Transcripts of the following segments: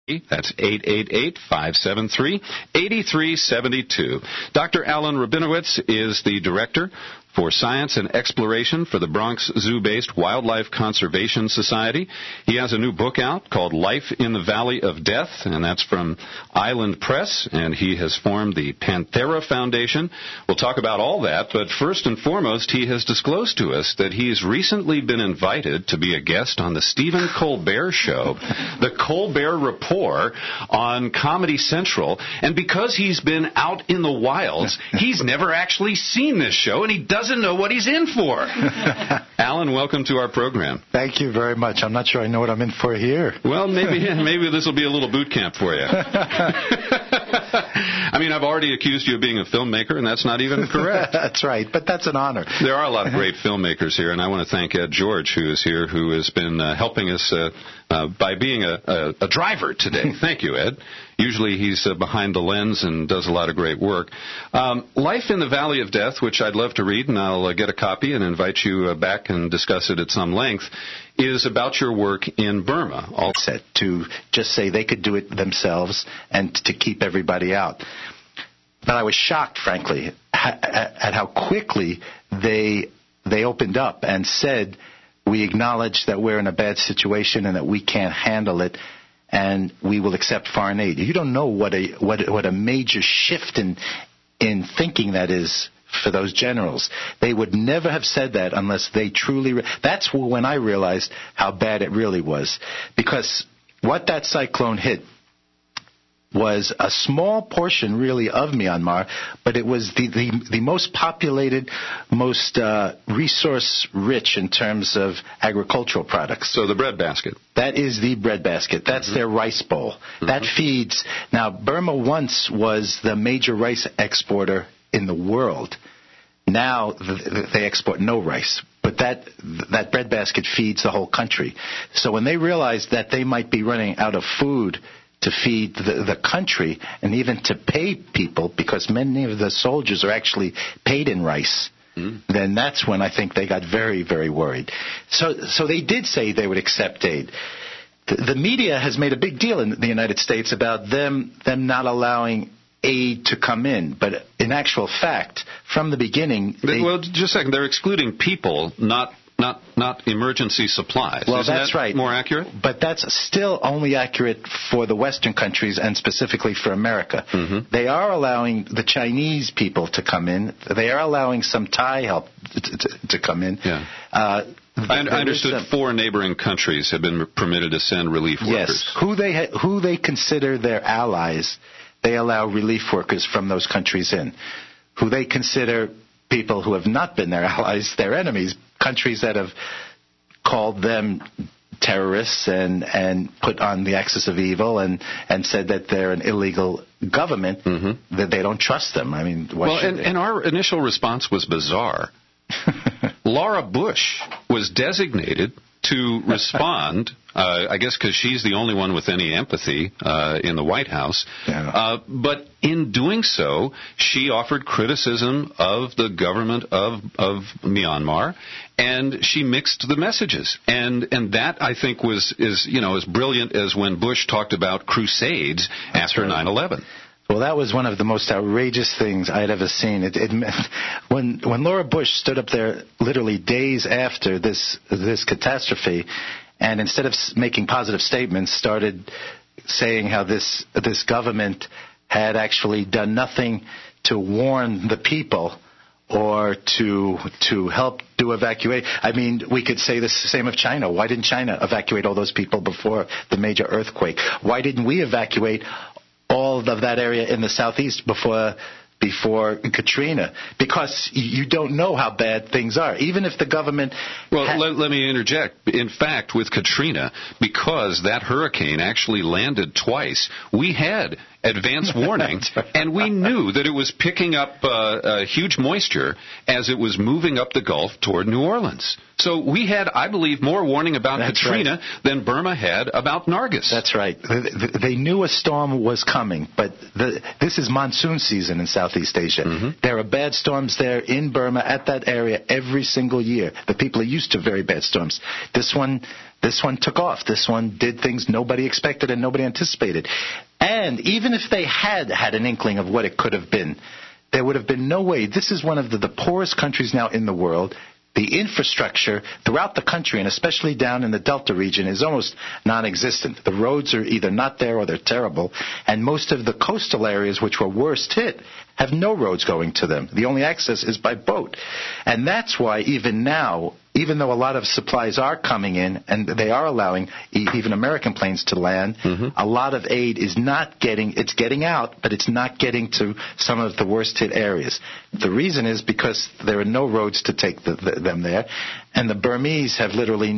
That's 888-573-8372. Dr. Alan Rabinowitz is the director for Science and Exploration for the Bronx Zoo-based Wildlife Conservation Society. He has a new book out called Life in the Valley of Death, and that's from Island Press, and he has formed the Panthera Foundation. We'll talk about all that, but first and foremost, he has disclosed to us that he's recently been invited to be a guest on the Stephen Colbert Show, the Colbert Report on Comedy Central, and because he's been out in the wilds, he's never actually seen this show, and he doesn't know what he's in for. Alan, welcome to our program. Thank you very much. I'm not sure I know what I'm in for here. Well, maybe this will be a little boot camp for you. I mean, I've already accused you of being a filmmaker, and that's not even correct. That's right, but that's an honor. There are a lot of great filmmakers here, and I want to thank Ed George, who is here, who has been helping us by being a driver today. Thank you, Ed. Usually he's behind the lens and does a lot of great work. Life in the Valley of Death, which I'd love to read, and I'll get a copy and invite you back and discuss it at some length, is about your work in Burma. All set to just say they could do it themselves and to keep everybody out. But I was shocked, frankly, at how quickly they opened up and said, we acknowledge that we're in a bad situation and that we can't handle it, and we will accept foreign aid. You don't know what a major shift in thinking that is for those generals. They would never have said that unless they truly... That's when I realized how bad it really was. Because what that cyclone hit was a small portion, really, of Myanmar, but it was the most populated, most resource-rich in terms of agricultural products. So the breadbasket. That is the breadbasket. That's their rice bowl. That feeds... Now, Burma once was the major rice exporter in the world. Now they export no rice. But that breadbasket feeds the whole country. So when they realized that they might be running out of food to feed the country and even to pay people, because many of the soldiers are actually paid in rice, then that's when I think they got very, very worried. So they did say they would accept aid. The media has made a big deal in the United States about them not allowing aid to come in. But in actual fact, from the beginning... Well, just a second. They're excluding people, not emergency supplies. Well, Isn't that's that right. More accurate? But that's still only accurate for the Western countries and specifically for America. They are allowing the Chinese people to come in. They are allowing some Thai help to come in. Yeah. I understood 4 neighboring countries have been permitted to send relief workers. Yes. Who they consider their allies, they allow relief workers from those countries in. Who they consider people who have not been their allies, their enemies, countries that have called them terrorists and put on the axis of evil and said that they're an illegal government, that they don't trust them. I mean, and our initial response was bizarre. Laura Bush was designated to respond, I guess because she's the only one with any empathy in the White House. Yeah. But in doing so, she offered criticism of the government of Myanmar, and she mixed the messages. And that, I think, is as brilliant as when Bush talked about crusades after 9/11. Well, that was one of the most outrageous things I had ever seen. When Laura Bush stood up there literally days after this catastrophe, and instead of making positive statements, started saying how this government had actually done nothing to warn the people or to help do evacuate. I mean, we could say the same of China. Why didn't China evacuate all those people before the major earthquake? Why didn't we evacuate all of that area in the southeast before Katrina? Because you don't know how bad things are. Even if the government... Well, let me interject. In fact, with Katrina, because that hurricane actually landed twice, we had advance warning, and we knew that it was picking up huge moisture as it was moving up the Gulf toward New Orleans. So we had, I believe, more warning about Katrina than Burma had about Nargis. That's right. They knew a storm was coming, but this is monsoon season in Southeast Asia. Mm-hmm. There are bad storms there in Burma at that area every single year. The people are used to very bad storms. This one took off. This one did things nobody expected and nobody anticipated. And even if they had an inkling of what it could have been, there would have been no way. This is one of the poorest countries now in the world. The infrastructure throughout the country, and especially down in the Delta region, is almost non-existent. The roads are either not there or they're terrible, and most of the coastal areas, which were worst hit, have no roads going to them. The only access is by boat. And that's why even now, even though a lot of supplies are coming in, and they are allowing even American planes to land, a lot of aid is not getting out, but it's not getting to some of the worst hit areas. The reason is because there are no roads to take them there, and the Burmese have literally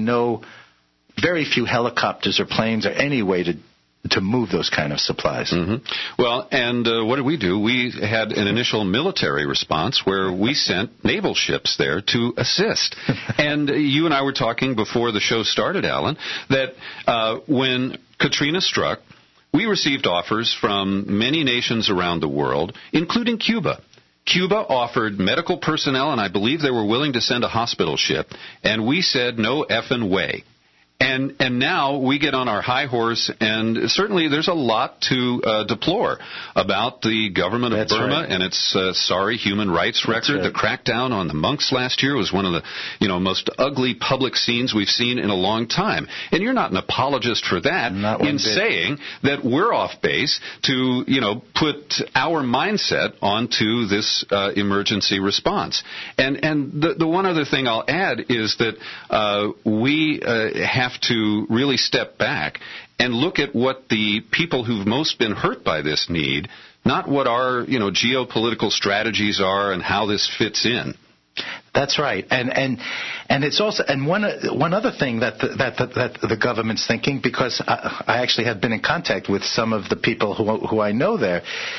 very few helicopters or planes or any way to move those kind of supplies. Mm-hmm. Well, and what did we do? We had an initial military response where we sent naval ships there to assist. And you and I were talking before the show started, Alan, that when Katrina struck, we received offers from many nations around the world, including Cuba. Cuba offered medical personnel, and I believe they were willing to send a hospital ship, and we said no effing way. And now we get on our high horse, and certainly there's a lot to deplore about the government of Burma and its sorry human rights record. The crackdown on the monks last year was one of the most ugly public scenes we've seen in a long time. And you're not an apologist for that in saying that we're off base to put our mindset onto this emergency response. And the one other thing I'll add is that we have to really step back and look at what the people who've most been hurt by this need, not what our geopolitical strategies are and how this fits in. That's right, and it's also one other thing that the government's thinking, because I actually have been in contact with some of the people who I know there.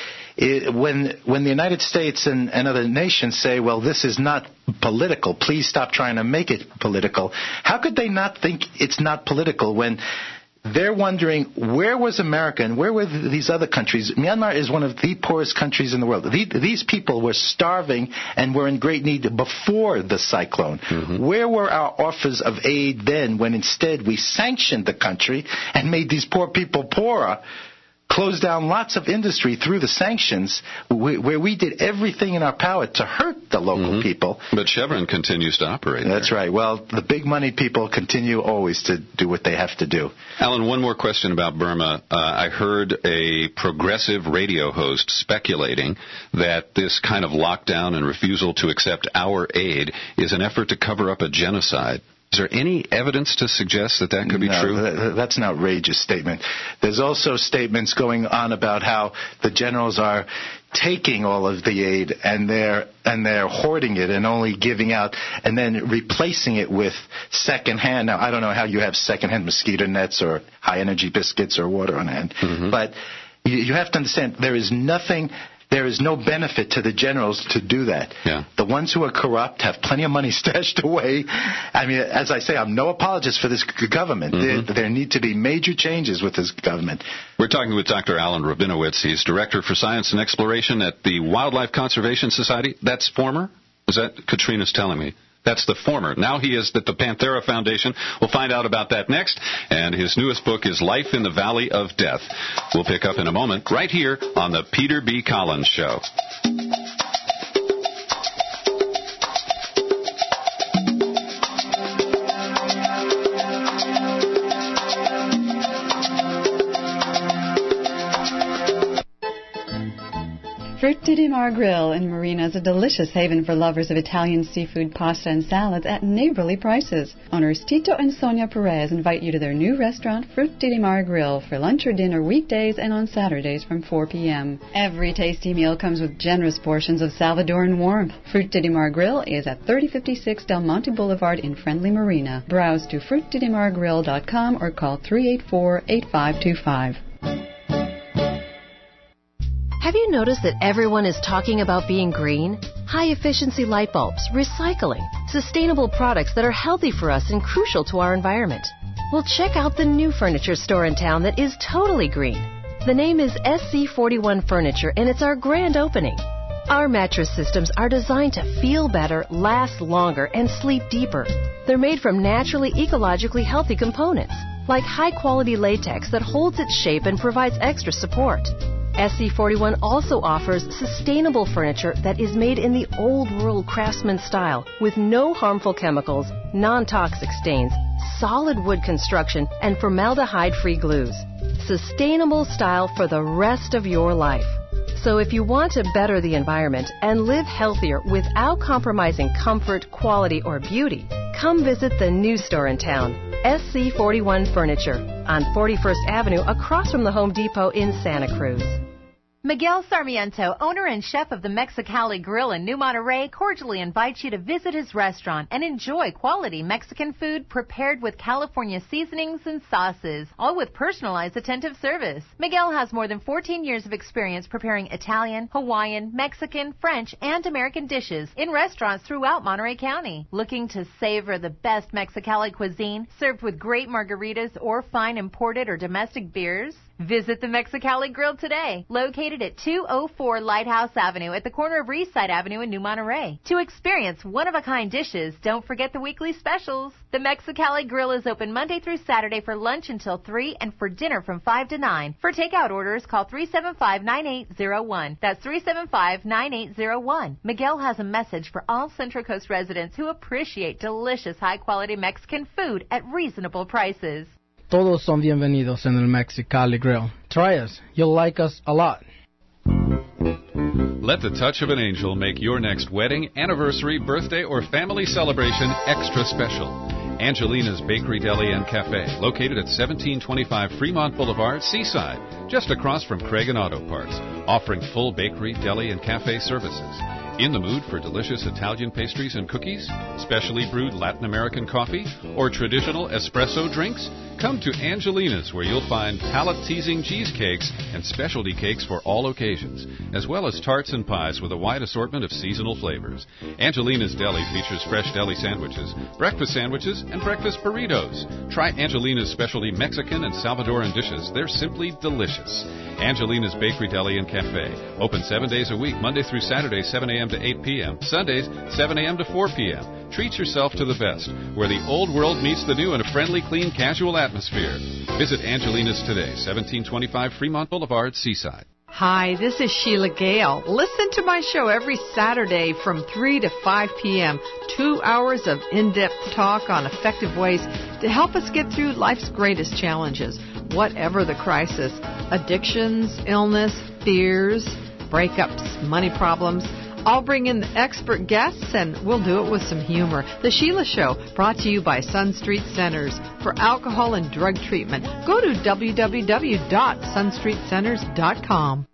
When the United States and other nations say, well, this is not political, please stop trying to make it political, how could they not think it's not political when they're wondering where was America and where were these other countries? Myanmar is one of the poorest countries in the world. These people were starving and were in great need before the cyclone. Mm-hmm. Where were our offers of aid then when instead we sanctioned the country and made these poor people poorer? Closed down lots of industry through the sanctions, where we did everything in our power to hurt the local people. But Chevron continues to operate. That's right. Well, the big money people continue always to do what they have to do. Alan, one more question about Burma. I heard a progressive radio host speculating that this kind of lockdown and refusal to accept our aid is an effort to cover up a genocide. Is there any evidence to suggest that could be true? That's an outrageous statement. There's also statements going on about how the generals are taking all of the aid and they're hoarding it and only giving out and then replacing it with secondhand. Now, I don't know how you have secondhand mosquito nets or high-energy biscuits or water on hand, but you have to understand there is no benefit to the generals to do that. Yeah. The ones who are corrupt have plenty of money stashed away. I mean, as I say, I'm no apologist for this government. There need to be major changes with this government. We're talking with Dr. Alan Rabinowitz. He's Director for Science and Exploration at the Wildlife Conservation Society. That's former? Is that Katrina's telling me? That's the former. Now he is at the Panthera Foundation. We'll find out about that next. And his newest book is Life in the Valley of Death. We'll pick up in a moment right here on the Peter B. Collins Show. Frutti di Mare Grill in Marina is a delicious haven for lovers of Italian seafood, pasta, and salads at neighborly prices. Owners Tito and Sonia Perez invite you to their new restaurant, Frutti di Mare Grill, for lunch or dinner weekdays and on Saturdays from 4 p.m. Every tasty meal comes with generous portions of Salvadoran warmth. Frutti di Mare Grill is at 3056 Del Monte Boulevard in friendly Marina. Browse to fruttidimaregrill.com or call 384-8525. Have you noticed that everyone is talking about being green? High-efficiency light bulbs, recycling, sustainable products that are healthy for us and crucial to our environment. Well, check out the new furniture store in town that is totally green. The name is SC41 Furniture, and it's our grand opening. Our mattress systems are designed to feel better, last longer, and sleep deeper. They're made from naturally, ecologically healthy components, like high-quality latex that holds its shape and provides extra support. SC41 also offers sustainable furniture that is made in the old-world craftsman style with no harmful chemicals, non-toxic stains, solid wood construction, and formaldehyde-free glues. Sustainable style for the rest of your life. So if you want to better the environment and live healthier without compromising comfort, quality, or beauty, come visit the new store in town, SC41 Furniture, on 41st Avenue across from the Home Depot in Santa Cruz. Miguel Sarmiento, owner and chef of the Mexicali Grill in New Monterey, cordially invites you to visit his restaurant and enjoy quality Mexican food prepared with California seasonings and sauces, all with personalized attentive service. Miguel has more than 14 years of experience preparing Italian, Hawaiian, Mexican, French, and American dishes in restaurants throughout Monterey County. Looking to savor the best Mexicali cuisine served with great margaritas or fine imported or domestic beers? Visit the Mexicali Grill today, located at 204 Lighthouse Avenue at the corner of Eastside Avenue in New Monterey. To experience one-of-a-kind dishes, don't forget the weekly specials. The Mexicali Grill is open Monday through Saturday for lunch until 3 and for dinner from 5 to 9. For takeout orders, call 375-9801. That's 375-9801. Miguel has a message for all Central Coast residents who appreciate delicious, high-quality Mexican food at reasonable prices. Todos son bienvenidos en el Mexicali Grill. Try us. You'll like us a lot. Let the touch of an angel make your next wedding, anniversary, birthday, or family celebration extra special. Angelina's Bakery, Deli, and Cafe, located at 1725 Fremont Boulevard, Seaside, just across from Craig and Auto Parts, offering full bakery, deli, and cafe services. In the mood for delicious Italian pastries and cookies, specially brewed Latin American coffee, or traditional espresso drinks? Come to Angelina's, where you'll find palate-teasing cheesecakes and specialty cakes for all occasions, as well as tarts and pies with a wide assortment of seasonal flavors. Angelina's Deli features fresh deli sandwiches, breakfast sandwiches, and breakfast burritos. Try Angelina's specialty Mexican and Salvadoran dishes. They're simply delicious. Angelina's Bakery, Deli, and Cafe. Open 7 days a week, Monday through Saturday, 7 a.m. to 8 p.m. Sundays, 7 a.m. to 4 p.m. Treat yourself to the best, where the old world meets the new in a friendly, clean, casual atmosphere. Visit Angelina's today, 1725 Fremont Boulevard, Seaside. Hi, this is Sheila Gale. Listen to my show every Saturday from 3 to 5 p.m. 2 hours of in-depth talk on effective ways to help us get through life's greatest challenges, whatever the crisis. Addictions, illness, fears, breakups, money problems. I'll bring in the expert guests, and we'll do it with some humor. The Sheila Show, brought to you by Sun Street Centers for alcohol and drug treatment. Go to www.sunstreetcenters.com.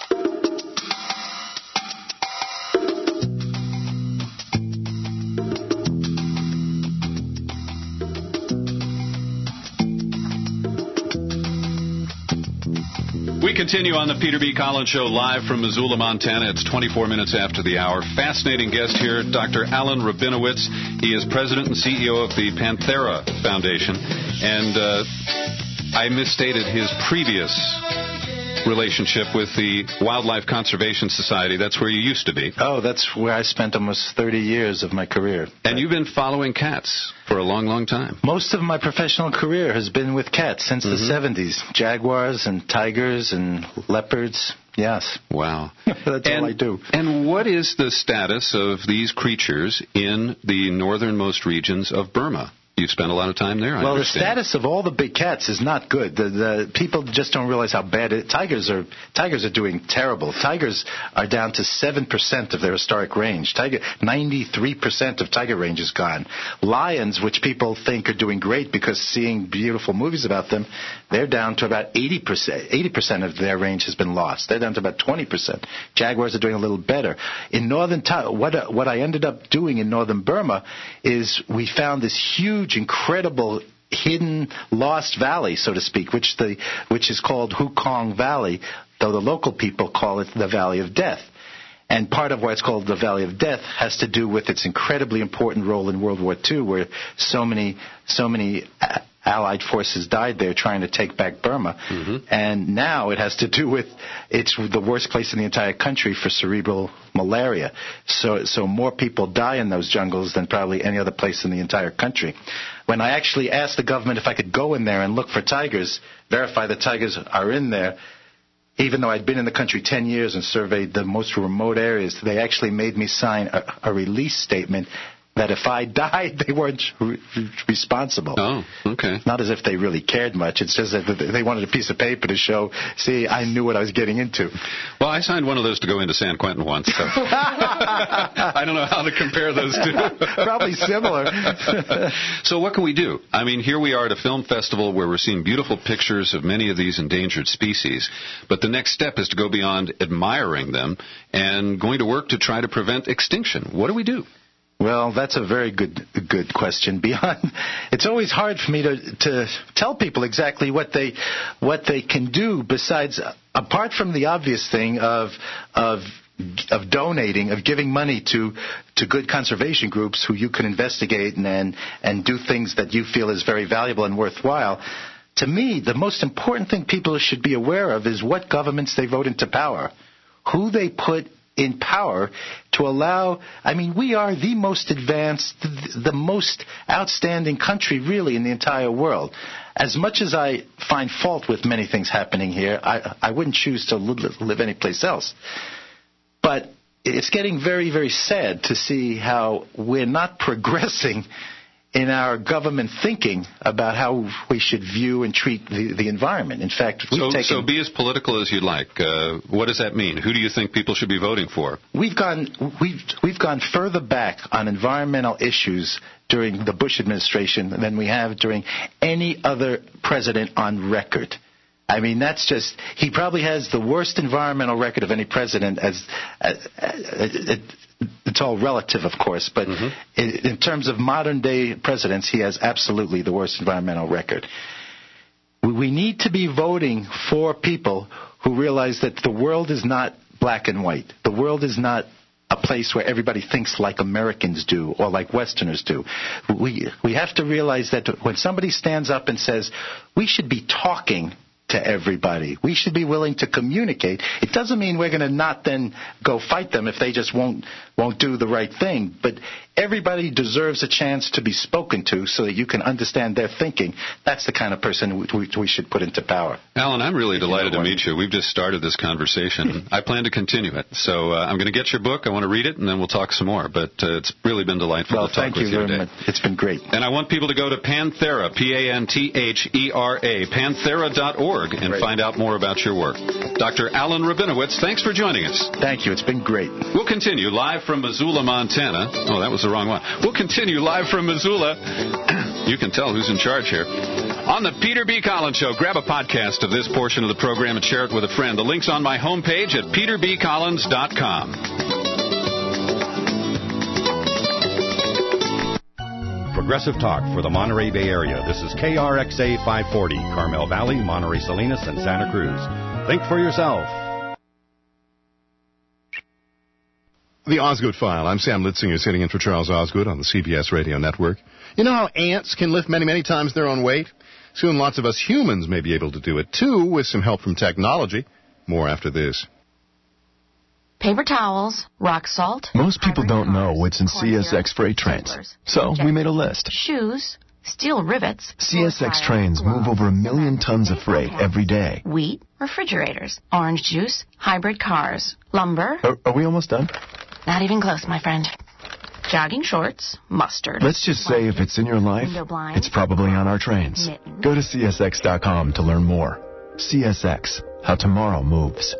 We continue on the Peter B. Collins Show live from Missoula, Montana. It's 24 minutes after the hour. Fascinating guest here, Dr. Alan Rabinowitz. He is president and CEO of the Panthera Foundation. And I misstated his previous relationship with the Wildlife Conservation Society. That's where you used to be. Oh, that's where I spent almost 30 years of my career. And you've been following cats for a long, long time. Most of my professional career has been with cats since the 70s. Jaguars and tigers and leopards. Yes. Wow. That's all I do. And what is the status of these creatures in the northernmost regions of Burma? You've spent a lot of time there, I Well, understand. the status of all the big cats is not good. The people just don't realize how bad it is. Tigers are doing terrible. Tigers are down to 7% of their historic range. 93% of tiger range is gone. Lions, which people think are doing great because seeing beautiful movies about them, they're down to about 80%. 80% of their range has been lost. They're down to about 20%. Jaguars are doing a little better. In northern what I ended up doing in northern Burma is we found this huge, incredible hidden, lost valley, so to speak, which is called Hukong Valley, though the local people call it the Valley of Death. And part of why it's called the Valley of Death has to do with its incredibly important role in World War II, where so many Allied forces died there trying to take back Burma. Mm-hmm. And now it has to do with it's the worst place in the entire country for cerebral malaria. So more people die in those jungles than probably any other place in the entire country. When I actually asked the government if I could go in there and look for tigers, verify the tigers are in there, even though I'd been in the country 10 years and surveyed the most remote areas, they actually made me sign a release statement that if I died, they weren't responsible. Oh, okay. Not as if they really cared much. It's just that they wanted a piece of paper to show, see, I knew what I was getting into. Well, I signed one of those to go into San Quentin once, so I don't know how to compare those two. Probably similar. So what can we do? I mean, here we are at a film festival where we're seeing beautiful pictures of many of these endangered species, but the next step is to go beyond admiring them and going to work to try to prevent extinction. What do we do? Well, that's a very good question. It's always hard for me to tell people exactly what they can do. Besides, apart from the obvious thing of donating, of giving money to good conservation groups who you can investigate and do things that you feel is very valuable and worthwhile. To me, the most important thing people should be aware of is what governments they vote into power, who they put in power to allow, I mean, we are the most advanced, the most outstanding country really in the entire world. As much as I find fault with many things happening here, I wouldn't choose to live anyplace else. But it's getting very, very sad to see how we're not progressing in our government thinking about how we should view and treat the environment. In fact, so be as political as you'd like. What does that mean? Who do you think people should be voting for? We've gone further back on environmental issues during the Bush administration than we have during any other president on record. I mean, that's just, he probably has the worst environmental record of any president it's all relative, of course, but in terms of modern-day presidents, he has absolutely the worst environmental record. We need to be voting for people who realize that the world is not black and white. The world is not a place where everybody thinks like Americans do or like Westerners do. We have to realize that when somebody stands up and says, we should be talking to everybody, we should be willing to communicate. It doesn't mean we're going to not then go fight them if they just won't do the right thing. But everybody deserves a chance to be spoken to so that you can understand their thinking. That's the kind of person we should put into power. Alan, I'm really delighted to meet you. We've just started this conversation. I plan to continue it. So I'm going to get your book. I want to read it, and then we'll talk some more. But it's really been delightful to talk with you today. Thank you very much. It's been great. And I want people to go to Panthera, Panthera, panthera.org, and find out more about your work. Dr. Alan Rabinowitz, thanks for joining us. Thank you. It's been great. We'll continue live from Missoula, Montana. Oh, that was the wrong one. We'll continue live from Missoula. You can tell who's in charge here. On the Peter B. Collins Show, grab a podcast of this portion of the program and share it with a friend. The link's on my homepage at peterbcollins.com. Progressive talk for the Monterey Bay Area. This is KRXA 540, Carmel Valley, Monterey Salinas, and Santa Cruz. Think for yourself. The Osgood File. I'm Sam Litzinger, sitting in for Charles Osgood on the CBS Radio Network. You know how ants can lift many, many times their own weight? Soon lots of us humans may be able to do it, too, with some help from technology. More after this. Paper towels, rock salt. Most people don't know what's in CSX freight trains, so we made a list. Shoes, steel rivets. CSX trains move over 1 million tons of freight every day. Wheat, refrigerators, orange juice, hybrid cars, lumber. Are we almost done? Not even close, my friend. Jogging shorts, mustard. Let's just say if it's in your life, it's probably on our trains. Go to CSX.com to learn more. CSX, how tomorrow moves.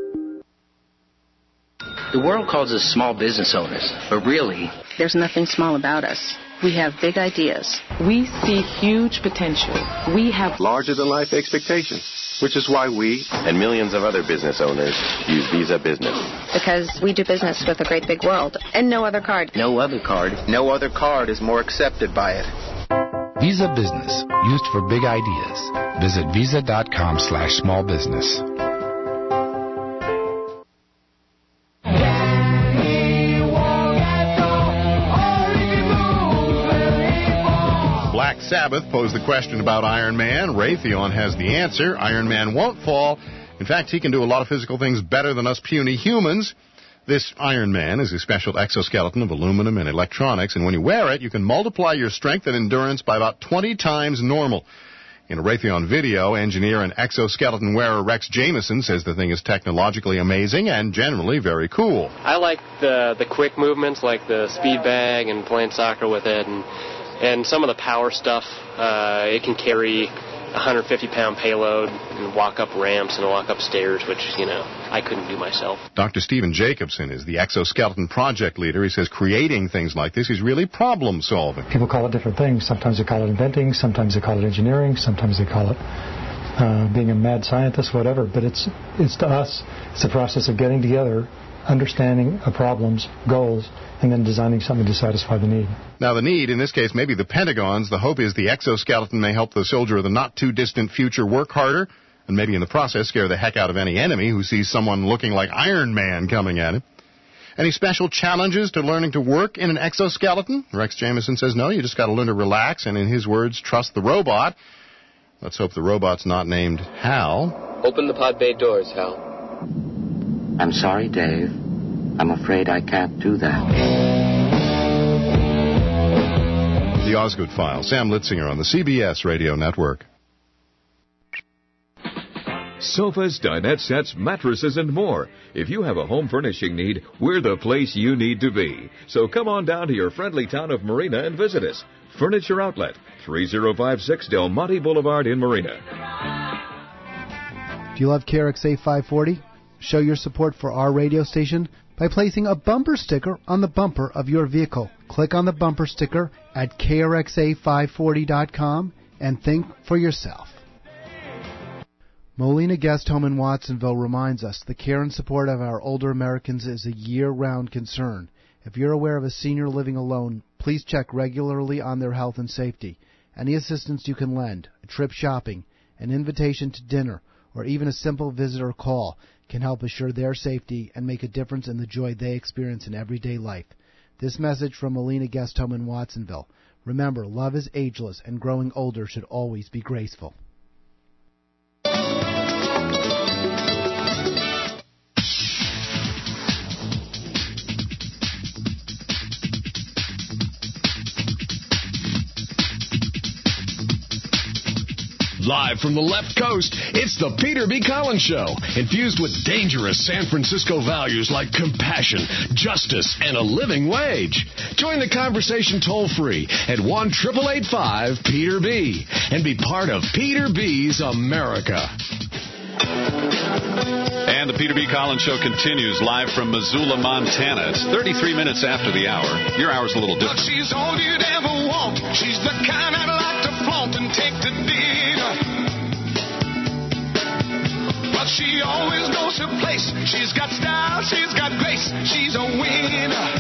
The world calls us small business owners, but really, there's nothing small about us. We have big ideas. We see huge potential. We have larger-than-life expectations, which is why we and millions of other business owners use Visa Business. Because we do business with a great big world, and no other card. No other card. No other card is more accepted by it. Visa Business, used for big ideas. Visit visa.com/smallbusiness. Black Sabbath posed the question about Iron Man. Raytheon has the answer. Iron Man won't fall. In fact, he can do a lot of physical things better than us puny humans. This Iron Man is a special exoskeleton of aluminum and electronics, and when you wear it, you can multiply your strength and endurance by about 20 times normal. In a Raytheon video, engineer and exoskeleton wearer Rex Jamieson says the thing is technologically amazing and generally very cool. I like the quick movements, like the speed bag and playing soccer with it, and some of the power stuff. It can carry 150-pound payload and walk up ramps and walk up stairs, which, I couldn't do myself. Dr. Stephen Jacobson is the exoskeleton project leader. He says creating things like this is really problem-solving. People call it different things. Sometimes they call it inventing. Sometimes they call it engineering. Sometimes they call it being a mad scientist, whatever. But it's to us, it's the process of getting together, understanding a problem's goals, and then designing something to satisfy the need. Now, the need, in this case, may be the Pentagon's. The hope is the exoskeleton may help the soldier of the not-too-distant future work harder, and maybe in the process scare the heck out of any enemy who sees someone looking like Iron Man coming at him. Any special challenges to learning to work in an exoskeleton? Rex Jamieson says no, you just got to learn to relax, and in his words, trust the robot. Let's hope the robot's not named Hal. Open the pod bay doors, Hal. I'm sorry, Dave. I'm afraid I can't do that. The Osgood File. Sam Litzinger on the CBS Radio Network. Sofas, dinette sets, mattresses, and more. If you have a home furnishing need, we're the place you need to be. So come on down to your friendly town of Marina and visit us. Furniture Outlet, 3056 Del Monte Boulevard in Marina. Do you love KRXA 540? Show your support for our radio station by placing a bumper sticker on the bumper of your vehicle. Click on the bumper sticker at krxa540.com and think for yourself. Molina Guest Home in Watsonville reminds us the care and support of our older Americans is a year-round concern. If you're aware of a senior living alone, please check regularly on their health and safety. Any assistance you can lend, a trip shopping, an invitation to dinner, or even a simple visit or call can help assure their safety and make a difference in the joy they experience in everyday life. This message from Molina Guest Home in Watsonville. Remember, love is ageless and growing older should always be graceful. Live from the left coast, it's the Peter B. Collins Show, infused with dangerous San Francisco values like compassion, justice, and a living wage. Join the conversation toll-free at 1-888-5-PETER-B and be part of Peter B.'s America. And the Peter B. Collins Show continues live from Missoula, Montana. It's 33 minutes after the hour. Your hour's a little different. But she's all you'd ever want. She's the kind I'd like to flaunt and take to dinner. But she always knows her place. She's got style, she's got grace. She's a winner.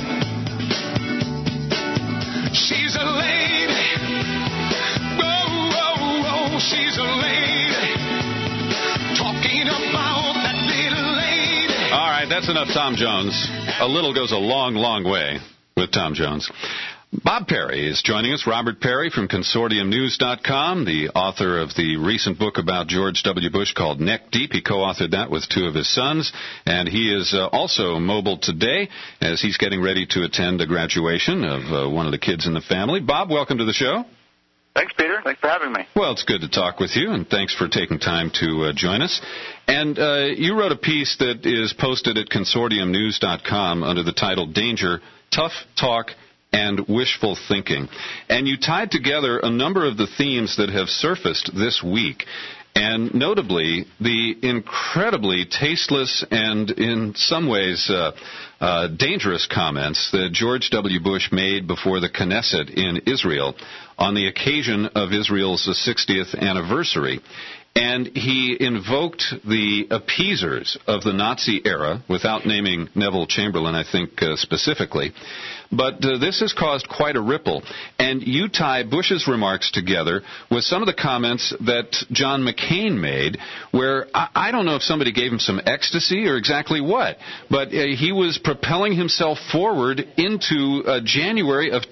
She's a lady. Oh, oh, oh, she's a lady. Talking about that little lady. All right, that's enough Tom Jones. A little goes a long, long way with Tom Jones. Bob Perry is joining us. Robert Perry from ConsortiumNews.com, the author of the recent book about George W. Bush called Neck Deep. He co-authored that with two of his sons, and he is also mobile today as he's getting ready to attend a graduation of one of the kids in the family. Bob, welcome to the show. Thanks, Peter. Thanks for having me. Well, it's good to talk with you, and thanks for taking time to join us. And you wrote a piece that is posted at ConsortiumNews.com under the title Danger, Tough Talk, and Wishful Thinking. And you tied together a number of the themes that have surfaced this week, and notably the incredibly tasteless and in some ways dangerous comments that George W. Bush made before the Knesset in Israel on the occasion of Israel's 60th anniversary. And he invoked the appeasers of the Nazi era, without naming Neville Chamberlain, I think, specifically. but this has caused quite a ripple. And you tie Bush's remarks together with some of the comments that John McCain made, where I don't know if somebody gave him some ecstasy or exactly what, but he was propelling himself forward into January of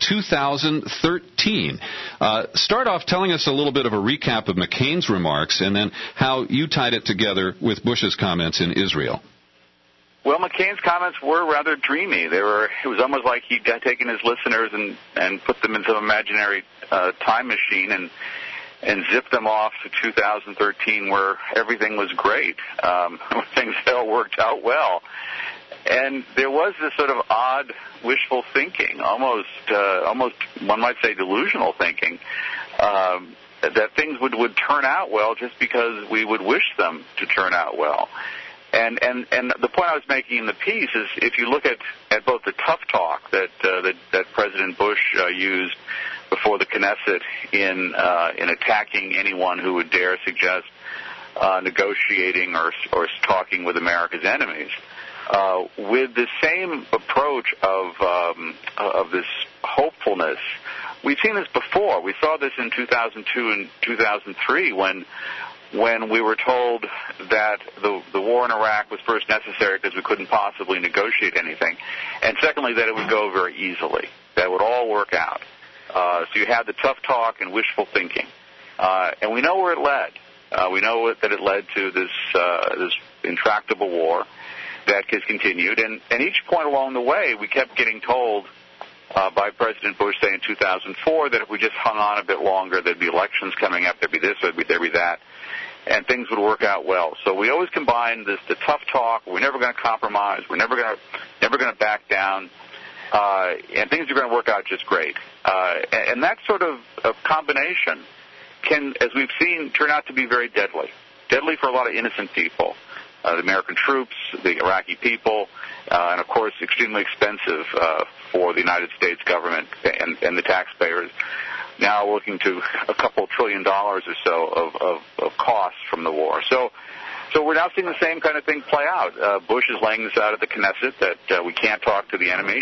2013. Start off telling us a little bit of a recap of McCain's remarks and then how you tied it together with Bush's comments in Israel. Well, McCain's comments were rather dreamy. It was almost like he'd taken his listeners and put them into an imaginary time machine and zipped them off to 2013 where everything was great. Things all worked out well. And there was this sort of odd wishful thinking, almost one might say delusional thinking, that things would turn out well just because we would wish them to turn out well. And the point I was making in the piece is if you look at both the tough talk that President Bush used before the Knesset in attacking anyone who would dare suggest negotiating or talking with America's enemies, with the same approach of this hopefulness. We've seen this before. We saw this in 2002 and 2003 when we were told that the war in Iraq was first necessary because we couldn't possibly negotiate anything, and secondly, that it would go very easily, that it would all work out. So you had the tough talk and wishful thinking. And we know where it led. We know that it led to this intractable war that has continued. And each point along the way, we kept getting told by President Bush, say in 2004, that if we just hung on a bit longer, there'd be elections coming up, there'd be this, there'd be that, and things would work out well. So we always combined the tough talk. We're never going to compromise. We're never going to back down. And things are going to work out just great. And that sort of combination can, as we've seen, turn out to be very deadly. Deadly for a lot of innocent people. The American troops, the Iraqi people, and, of course, extremely expensive for the United States government and the taxpayers, now looking to a couple $1 trillion or so of costs from the war. So we're now seeing the same kind of thing play out. Bush is laying this out at the Knesset that we can't talk to the enemy,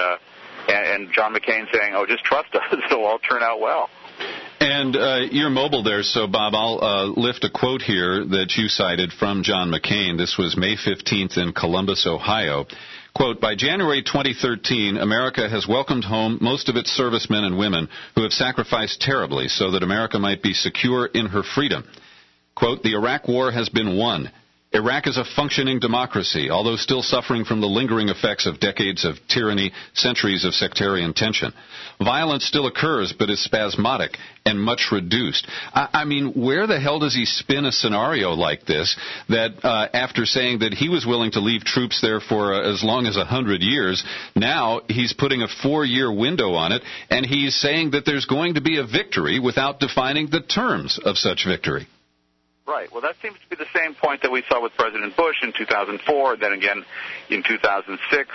and John McCain saying, oh, just trust us, it'll all turn out well. And you're mobile there, so, Bob, I'll lift a quote here that you cited from John McCain. This was May 15th in Columbus, Ohio. Quote, by January 2013, America has welcomed home most of its servicemen and women who have sacrificed terribly so that America might be secure in her freedom. Quote, the Iraq War has been won. Iraq is a functioning democracy, although still suffering from the lingering effects of decades of tyranny, centuries of sectarian tension. Violence still occurs, but is spasmodic and much reduced. I mean, where the hell does he spin a scenario like this that after saying that he was willing to leave troops there for as long as 100 years, now he's putting a 4-year window on it, and he's saying that there's going to be a victory without defining the terms of such victory? Right. Well, that seems to be the same point that we saw with President Bush in 2004. Then again, in 2006,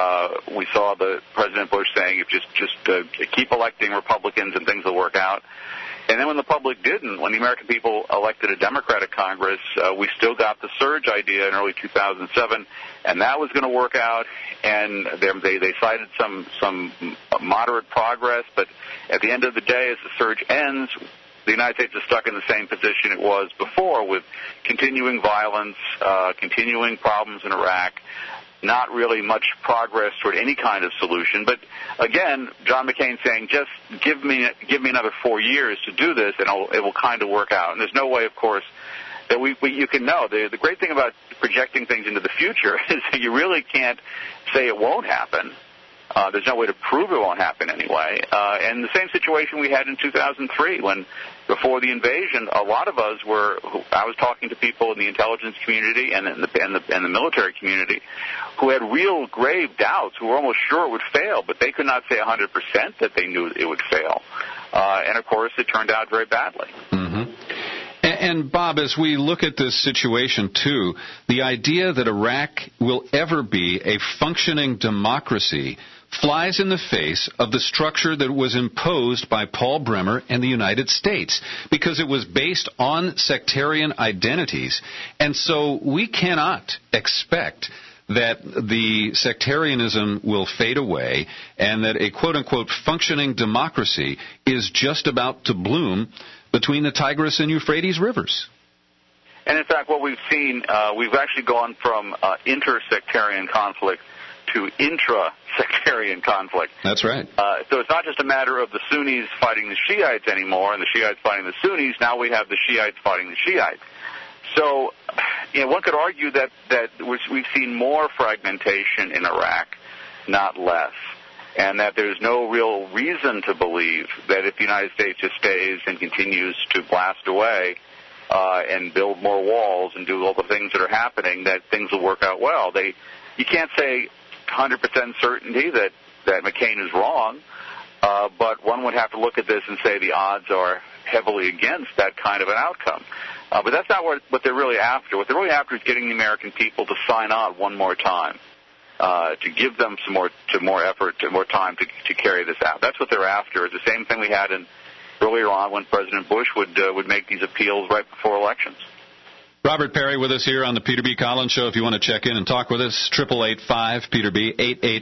we saw the President Bush saying, "If just keep electing Republicans and things will work out." And then when the public didn't, when the American people elected a Democratic Congress, we still got the surge idea in early 2007, and that was going to work out. And they cited some moderate progress, but at the end of the day, as the surge ends, the United States is stuck in the same position it was before, with continuing violence, continuing problems in Iraq, not really much progress toward any kind of solution. But again, John McCain saying, just give me another 4 years to do this, and it will kind of work out. And there's no way, of course, that you can know. The great thing about projecting things into the future is that you really can't say it won't happen. There's no way to prove it won't happen anyway. And the same situation we had in 2003 when, before the invasion, a lot of us I was talking to people in the intelligence community and in the military community who had real grave doubts, who were almost sure it would fail, but they could not say 100% that they knew it would fail. And, of course, it turned out very badly. Mm-hmm. And, Bob, as we look at this situation, too, the idea that Iraq will ever be a functioning democracy flies in the face of the structure that was imposed by Paul Bremer and the United States, because it was based on sectarian identities. And so we cannot expect that the sectarianism will fade away and that a quote-unquote functioning democracy is just about to bloom between the Tigris and Euphrates rivers. And in fact, what we've seen, we've actually gone from inter-sectarian conflict to intra-sectarian conflict. That's right. So it's not just a matter of the Sunnis fighting the Shiites anymore and the Shiites fighting the Sunnis. Now we have the Shiites fighting the Shiites. So, one could argue that we've seen more fragmentation in Iraq, not less, and that there's no real reason to believe that if the United States just stays and continues to blast away and build more walls and do all the things that are happening, that things will work out well. You can't say 100% certainty that McCain is wrong, but one would have to look at this and say the odds are heavily against that kind of an outcome. But that's not what they're really after. What they're really after is getting the American people to sign on one more time, to give them some more effort, more time to carry this out. That's what they're after. It's the same thing we had earlier on when President Bush would make these appeals right before elections. Robert Perry with us here on the Peter B. Collins Show. If you want to check in and talk with us, 888-5-PETER-B,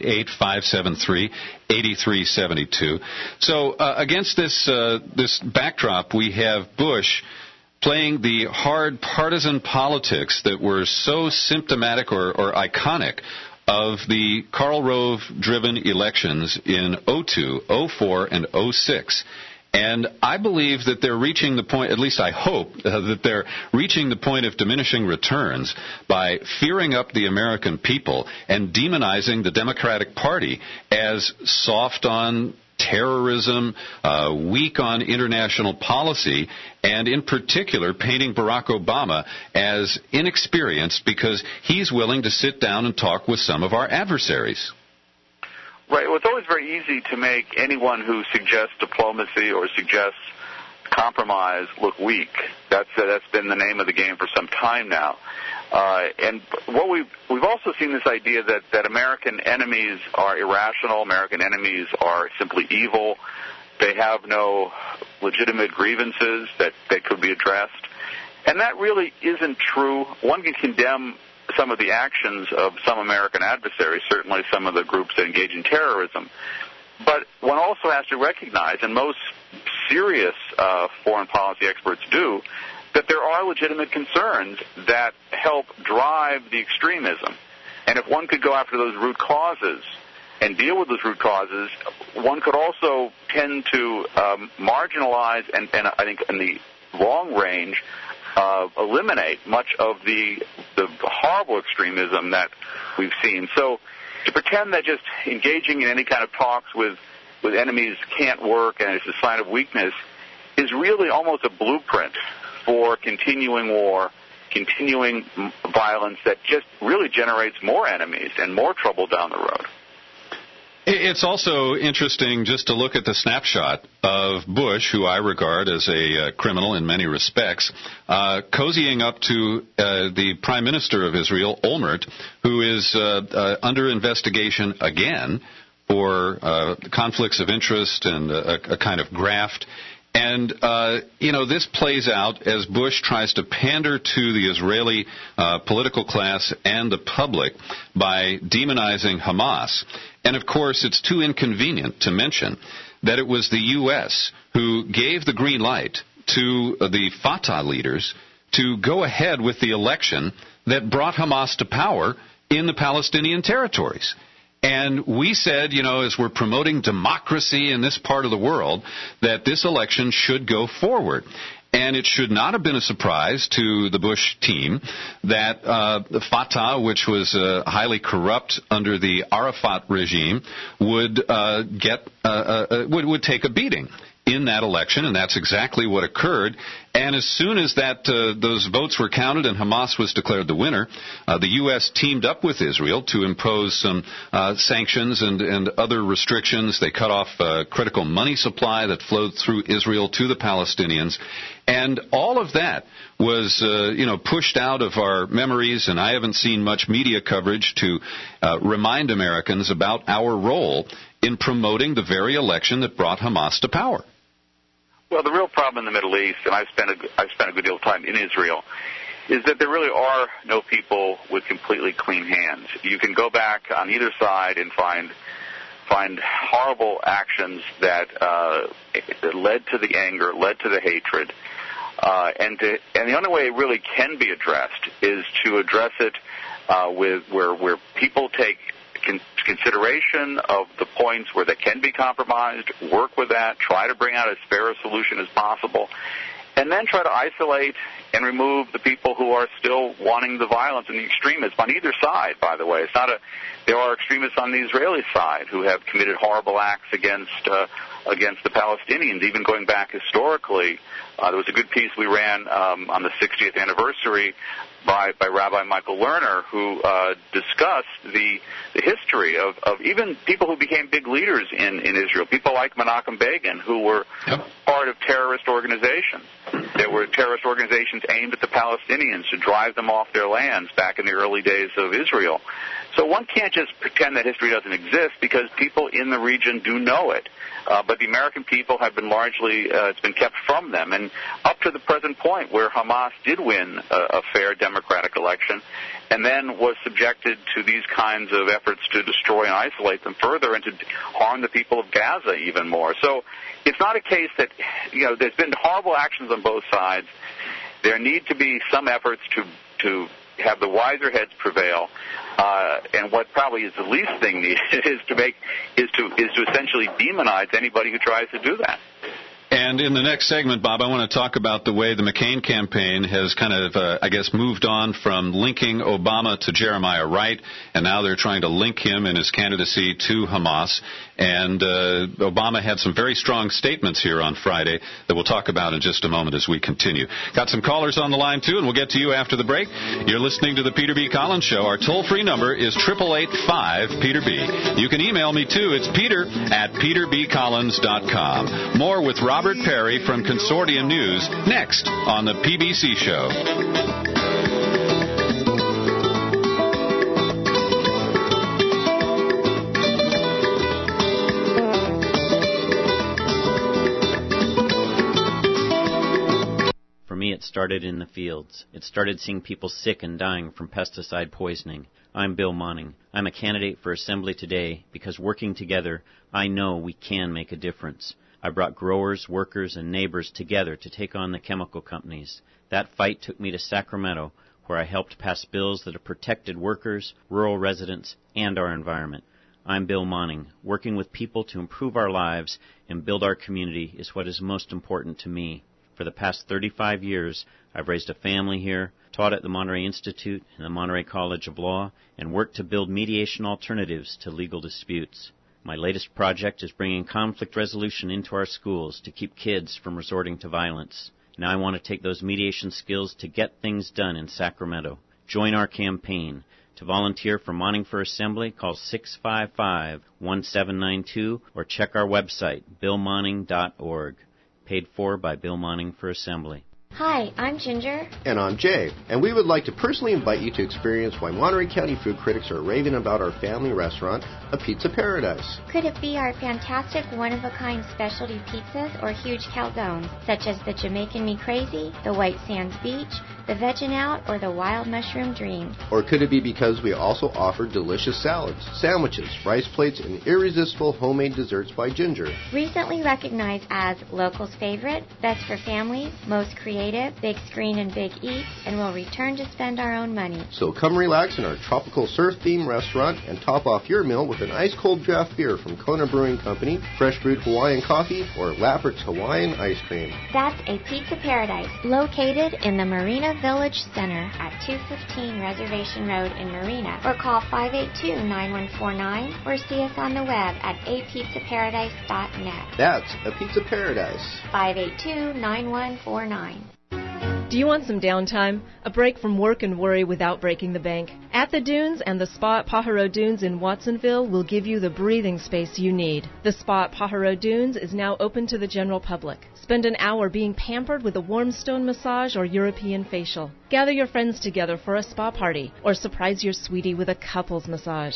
888-573-8372. So against this backdrop, we have Bush playing the hard partisan politics that were so symptomatic or iconic of the Karl Rove-driven elections in 2002, 2004, and 2006. And I believe that they're reaching the point, at least I hope, that they're reaching the point of diminishing returns by fearing up the American people and demonizing the Democratic Party as soft on terrorism, weak on international policy, and in particular painting Barack Obama as inexperienced because he's willing to sit down and talk with some of our adversaries. Right. Well, it's always very easy to make anyone who suggests diplomacy or suggests compromise look weak. That's been the name of the game for some time now. And what we've also seen this idea that American enemies are irrational, American enemies are simply evil. They have no legitimate grievances that could be addressed. And that really isn't true. One can condemn some of the actions of some American adversaries, certainly some of the groups that engage in terrorism. But one also has to recognize, and most serious foreign policy experts do, that there are legitimate concerns that help drive the extremism. And if one could go after those root causes and deal with those root causes, one could also tend to marginalize and I think in the long range, eliminate much of the horrible extremism that we've seen. So to pretend that just engaging in any kind of talks with enemies can't work and it's a sign of weakness is really almost a blueprint for continuing war, continuing violence that just really generates more enemies and more trouble down the road. It's also interesting just to look at the snapshot of Bush, who I regard as a criminal in many respects, cozying up to the Prime Minister of Israel, Olmert, who is under investigation again for conflicts of interest and a kind of graft. And, this plays out as Bush tries to pander to the Israeli political class and the public by demonizing Hamas. And, of course, it's too inconvenient to mention that it was the U.S. who gave the green light to the Fatah leaders to go ahead with the election that brought Hamas to power in the Palestinian territories. And we said, as we're promoting democracy in this part of the world, that this election should go forward. And it should not have been a surprise to the Bush team that the Fatah, which was highly corrupt under the Arafat regime, would take a beating in that election, and that's exactly what occurred. And as soon as those votes were counted and Hamas was declared the winner, the U.S. teamed up with Israel to impose some sanctions and other restrictions. They cut off critical money supply that flowed through Israel to the Palestinians. And all of that was, pushed out of our memories, and I haven't seen much media coverage to remind Americans about our role in promoting the very election that brought Hamas to power. Well, the real problem in the Middle East, and I've spent a good deal of time in Israel, is that there really are no people with completely clean hands. You can go back on either side and find horrible actions that led to the anger, led to the hatred, and the only way it really can be addressed is to address it with where people take consideration of the points where they can be compromised, work with that, try to bring out as fair a solution as possible, and then try to isolate and remove the people who are still wanting the violence and the extremists on either side, by the way. There are extremists on the Israeli side who have committed horrible acts against the Palestinians, even going back historically. There was a good piece we ran on the 60th anniversary by Rabbi Michael Lerner, who discussed the history of even people who became big leaders in Israel, people like Menachem Begin, who were part of terrorist organizations. There were terrorist organizations aimed at the Palestinians to drive them off their lands back in the early days of Israel. So one can't just pretend that history doesn't exist, because people in the region do know it. But the American people have been largely, it's been kept from them. And up to the present point where Hamas did win a fair democratic election and then was subjected to these kinds of efforts to destroy and isolate them further and to harm the people of Gaza even more. So it's not a case that, there's been horrible actions on both sides. There need to be some efforts to have the wiser heads prevail. And what probably is the least thing needed is to essentially demonize anybody who tries to do that. And in the next segment, Bob, I want to talk about the way the McCain campaign has kind of, moved on from linking Obama to Jeremiah Wright, and now they're trying to link him in his candidacy to Hamas. And Obama had some very strong statements here on Friday that we'll talk about in just a moment as we continue. Got some callers on the line, too, and we'll get to you after the break. You're listening to the Peter B. Collins Show. Our toll-free number is 888-5-PETER-B. You can email me, too. It's peter@peterbcollins.com. More with Robert Perry from Consortium News next on the PBC Show. For me, it started in the fields. It started seeing people sick and dying from pesticide poisoning. I'm Bill Monning. I'm a candidate for Assembly today because working together, I know we can make a difference. I brought growers, workers, and neighbors together to take on the chemical companies. That fight took me to Sacramento, where I helped pass bills that have protected workers, rural residents, and our environment. I'm Bill Monning. Working with people to improve our lives and build our community is what is most important to me. For the past 35 years, I've raised a family here, taught at the Monterey Institute and the Monterey College of Law, and worked to build mediation alternatives to legal disputes. My latest project is bringing conflict resolution into our schools to keep kids from resorting to violence. Now I want to take those mediation skills to get things done in Sacramento. Join our campaign. To volunteer for Monning for Assembly, call 655-1792 or check our website, billmonning.org. Paid for by Bill Monning for Assembly. Hi, I'm Ginger. And I'm Jay. And we would like to personally invite you to experience why Monterey County food critics are raving about our family restaurant, A Pizza Paradise. Could it be our fantastic one-of-a-kind specialty pizzas or huge calzones, such as the Jamaican Me Crazy, the White Sands Beach, the Veggin' Out, or the Wild Mushroom Dream? Or could it be because we also offer delicious salads, sandwiches, rice plates, and irresistible homemade desserts by Ginger? Recently recognized as locals' favorite, best for families, most creative, big screen and big eats, and will return to spend our own money. So come relax in our tropical surf-themed restaurant and top off your meal with an ice-cold draft beer from Kona Brewing Company, fresh brewed Hawaiian coffee, or Laffert's Hawaiian ice cream. That's A Pizza Paradise, located in the Marina Village Center at 215 Reservation Road in Marina, or call 582-9149 or see us on the web at apizzaparadise.net. That's A Pizza Paradise. 582-9149. Do you want some downtime? A break from work and worry without breaking the bank? At the Dunes and the Spa at Pajaro Dunes in Watsonville will give you the breathing space you need. The Spa at Pajaro Dunes is now open to the general public. Spend an hour being pampered with a warm stone massage or European facial. Gather your friends together for a spa party or surprise your sweetie with a couples massage.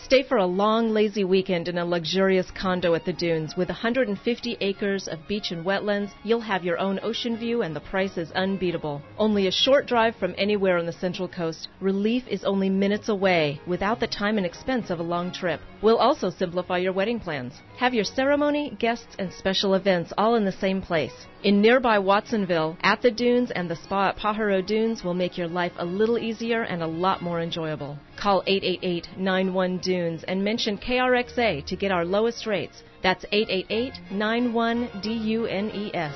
Stay for a long, lazy weekend in a luxurious condo at the Dunes. With 150 acres of beach and wetlands, you'll have your own ocean view, and the price is unbeatable. Only a short drive from anywhere on the Central Coast, Relief is only minutes away, without the time and expense of a long trip. We'll also simplify your wedding plans. Have your ceremony, guests, and special events all in the same place. In nearby Watsonville, at the Dunes and the spa at Pajaro Dunes will make your life a little easier and a lot more enjoyable. Call 888-91-DUNES and mention KRXA to get our lowest rates. That's 888-91-DUNES.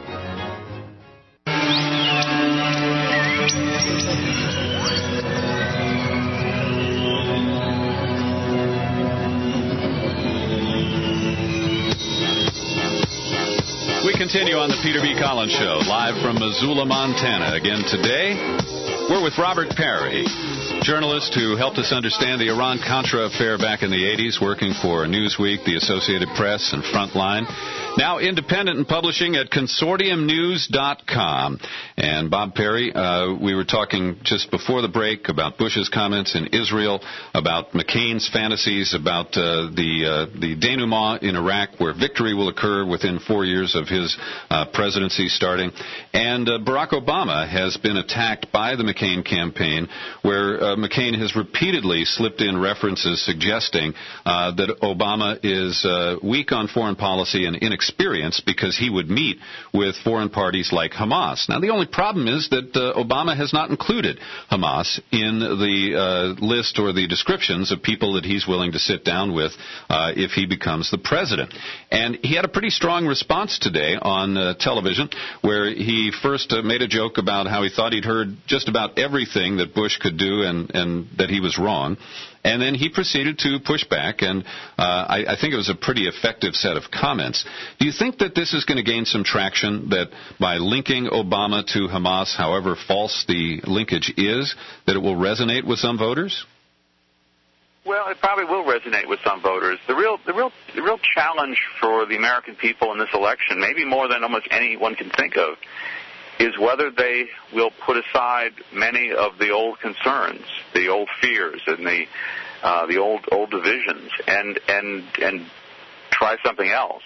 We continue on the Peter B. Collins Show, live from Missoula, Montana. Again today, we're with Robert Perry, journalist who helped us understand the Iran-Contra affair back in the 80s, working for Newsweek, the Associated Press, and Frontline. Now independent and publishing at consortiumnews.com. And Bob Perry, we were talking just before the break about Bush's comments in Israel, about McCain's fantasies, about the denouement in Iraq, where victory will occur within 4 years of his presidency starting. And Barack Obama has been attacked by the McCain campaign, where McCain has repeatedly slipped in references suggesting that Obama is weak on foreign policy and inexperienced because he would meet with foreign parties like Hamas. Now, the only problem is that Obama has not included Hamas in the list or the descriptions of people that he's willing to sit down with if he becomes the president. And he had a pretty strong response today on television, where he first made a joke about how he thought he'd heard just about everything that Bush could do and that he was wrong. And then he proceeded to push back, and I think it was a pretty effective set of comments. Do you think that this is going to gain some traction, that by linking Obama to Hamas, however false the linkage is, that it will resonate with some voters? Well, it probably will resonate with some voters. The real challenge for the American people in this election, maybe more than almost anyone can think of, is whether they will put aside many of the old concerns, the old fears, and the old divisions, and try something else.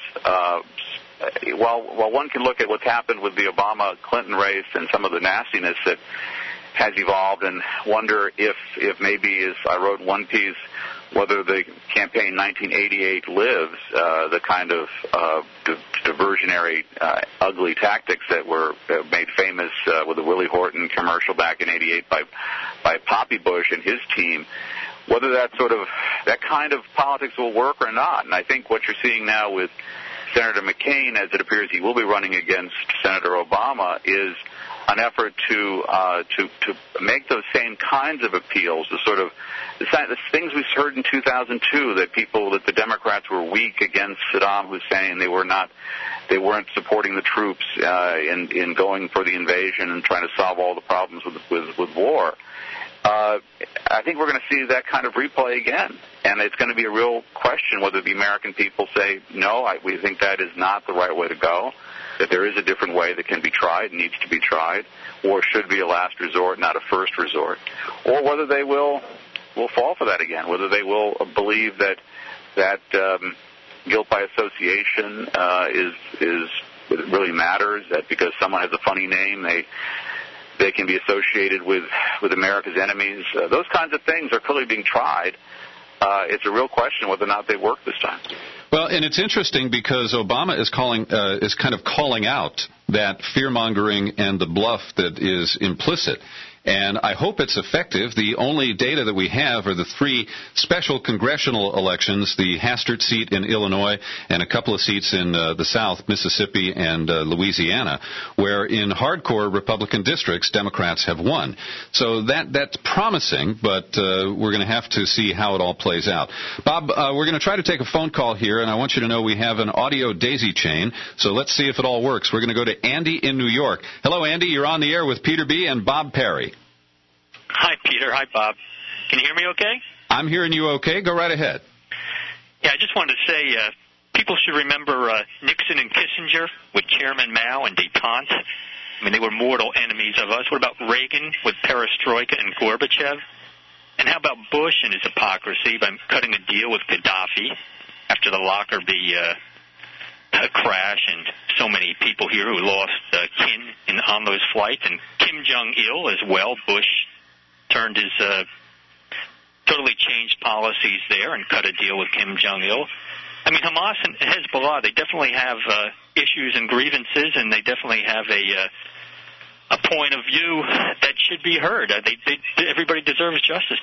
While one can look at what's happened with the Obama-Clinton race and some of the nastiness that has evolved, and wonder if maybe, as I wrote in one piece, whether the campaign 1988 lives, the kind of diversionary, ugly tactics that were made famous with the Willie Horton commercial back in '88 by Poppy Bush and his team, whether that kind of politics will work or not. And I think what you're seeing now with Senator McCain, as it appears he will be running against Senator Obama, is an effort to make those same kinds of appeals, the things we heard in 2002, that the Democrats were weak against Saddam Hussein, they weren't supporting the troops in going for the invasion and trying to solve all the problems with war. I think we're going to see that kind of replay again, and it's going to be a real question whether the American people say, no, we think that is not the right way to go, that there is a different way that can be tried, needs to be tried, or should be a last resort, not a first resort, or whether they will fall for that again, whether they will believe that guilt by association is really matters, that because someone has a funny name, they can be associated with America's enemies. Those kinds of things are clearly being tried. It's a real question whether or not they work this time. Well, and it's interesting because Obama is kind of calling out that fear-mongering and the bluff that is implicit. And I hope it's effective. The only data that we have are the 3 special congressional elections, the Hastert seat in Illinois and a couple of seats in the South, Mississippi and Louisiana, where in hardcore Republican districts, Democrats have won. So that's promising, but we're going to have to see how it all plays out. Bob, we're going to try to take a phone call here, and I want you to know we have an audio daisy chain, so let's see if it all works. We're going to go to Andy in New York. Hello, Andy. You're on the air with Peter B. and Bob Perry. Hi, Peter. Hi, Bob. Can you hear me okay? I'm hearing you okay. Go right ahead. Yeah, I just wanted to say people should remember Nixon and Kissinger with Chairman Mao and détente. I mean, they were mortal enemies of us. What about Reagan with perestroika and Gorbachev? And how about Bush and his hypocrisy by cutting a deal with Gaddafi after the Lockerbie crash, and so many people here who lost kin on those flights, and Kim Jong-il as well. Bush turned his totally changed policies there and cut a deal with Kim Jong-il. I mean, Hamas and Hezbollah, they definitely have issues and grievances, and they definitely have a point of view that should be heard. Everybody deserves justice.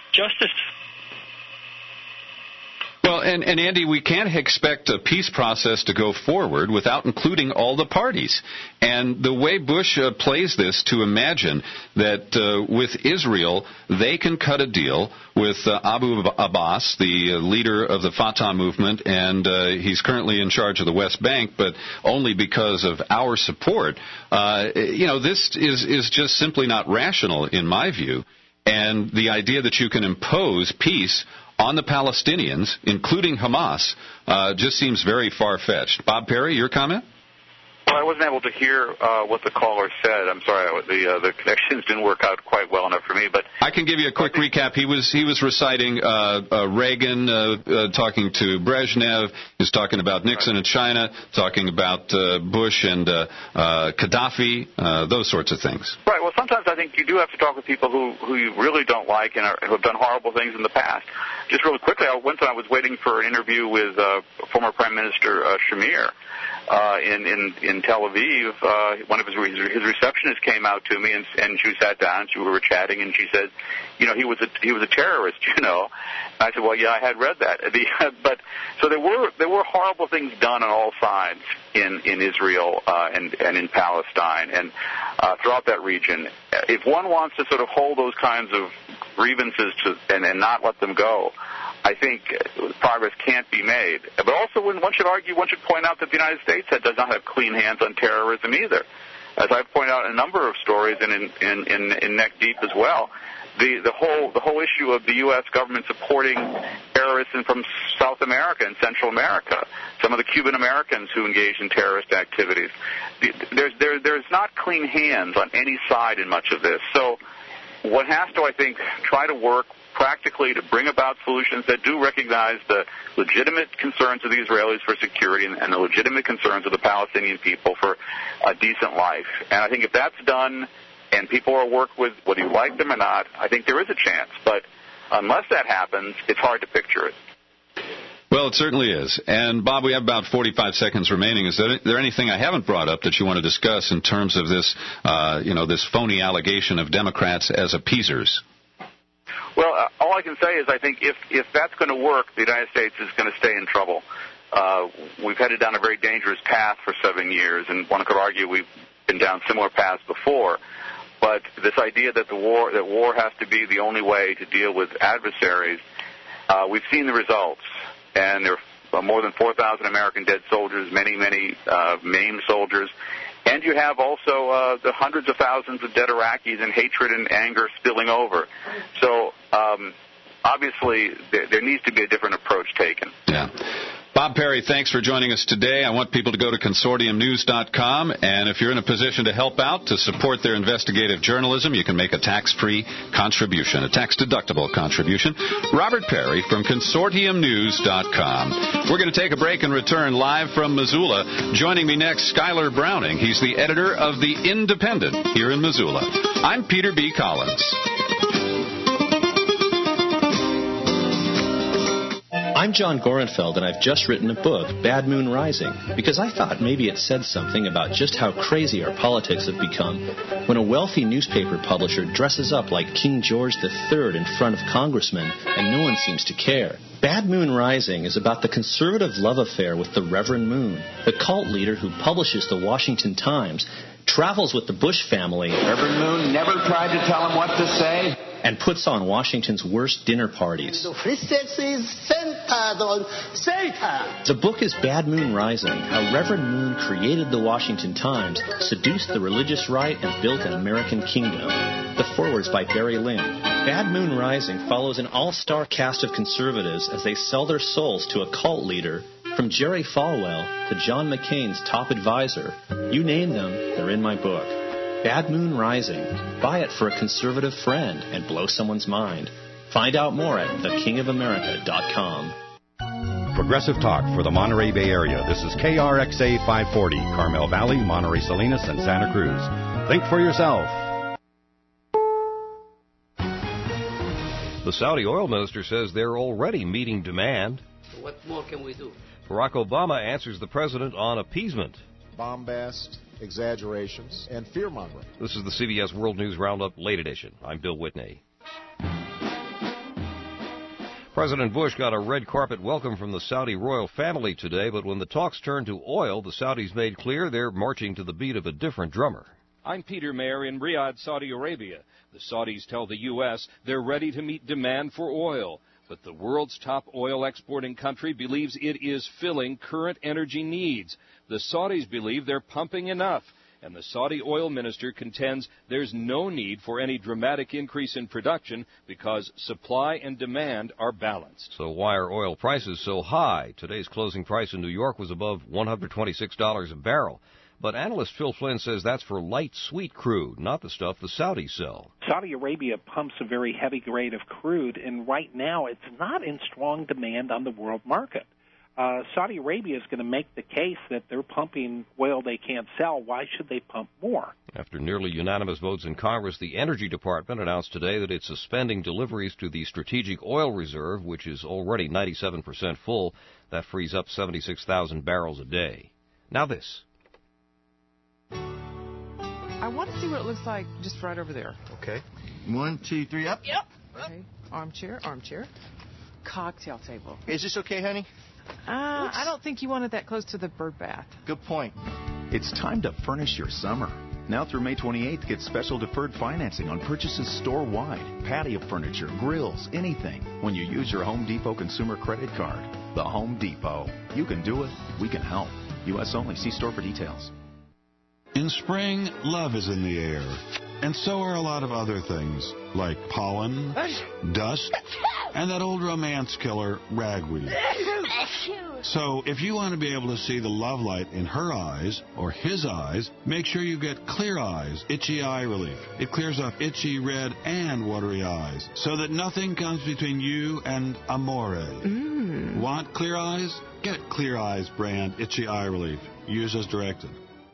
Well, and Andy, we can't expect a peace process to go forward without including all the parties. And the way Bush plays this to imagine that with Israel, they can cut a deal with Abu Abbas, the leader of the Fatah movement, and he's currently in charge of the West Bank, but only because of our support. This is just simply not rational in my view. And the idea that you can impose peace on the Palestinians, including Hamas, just seems very far-fetched. Bob Perry, your comment? Well, I wasn't able to hear what the caller said. I'm sorry, the connections didn't work out quite well enough for me. But I can give you a quick recap. He was reciting Reagan, talking to Brezhnev. He's talking about Nixon and China, talking about Bush and Gaddafi, those sorts of things. Right. Well, sometimes I think you do have to talk with people who you really don't like and who have done horrible things in the past. Just really quickly, one time I was waiting for an interview with former Prime Minister Shamir. In Tel Aviv, one of his receptionists came out to me and she sat down. We were chatting, and she said, he was a terrorist, And I said, well, yeah, I had read that. But so there were horrible things done on all sides in Israel and in Palestine and throughout that region. If one wants to sort of hold those kinds of grievances and not let them go, I think progress can't be made. But also, one should point out that the United States does not have clean hands on terrorism either. As I've pointed out in a number of stories and in Neck Deep as well, the whole issue of the U.S. government supporting terrorists from South America and Central America, some of the Cuban Americans who engage in terrorist activities. There's not clean hands on any side in much of this. So one has to, I think, try to work practically to bring about solutions that do recognize the legitimate concerns of the Israelis for security and the legitimate concerns of the Palestinian people for a decent life. And I think if that's done and people are worked with, whether you like them or not, I think there is a chance. But unless that happens, it's hard to picture it. Well, it certainly is. And, Bob, we have about 45 seconds remaining. Is there anything I haven't brought up that you want to discuss in terms of this, this phony allegation of Democrats as appeasers? Well, all I can say is I think if that's going to work, the United States is going to stay in trouble. We've headed down a very dangerous path for 7 years, and one could argue we've been down similar paths before. But this idea that war has to be the only way to deal with adversaries, we've seen the results. And there are more than 4,000 American dead soldiers, many maimed soldiers. And you have also the hundreds of thousands of dead Iraqis and hatred and anger spilling over. So obviously there needs to be a different approach taken. Yeah. Bob Perry, thanks for joining us today. I want people to go to consortiumnews.com, and if you're in a position to help out, to support their investigative journalism, you can make a tax-free contribution, a tax-deductible contribution. Robert Perry from consortiumnews.com. We're going to take a break and return live from Missoula. Joining me next, Skylar Browning. He's the editor of The Independent here in Missoula. I'm Peter B. Collins. I'm John Gorenfeld, and I've just written a book, Bad Moon Rising, because I thought maybe it said something about just how crazy our politics have become when a wealthy newspaper publisher dresses up like King George III in front of congressmen, and no one seems to care. Bad Moon Rising is about the conservative love affair with the Reverend Moon, the cult leader who publishes the Washington Times, travels with the Bush family. Reverend Moon never tried to tell him what to say. And puts on Washington's worst dinner parties. The free sex is centered on Satan. The book is Bad Moon Rising, how Reverend Moon created the Washington Times, seduced the religious right, and built an American kingdom. The foreword's by Barry Lynn. Bad Moon Rising follows an all-star cast of conservatives as they sell their souls to a cult leader, from Jerry Falwell to John McCain's top advisor. You name them, they're in my book. Bad Moon Rising. Buy it for a conservative friend and blow someone's mind. Find out more at thekingofamerica.com. Progressive Talk for the Monterey Bay Area. This is KRXA 540, Carmel Valley, Monterey Salinas, and Santa Cruz. Think for yourself. The Saudi oil minister says they're already meeting demand. What more can we do? Barack Obama answers the president on appeasement. Bombast, exaggerations, and fear-mongering. This is the CBS World News Roundup, late edition. I'm Bill Whitney. President Bush got a red carpet welcome from the Saudi royal family today, but when the talks turned to oil, the Saudis made clear they're marching to the beat of a different drummer. I'm Peter Mayer in Riyadh, Saudi Arabia. The Saudis tell the U.S. they're ready to meet demand for oil, but the world's top oil exporting country believes it is filling current energy needs. The Saudis believe they're pumping enough, and the Saudi oil minister contends there's no need for any dramatic increase in production because supply and demand are balanced. So why are oil prices so high? Today's closing price in New York was above $126 a barrel. But analyst Phil Flynn says that's for light sweet crude, not the stuff the Saudis sell. Saudi Arabia pumps a very heavy grade of crude, and right now it's not in strong demand on the world market. Saudi Arabia is going to make the case that they're pumping oil they can't sell. Why should they pump more? After nearly unanimous votes in Congress, the Energy Department announced today that it's suspending deliveries to the Strategic Oil Reserve, which is already 97% full. That frees up 76,000 barrels a day. Now this. I want to see what it looks like just right over there. Okay. 1, 2, 3, up. Yep. Okay. Armchair. Cocktail table. Is this okay, honey? I don't think you want it that close to the bird bath. Good point. It's time to furnish your summer. Now through May 28th, get special deferred financing on purchases store-wide. Patio furniture, grills, anything. When you use your Home Depot consumer credit card. The Home Depot. You can do it. We can help. U.S. only. See store for details. In spring, love is in the air. And so are a lot of other things, like pollen, dust, and that old romance killer, ragweed. So, if you want to be able to see the love light in her eyes, or his eyes, make sure you get Clear Eyes Itchy Eye Relief. It clears up itchy, red, and watery eyes, so that nothing comes between you and amore. Want Clear Eyes? Get Clear Eyes brand Itchy Eye Relief. Use as directed.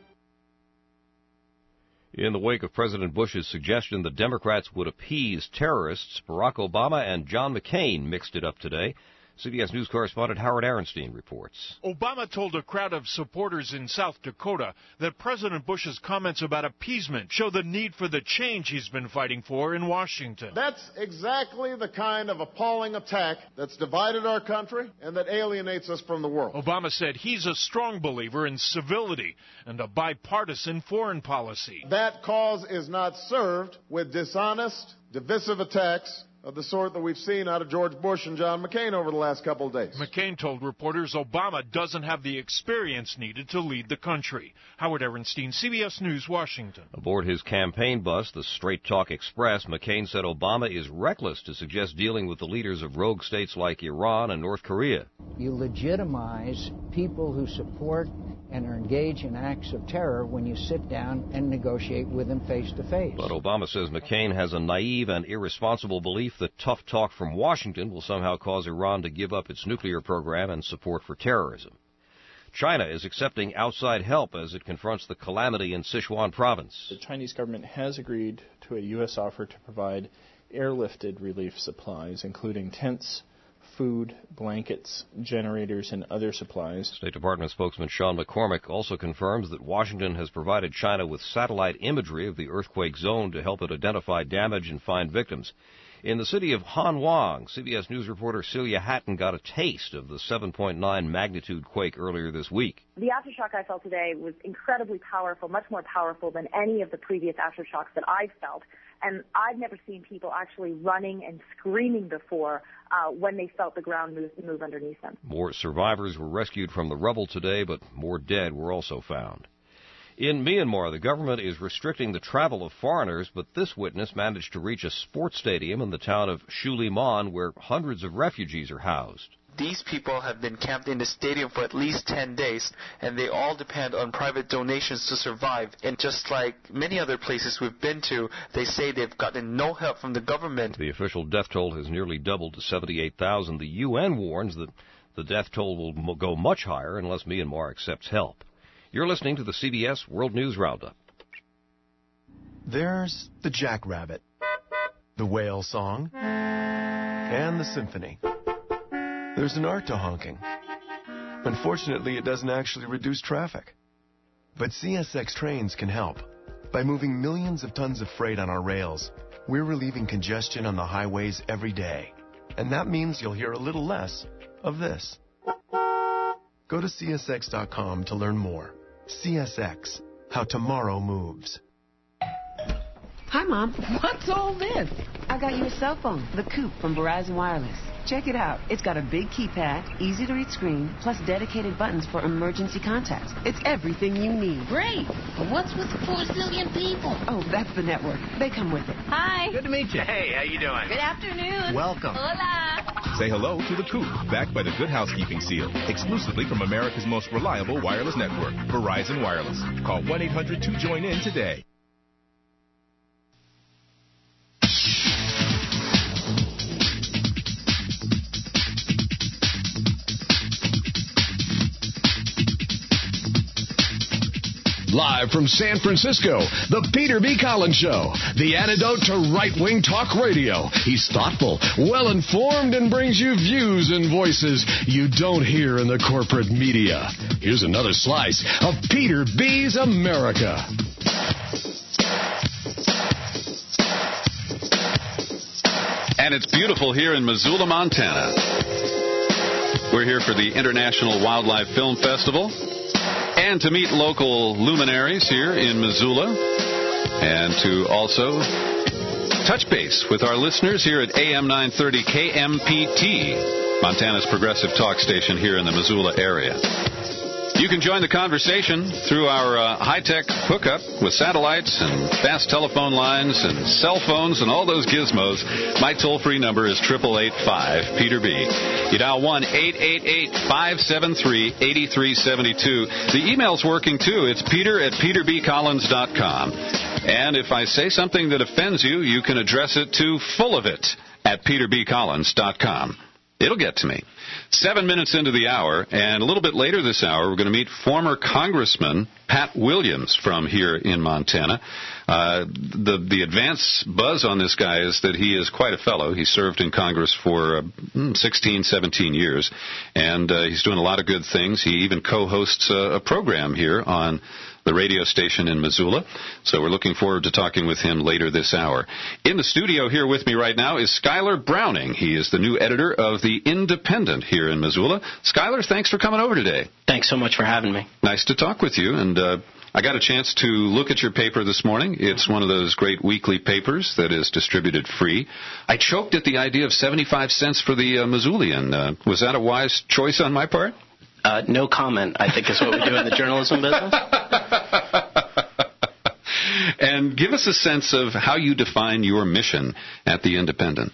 In the wake of President Bush's suggestion that Democrats would appease terrorists, Barack Obama and John McCain mixed it up today. CBS News correspondent Howard Arenstein reports. Obama told a crowd of supporters in South Dakota that President Bush's comments about appeasement show the need for the change he's been fighting for in Washington. That's exactly the kind of appalling attack that's divided our country and that alienates us from the world. Obama said he's a strong believer in civility and a bipartisan foreign policy. That cause is not served with dishonest, divisive attacks of the sort that we've seen out of George Bush and John McCain over the last couple of days. McCain told reporters Obama doesn't have the experience needed to lead the country. Howard Arenstein, CBS News, Washington. Aboard his campaign bus, the Straight Talk Express, McCain said Obama is reckless to suggest dealing with the leaders of rogue states like Iran and North Korea. You legitimize people who support and are engaged in acts of terror when you sit down and negotiate with them face to face. But Obama says McCain has a naive and irresponsible belief that tough talk from Washington will somehow cause Iran to give up its nuclear program and support for terrorism. China is accepting outside help as it confronts the calamity in Sichuan province. The Chinese government has agreed to a U.S. offer to provide airlifted relief supplies, including tents, food, blankets, generators, and other supplies. State Department spokesman Sean McCormick also confirms that Washington has provided China with satellite imagery of the earthquake zone to help it identify damage and find victims. In the city of Hanwang, CBS News reporter Celia Hatton got a taste of the 7.9 magnitude quake earlier this week. The aftershock I felt today was incredibly powerful, much more powerful than any of the previous aftershocks that I've felt. And I've never seen people actually running and screaming before when they felt the ground move underneath them. More survivors were rescued from the rubble today, but more dead were also found. In Myanmar, the government is restricting the travel of foreigners, but this witness managed to reach a sports stadium in the town of Shulimon, where hundreds of refugees are housed. These people have been camped in the stadium for at least 10 days, and they all depend on private donations to survive. And just like many other places we've been to, they say they've gotten no help from the government. The official death toll has nearly doubled to 78,000. The UN warns that the death toll will go much higher unless Myanmar accepts help. You're listening to the CBS World News Roundup. There's the jackrabbit, the whale song, and the symphony. There's an art to honking. Unfortunately, it doesn't actually reduce traffic. But CSX trains can help. By moving millions of tons of freight on our rails, we're relieving congestion on the highways every day. And that means you'll hear a little less of this. Go to CSX.com to learn more. CSX, how tomorrow moves. Hi, Mom. What's all this? I got you a cell phone, the Coupe from Verizon Wireless. Check it out. It's got a big keypad, easy-to-read screen, plus dedicated buttons for emergency contacts. It's everything you need. Great. But what's with the 4 zillion people? Oh, that's the network. They come with it. Hi. Good to meet you. Hey, how you doing? Good afternoon. Welcome. Hola. Say hello to the Coupe, backed by the Good Housekeeping Seal, exclusively from America's most reliable wireless network, Verizon Wireless. Call 1-800-2JOIN-IN today. Live from San Francisco, the Peter B. Collins Show, the antidote to right-wing talk radio. He's thoughtful, well-informed, and brings you views and voices you don't hear in the corporate media. Here's another slice of Peter B.'s America. And it's beautiful here in Missoula, Montana. We're here for the International Wildlife Film Festival, and to meet local luminaries here in Missoula, and to also touch base with our listeners here at AM 930 KMPT, Montana's progressive talk station here in the Missoula area. You can join the conversation through our high-tech hookup with satellites and fast telephone lines and cell phones and all those gizmos. My toll-free number is 888-5-PETER-B. You dial 1-888-573-8372. The email's working, too. It's peter@peterbcollins.com. And if I say something that offends you, you can address it to fullofit@peterbcollins.com. It'll get to me. 7 minutes into the hour, and a little bit later this hour, we're going to meet former Congressman Pat Williams from here in Montana. The advance buzz on this guy is that he is quite a fellow. He served in Congress for 16, 17 years, and he's doing a lot of good things. He even co-hosts a program here on the radio station in Missoula. So we're looking forward to talking with him later this hour. In the studio here with me right now is Schuyler Browning. He is the new editor of The Independent here in Missoula. Schuyler, thanks for coming over today. Thanks so much for having me. Nice to talk with you. And I got a chance to look at your paper this morning. It's one of those great weekly papers that is distributed free. I choked at the idea of 75 cents for the Missoulian. Was that a wise choice on my part? No comment, I think, is what we do in the journalism business. And give us a sense of how you define your mission at The Independent.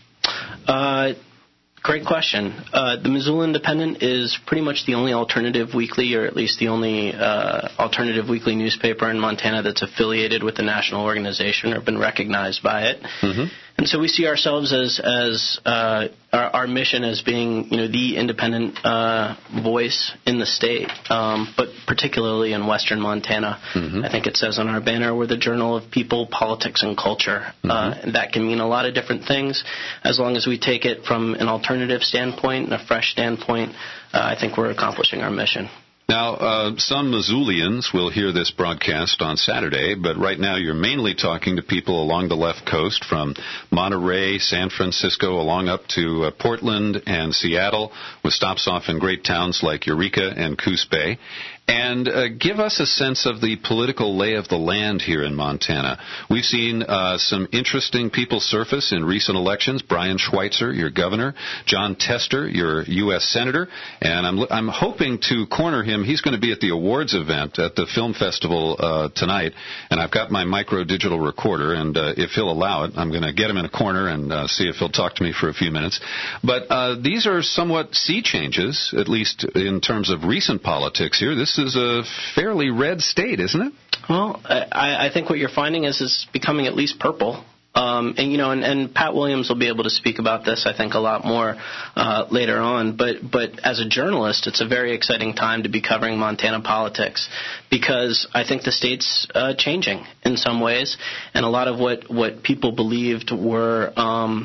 Great question. The Missoula Independent is pretty much the only alternative weekly, or at least the only alternative weekly newspaper in Montana that's affiliated with the national organization or been recognized by it. Mm-hmm. And so we see ourselves as our mission as being, the independent voice in the state, but particularly in western Montana. Mm-hmm. I think it says on our banner, we're the journal of people, politics, and culture. Mm-hmm. And that can mean a lot of different things. As long as we take it from an alternative standpoint and a fresh standpoint, I think we're accomplishing our mission. Now, some Missoulians will hear this broadcast on Saturday, but right now you're mainly talking to people along the left coast from Monterey, San Francisco, along up to Portland and Seattle, with stops off in great towns like Eureka and Coos Bay. and give us a sense of the political lay of the land here in Montana. We've seen some interesting people surface in recent elections. Brian Schweitzer, your governor, John Tester, your U.S. senator, and I'm hoping to corner him. He's going to be at the awards event at the film festival tonight, and I've got my micro digital recorder, and if he'll allow it, I'm going to get him in a corner and see if he'll talk to me for a few minutes. But these are somewhat sea changes, at least in terms of recent politics here. This is a fairly red state, isn't it? Well, I think what you're finding is becoming at least purple. And Pat Williams will be able to speak about this, I think, a lot more later on. But as a journalist, it's a very exciting time to be covering Montana politics because I think the state's changing in some ways, and a lot of what people believed were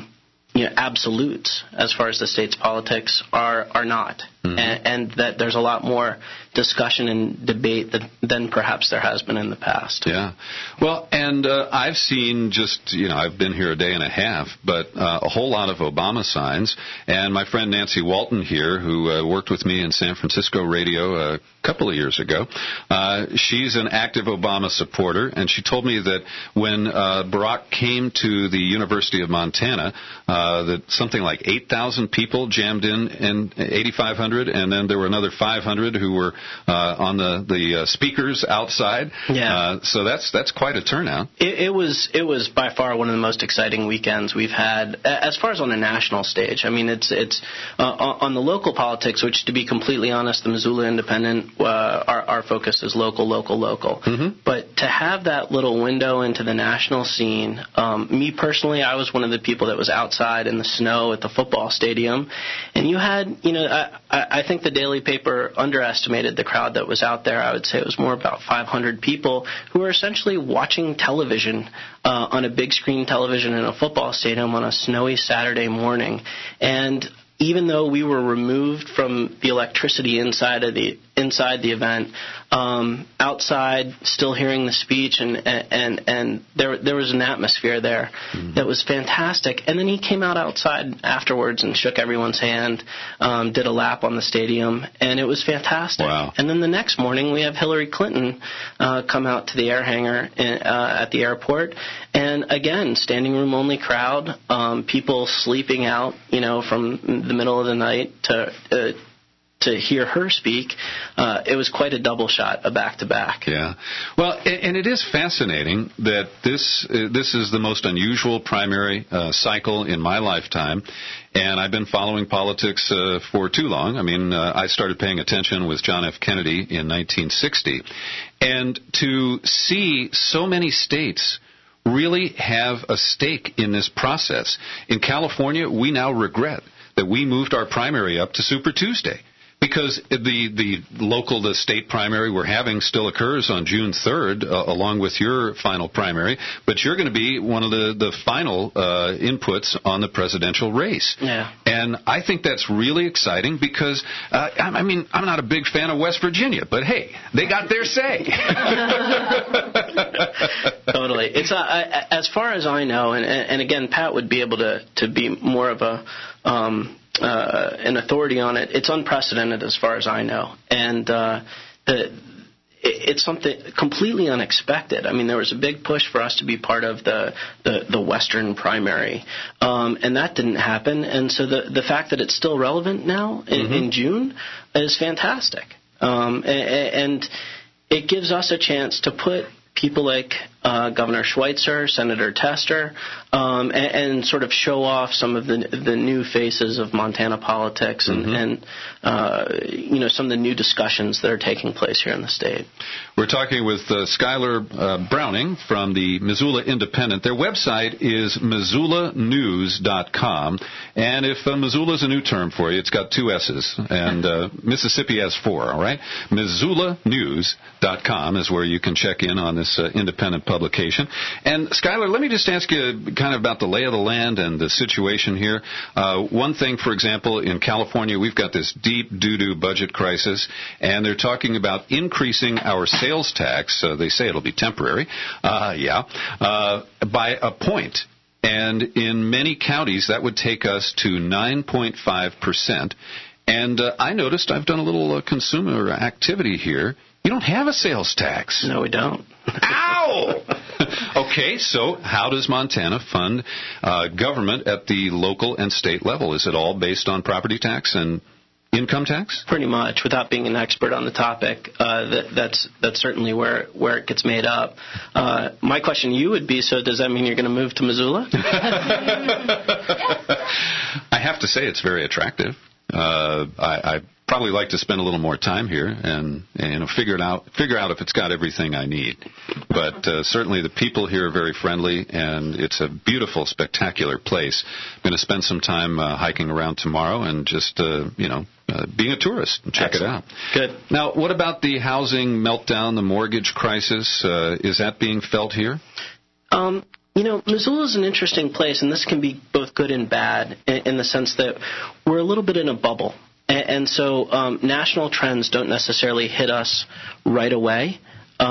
absolutes as far as the state's politics are not, and that there's a lot more discussion and debate than perhaps there has been in the past. Yeah. Well, and I've seen I've been here a day and a half, but a whole lot of Obama signs. And my friend Nancy Walton here, who worked with me in San Francisco radio a couple of years ago, she's an active Obama supporter, and she told me that when Barack came to the University of Montana, that something like 8,000 people jammed in 8,500, and then there were another 500 who were on the speakers outside. Yeah. So that's quite a turnout. It was by far one of the most exciting weekends we've had as far as on a national stage. I mean, it's on the local politics, which, to be completely honest, the Missoula Independent, our focus is local. Mm-hmm. But to have that little window into the national scene, me personally, I was one of the people that was outside in the snow at the football stadium, and you had, I think the Daily Paper underestimated the crowd that was out there. I would say it was more about 500 people who were essentially watching television on a big screen television in a football stadium on a snowy Saturday morning. And even though we were removed from the electricity inside the event, outside, still hearing the speech, and there was an atmosphere there that was fantastic. And then he came outside afterwards and shook everyone's hand, did a lap on the stadium, and it was fantastic. Wow. And then the next morning we have Hillary Clinton come out to the air hangar at the airport, and again, standing room only crowd, people sleeping out, from the middle of the night to hear her speak. It was quite a double shot, a back-to-back. Yeah. Well, and it is fascinating that this is the most unusual primary cycle in my lifetime, and I've been following politics for too long. I mean, I started paying attention with John F. Kennedy in 1960, and to see so many states really have a stake in this process. In California, we now regret that we moved our primary up to Super Tuesday, because the state primary we're having still occurs on June 3rd, along with your final primary, but you're going to be one of the final inputs on the presidential race. Yeah. And I think that's really exciting because, I'm not a big fan of West Virginia, but hey, they got their say. Totally. It's as far as I know, and again, Pat would be able to be more of an authority on it. It's unprecedented as far as I know, and it's something completely unexpected. I mean, there was a big push for us to be part of the Western primary, and that didn't happen. And so the fact that it's still relevant now in June is fantastic, and it gives us a chance to put people like Governor Schweitzer, Senator Tester, and sort of show off some of the new faces of Montana politics and some of the new discussions that are taking place here in the state. We're talking with Skylar Browning from the Missoula Independent. Their website is MissoulaNews.com, and if Missoula is a new term for you, it's got 2 S's, and Mississippi has 4, all right? MissoulaNews.com is where you can check in on this independent publication. And Skylar, let me just ask you kind of about the lay of the land and the situation here. One thing, for example, in California, we've got this deep doo-doo budget crisis, and they're talking about increasing our sales tax. They say it'll be temporary, by a point. And in many counties, that would take us to 9.5%. And I noticed, I've done a little consumer activity here. You don't have a sales tax. No, we don't. Ow! Okay, so how does Montana fund government at the local and state level? Is it all based on property tax and income tax? Pretty much. Without being an expert on the topic, that's certainly where it gets made up. My question to you would be, so does that mean you're going to move to Missoula? I have to say it's very attractive. I probably like to spend a little more time here and figure out if it's got everything I need. But certainly the people here are very friendly, and it's a beautiful, spectacular place. I'm going to spend some time hiking around tomorrow and just being a tourist and check Excellent. it out. Good. Now, what about the housing meltdown, the mortgage crisis? Is that being felt here? Missoula is an interesting place, and this can be both good and bad in the sense that we're a little bit in a bubble. And so national trends don't necessarily hit us right away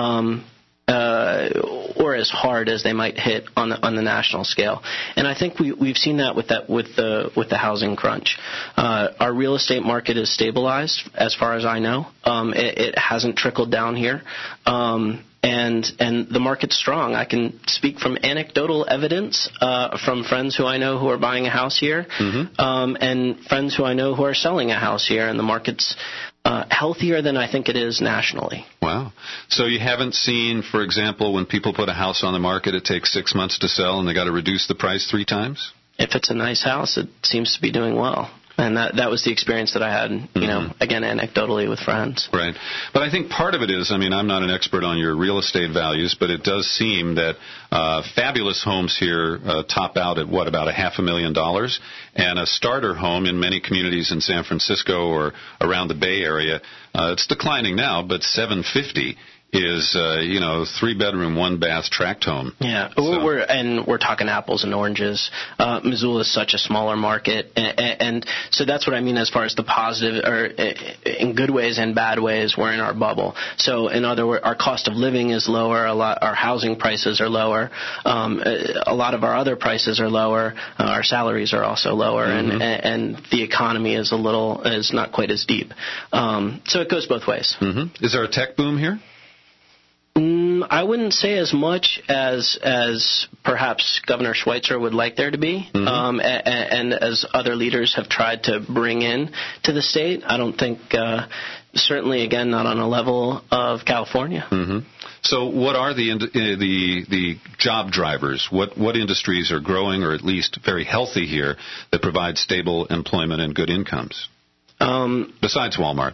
or as hard as they might hit on the national scale. And I think we've seen that with the housing crunch. Our real estate market is stabilized, as far as I know. It hasn't trickled down here. And the market's strong. I can speak from anecdotal evidence from friends who I know who are buying a house here, and friends who I know who are selling a house here, and the market's healthier than I think it is nationally. Wow. So you haven't seen, for example, when people put a house on the market, it takes 6 months to sell, and they got to reduce the price 3 times? If it's a nice house, it seems to be doing well. And that was the experience that I had, again, anecdotally with friends. Right. But I think part of it is, I'm not an expert on your real estate values, but it does seem that fabulous homes here top out at, about $500,000, and a starter home in many communities in San Francisco or around the Bay Area, it's declining now, but $750,000 is 3-bedroom, 1-bath tract home. Yeah, so. We're talking apples and oranges. Missoula is such a smaller market, and so that's what I mean as far as the positive, or in good ways and bad ways, we're in our bubble. So in other words, our cost of living is lower. Our housing prices are lower. A lot of our other prices are lower. Our salaries are also lower, and the economy is not quite as deep. So it goes both ways. Mm-hmm. Is there a tech boom here? I wouldn't say as much as perhaps Governor Schweitzer would like there to be, and as other leaders have tried to bring in to the state. I don't think, certainly, again, not on a level of California. Mm-hmm. So what are the job drivers? What industries are growing, or at least very healthy here, that provide stable employment and good incomes? Besides Walmart.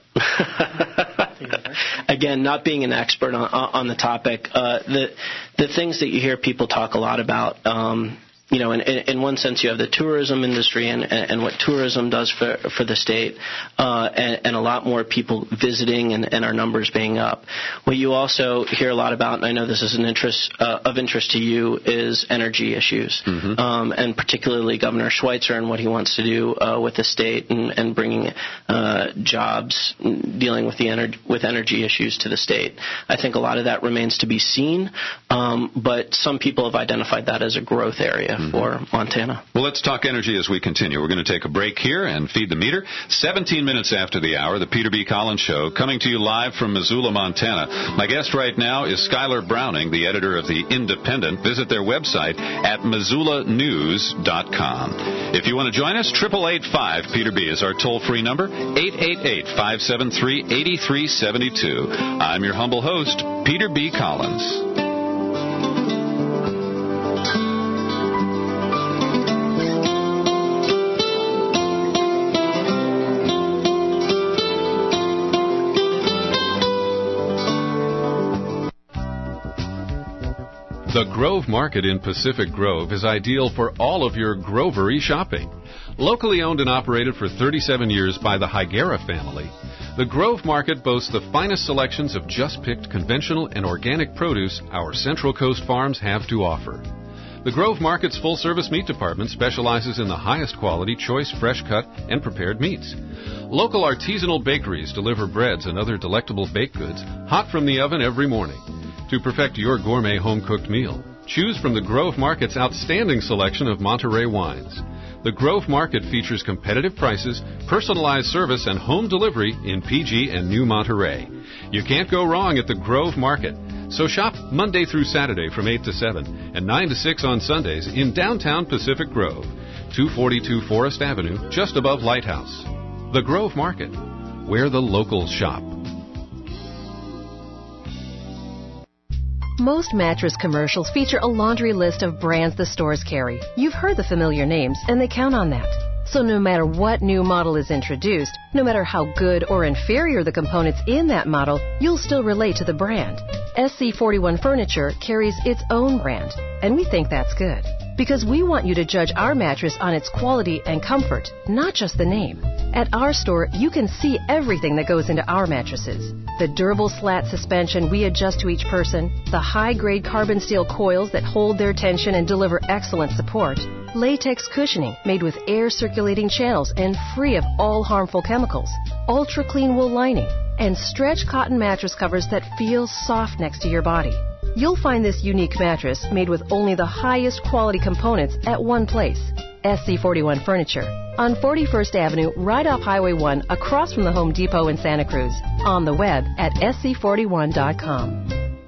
Again, not being an expert on the topic, the things that you hear people talk a lot about, in one sense you have the tourism industry and what tourism does for the state, and a lot more people visiting and our numbers being up. What you also hear a lot about, and I know this is of interest to you, is energy issues, and particularly Governor Schweitzer and what he wants to do with the state and bringing jobs dealing with energy issues to the state. I think a lot of that remains to be seen, but some people have identified that as a growth area for Montana. Well, let's talk energy as we continue. We're going to take a break here and feed the meter. 17 minutes after the hour, the Peter B. Collins Show, coming to you live from Missoula, Montana. My guest right now is Skylar Browning, the editor of The Independent. Visit their website at MissoulaNews.com. If you want to join us, 888-5 Peter B is our toll-free number, 888-573-8372. I'm your humble host, Peter B. Collins. The Grove Market in Pacific Grove is ideal for all of your grovery shopping. Locally owned and operated for 37 years by the Higuera family, the Grove Market boasts the finest selections of just-picked conventional and organic produce our Central Coast farms have to offer. The Grove Market's full-service meat department specializes in the highest quality, choice, fresh-cut, and prepared meats. Local artisanal bakeries deliver breads and other delectable baked goods hot from the oven every morning. To perfect your gourmet home-cooked meal, choose from the Grove Market's outstanding selection of Monterey wines. The Grove Market features competitive prices, personalized service, and home delivery in PG and New Monterey. You can't go wrong at the Grove Market. So shop Monday through Saturday from 8 to 7 and 9 to 6 on Sundays in downtown Pacific Grove, 242 Forest Avenue, just above Lighthouse. The Grove Market, where the locals shop. Most mattress commercials feature a laundry list of brands the stores carry. You've heard the familiar names, and they count on that. So no matter what new model is introduced, no matter how good or inferior the components in that model, you'll still relate to the brand. SC41 Furniture carries its own brand, and we think that's good. Because we want you to judge our mattress on its quality and comfort, not just the name. At our store, you can see everything that goes into our mattresses. The durable slat suspension we adjust to each person, the high-grade carbon steel coils that hold their tension and deliver excellent support, latex cushioning made with air circulating channels and free of all harmful chemicals, ultra-clean wool lining, and stretch cotton mattress covers that feel soft next to your body. You'll find this unique mattress made with only the highest quality components at one place. SC41 Furniture on 41st Avenue, right off Highway 1, across from the Home Depot in Santa Cruz. On the web at sc41.com.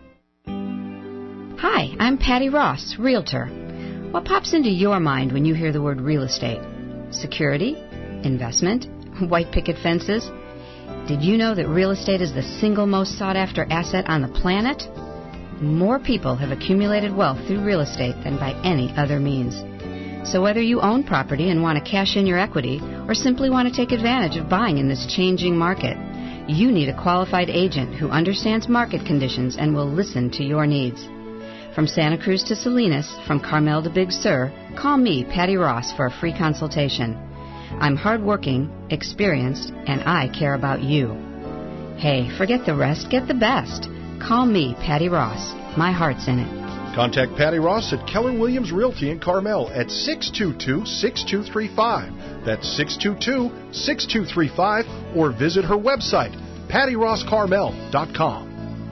Hi, I'm Patty Ross, Realtor. What pops into your mind when you hear the word real estate? Security? Investment? White picket fences? Did you know that real estate is the single most sought after asset on the planet? More people have accumulated wealth through real estate than by any other means. So whether you own property and want to cash in your equity or simply want to take advantage of buying in this changing market, you need a qualified agent who understands market conditions and will listen to your needs. From Santa Cruz to Salinas, from Carmel to Big Sur, call me, Patty Ross, for a free consultation. I'm hardworking, experienced, and I care about you. Hey, forget the rest, get the best. Call me, Patty Ross. My heart's in it. Contact Patty Ross at Keller Williams Realty in Carmel at 622-6235. That's 622-6235, or visit her website, pattyrosscarmel.com.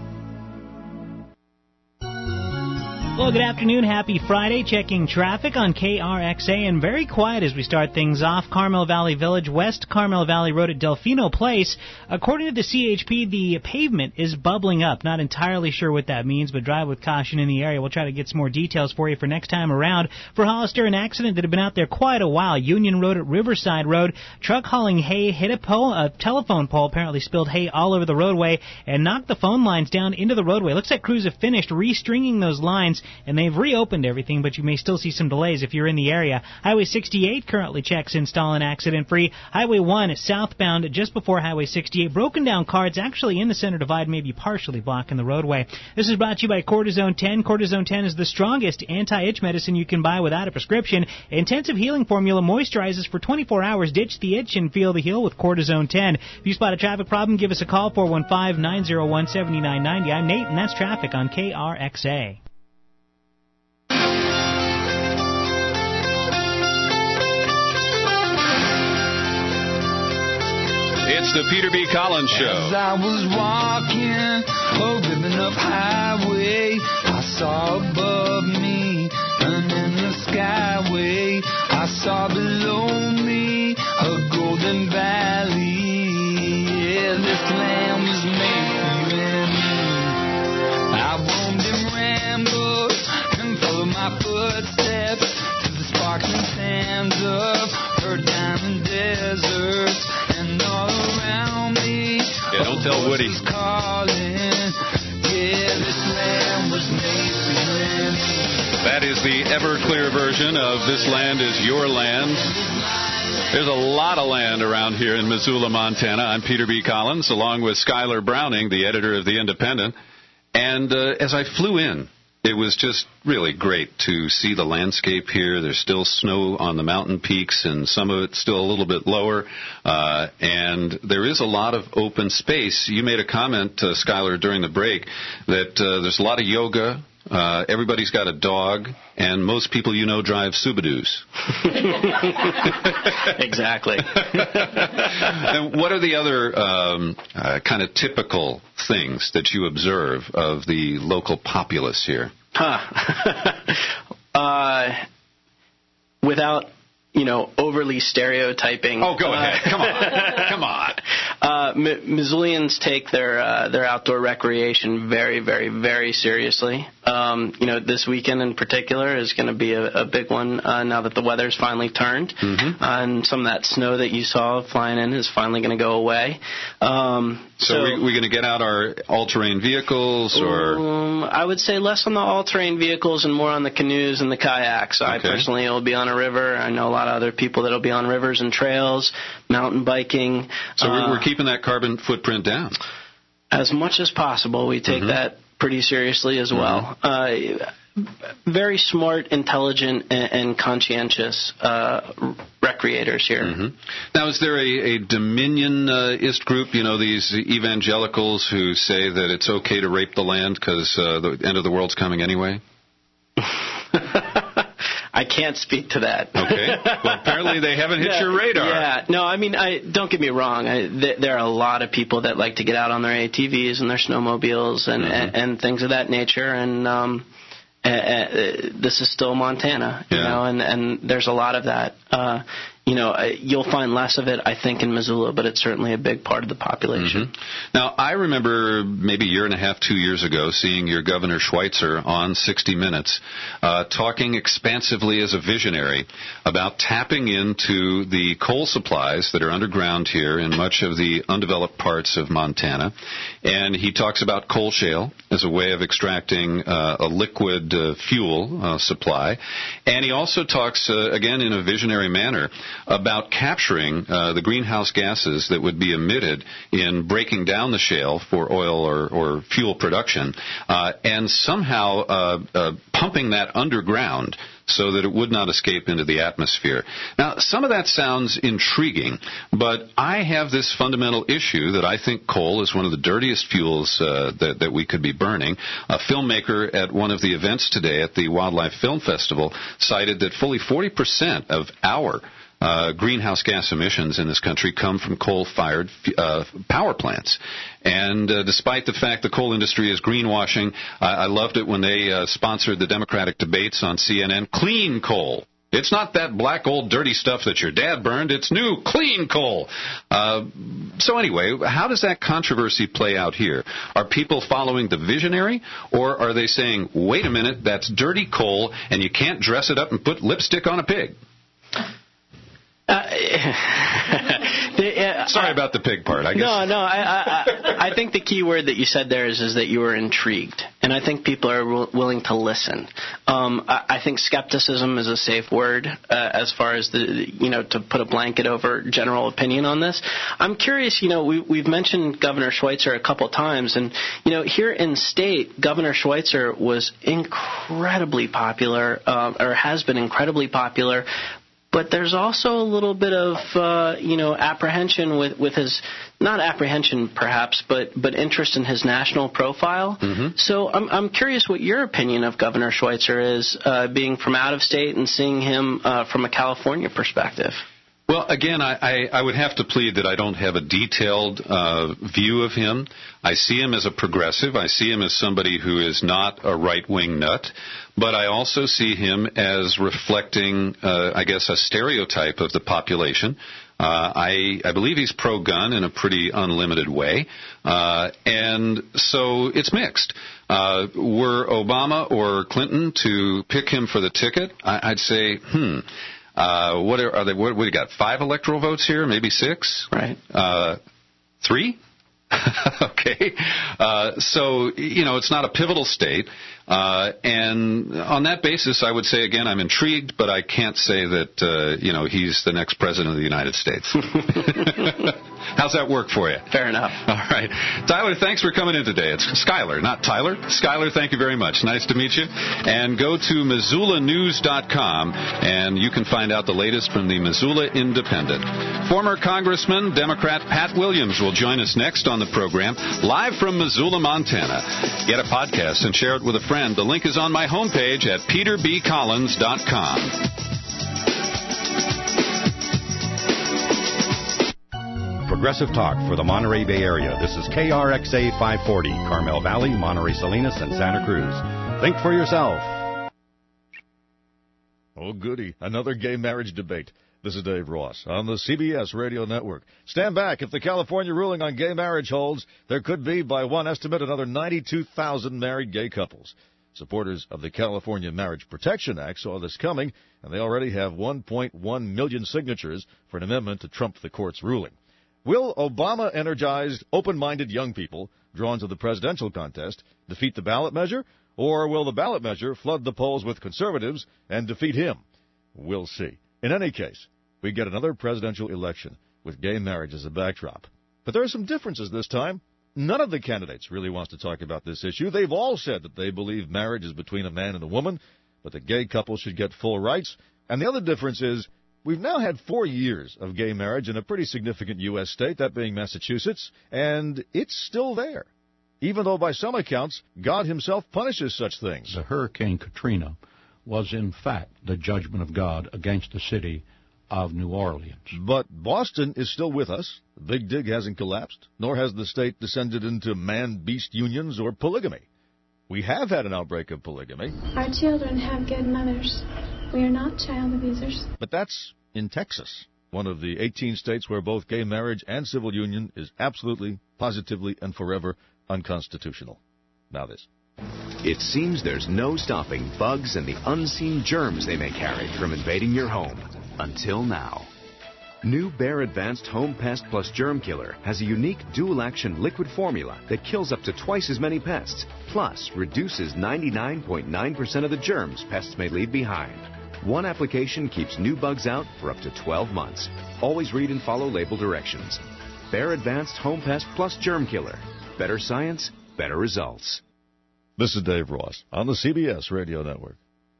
Well, good afternoon. Happy Friday. Checking traffic on KRXA, and very quiet as we start things off. Carmel Valley Village, West Carmel Valley Road at Delfino Place. According to the CHP, the pavement is bubbling up. Not entirely sure what that means, but drive with caution in the area. We'll try to get some more details for you for next time around. For Hollister, an accident that had been out there quite a while. Union Road at Riverside Road. Truck hauling hay hit a telephone pole, apparently spilled hay all over the roadway, and knocked the phone lines down into the roadway. Looks like crews have finished restringing those lines, and they've reopened everything, but you may still see some delays if you're in the area. Highway 68 currently checks installing accident-free. Highway 1 southbound just before Highway 68. Broken down cars actually in the center divide, maybe partially blocking the roadway. This is brought to you by Cortisone 10. Cortisone 10 is the strongest anti-itch medicine you can buy without a prescription. Intensive healing formula moisturizes for 24 hours. Ditch the itch and feel the heal with Cortisone 10. If you spot a traffic problem, give us a call, 415-901-7990. I'm Nate, and that's traffic on KRXA. It's the Peter B. Collins Show. As I was walking a ribbon of highway, I saw above me and in the skyway, I saw below me a golden valley. Yeah, this land was made for you and me. I roamed and rambled and followed my footsteps to the sparkling sands of her diamond deserts. And all around me, yeah, don't tell Woody. That is the Everclear version of This Land Is Your Land. There's a lot of land around here in Missoula, Montana. I'm Peter B. Collins, along with Skylar Browning, the editor of The Independent. And as I flew in, it was just really great to see the landscape here. There's still snow on the mountain peaks, and some of it's still a little bit lower. And there is a lot of open space. You made a comment, Skylar, during the break, that there's a lot of yoga. Everybody's got a dog, and most people you know drive Subaru's. Exactly. And what are the other kind of typical things that you observe of the local populace here? Without, overly stereotyping. Oh, go ahead. Come on. Missoulians take their outdoor recreation very, very, very seriously. This weekend in particular is going to be a big one now that the weather's finally turned. And some of that snow that you saw flying in is finally going to go away. So we're going to get out our all-terrain vehicles, or? I would say less on the all-terrain vehicles and more on the canoes and the kayaks. I personally will be on a river. I know a lot of other people that will be on rivers and trails, mountain biking. So we're keeping that carbon footprint down. As much as possible. We take that pretty seriously as well. Very smart, intelligent, and conscientious recreators here. Now, is there a Dominionist group, these evangelicals who say that it's okay to rape the land because the end of the world's coming anyway? I can't speak to that. Okay. Well, apparently they haven't hit your radar. Yeah. No, I mean, don't get me wrong. There are a lot of people that like to get out on their ATVs and their snowmobiles and things of that nature, and this is still Montana, and there's a lot of that. You'll find less of it, I think, in Missoula, but it's certainly a big part of the population. Now, I remember maybe a year and a half, 2 years ago, seeing your Governor Schweitzer on 60 Minutes talking expansively as a visionary about tapping into the coal supplies that are underground here in much of the undeveloped parts of Montana. And he talks about coal shale as a way of extracting a liquid fuel supply. And he also talks, again, in a visionary manner, about capturing the greenhouse gases that would be emitted in breaking down the shale for oil or fuel production, and somehow pumping that underground so that it would not escape into the atmosphere. Now, some of that sounds intriguing, but I have this fundamental issue that I think coal is one of the dirtiest fuels that we could be burning. A filmmaker at one of the events today at the Wildlife Film Festival cited that fully 40% of our greenhouse gas emissions in this country come from coal-fired power plants. And despite the fact the coal industry is greenwashing, I loved it when they sponsored the Democratic debates on CNN. Clean coal. It's not that black old dirty stuff that your dad burned. It's new, clean coal. So anyway, how does that controversy play out here? Are people following the visionary, or are they saying, wait a minute, that's dirty coal, and you can't dress it up and put lipstick on a pig? Sorry about the pig part, I guess. No, I think the key word that you said there is that you were intrigued, and I think people are willing to listen. I think skepticism is a safe word as far as to put a blanket over general opinion on this. I'm curious. We've mentioned Governor Schweitzer a couple times, and here in state, Governor Schweitzer was incredibly popular, or has been incredibly popular. But there's also a little bit of, apprehension with his, not apprehension perhaps, but interest in his national profile. So I'm curious what your opinion of Governor Schweitzer is, being from out of state and seeing him from a California perspective. Well, again, I would have to plead that I don't have a detailed view of him. I see him as a progressive. I see him as somebody who is not a right-wing nut. But I also see him as reflecting, a stereotype of the population. I believe he's pro-gun in a pretty unlimited way. And so it's mixed. Were Obama or Clinton to pick him for the ticket, I'd say, what do you got? 5 electoral votes here? Maybe 6? Right. 3? Okay. So, it's not a pivotal state. And on that basis, I would say, again, I'm intrigued, but I can't say that, he's the next president of the United States. How's that work for you? Fair enough. All right. Tyler, thanks for coming in today. It's Skyler, not Tyler. Skyler, thank you very much. Nice to meet you. And go to MissoulaNews.com, and you can find out the latest from the Missoula Independent. Former Congressman, Democrat Pat Williams will join us next on the program, live from Missoula, Montana. Get a podcast and share it with a friend. The link is on my homepage at PeterBCollins.com. Progressive talk for the Monterey Bay Area. This is KRXA 540, Carmel Valley, Monterey Salinas, and Santa Cruz. Think for yourself. Oh, goody. Another gay marriage debate. This is Dave Ross on the CBS Radio Network. Stand back. If the California ruling on gay marriage holds, there could be, by one estimate, another 92,000 married gay couples. Supporters of the California Marriage Protection Act saw this coming, and they already have 1.1 million signatures for an amendment to trump the court's ruling. Will Obama-energized, open-minded young people drawn to the presidential contest defeat the ballot measure, or will the ballot measure flood the polls with conservatives and defeat him? We'll see. In any case, we get another presidential election with gay marriage as a backdrop. But there are some differences this time. None of the candidates really wants to talk about this issue. They've all said that they believe marriage is between a man and a woman, but that gay couples should get full rights. And the other difference is we've now had 4 years of gay marriage in a pretty significant U.S. state, that being Massachusetts, and it's still there, even though by some accounts God himself punishes such things. The Hurricane Katrina was in fact the judgment of God against the city of New Orleans. But Boston is still with us. The Big Dig hasn't collapsed, nor has the state descended into man-beast unions or polygamy. We have had an outbreak of polygamy. Our children have good mothers. We are not child abusers. But that's in Texas, one of the 18 states where both gay marriage and civil union is absolutely, positively, and forever unconstitutional. Now this. It seems there's no stopping bugs and the unseen germs they may carry from invading your home. Until now. New Bear Advanced Home Pest Plus Germ Killer has a unique dual-action liquid formula that kills up to twice as many pests, plus reduces 99.9% of the germs pests may leave behind. One application keeps new bugs out for up to 12 months. Always read and follow label directions. Bear Advanced Home Pest Plus Germ Killer. Better science, better results. This is Dave Ross on the CBS Radio Network.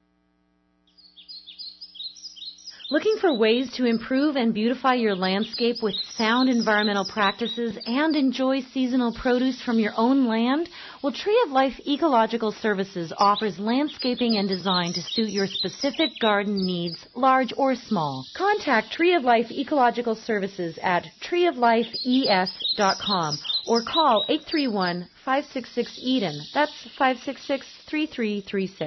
Looking for ways to improve and beautify your landscape with sound environmental practices and enjoy seasonal produce from your own land? Well, Tree of Life Ecological Services offers landscaping and design to suit your specific garden needs, large or small. Contact Tree of Life Ecological Services at treeoflifees.com or call 831-566-EDEN. That's 566-3336.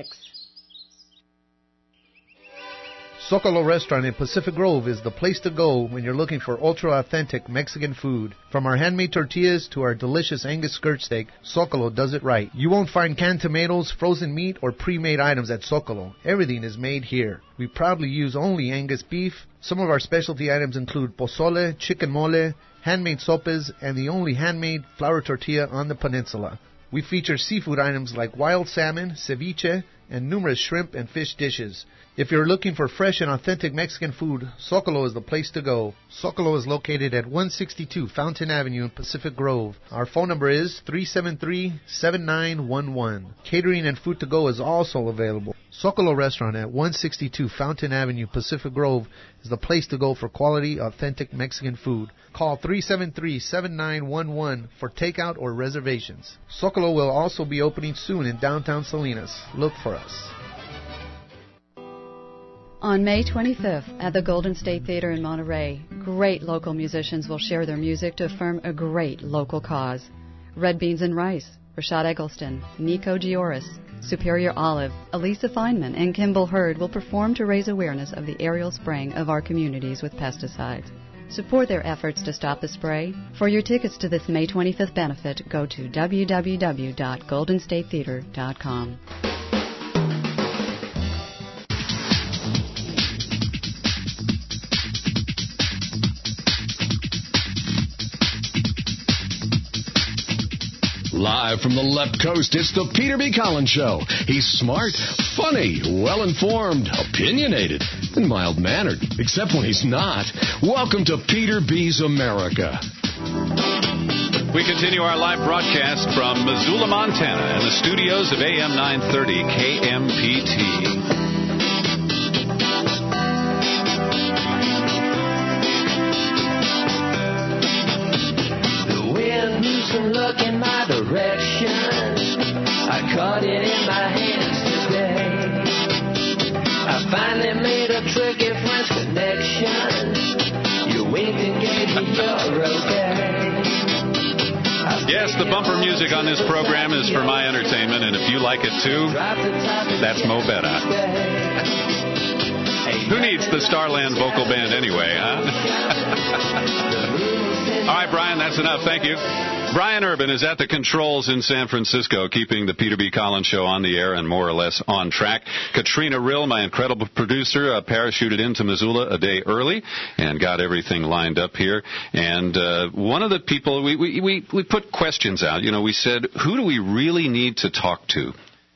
Socolo Restaurant in Pacific Grove is the place to go when you're looking for ultra-authentic Mexican food. From our handmade tortillas to our delicious Angus skirt steak, Socolo does it right. You won't find canned tomatoes, frozen meat, or pre-made items at Socolo. Everything is made here. We proudly use only Angus beef. Some of our specialty items include pozole, chicken mole, handmade sopes, and the only handmade flour tortilla on the peninsula. We feature seafood items like wild salmon, ceviche, and numerous shrimp and fish dishes. If you're looking for fresh and authentic Mexican food, Socolo is the place to go. Socolo is located at 162 Fountain Avenue in Pacific Grove. Our phone number is 373-7911. Catering and food to go is also available. Socolo Restaurant at 162 Fountain Avenue, Pacific Grove is the place to go for quality, authentic Mexican food. Call 373-7911 for takeout or reservations. Socolo will also be opening soon in downtown Salinas. Look for us. On May 25th at the Golden State Theater in Monterey, great local musicians will share their music to affirm a great local cause. Red Beans and Rice, Rashad Eggleston, Nico Gioris, Superior Olive, Elisa Feynman, and Kimball Hurd will perform to raise awareness of the aerial spraying of our communities with pesticides. Support their efforts to stop the spray. For your tickets to this May 25th benefit, go to www.goldenstatetheater.com. Live from the left coast, it's the Peter B. Collins Show. He's smart, funny, well-informed, opinionated, and mild-mannered, except when he's not. Welcome to Peter B's America. We continue our live broadcast from Missoula, Montana, in the studios of AM 930 KMPT. Look in my direction. I caught it in my hands today. I finally made a tricky French connection. You winked and gave me your okay. Yes, the bumper music on this program is for my entertainment, and if you like it too, that's mo better. Hey, Who needs the Starland Vocal Band anyway, huh? All right, Brian, that's enough. Thank you. Brian Urban is at the controls in San Francisco, keeping the Peter B. Collins Show on the air and more or less on track. Katrina Rill, my incredible producer, parachuted into Missoula a day early and got everything lined up here. And one of the people, we put questions out. You know, we said, who do we really need to talk to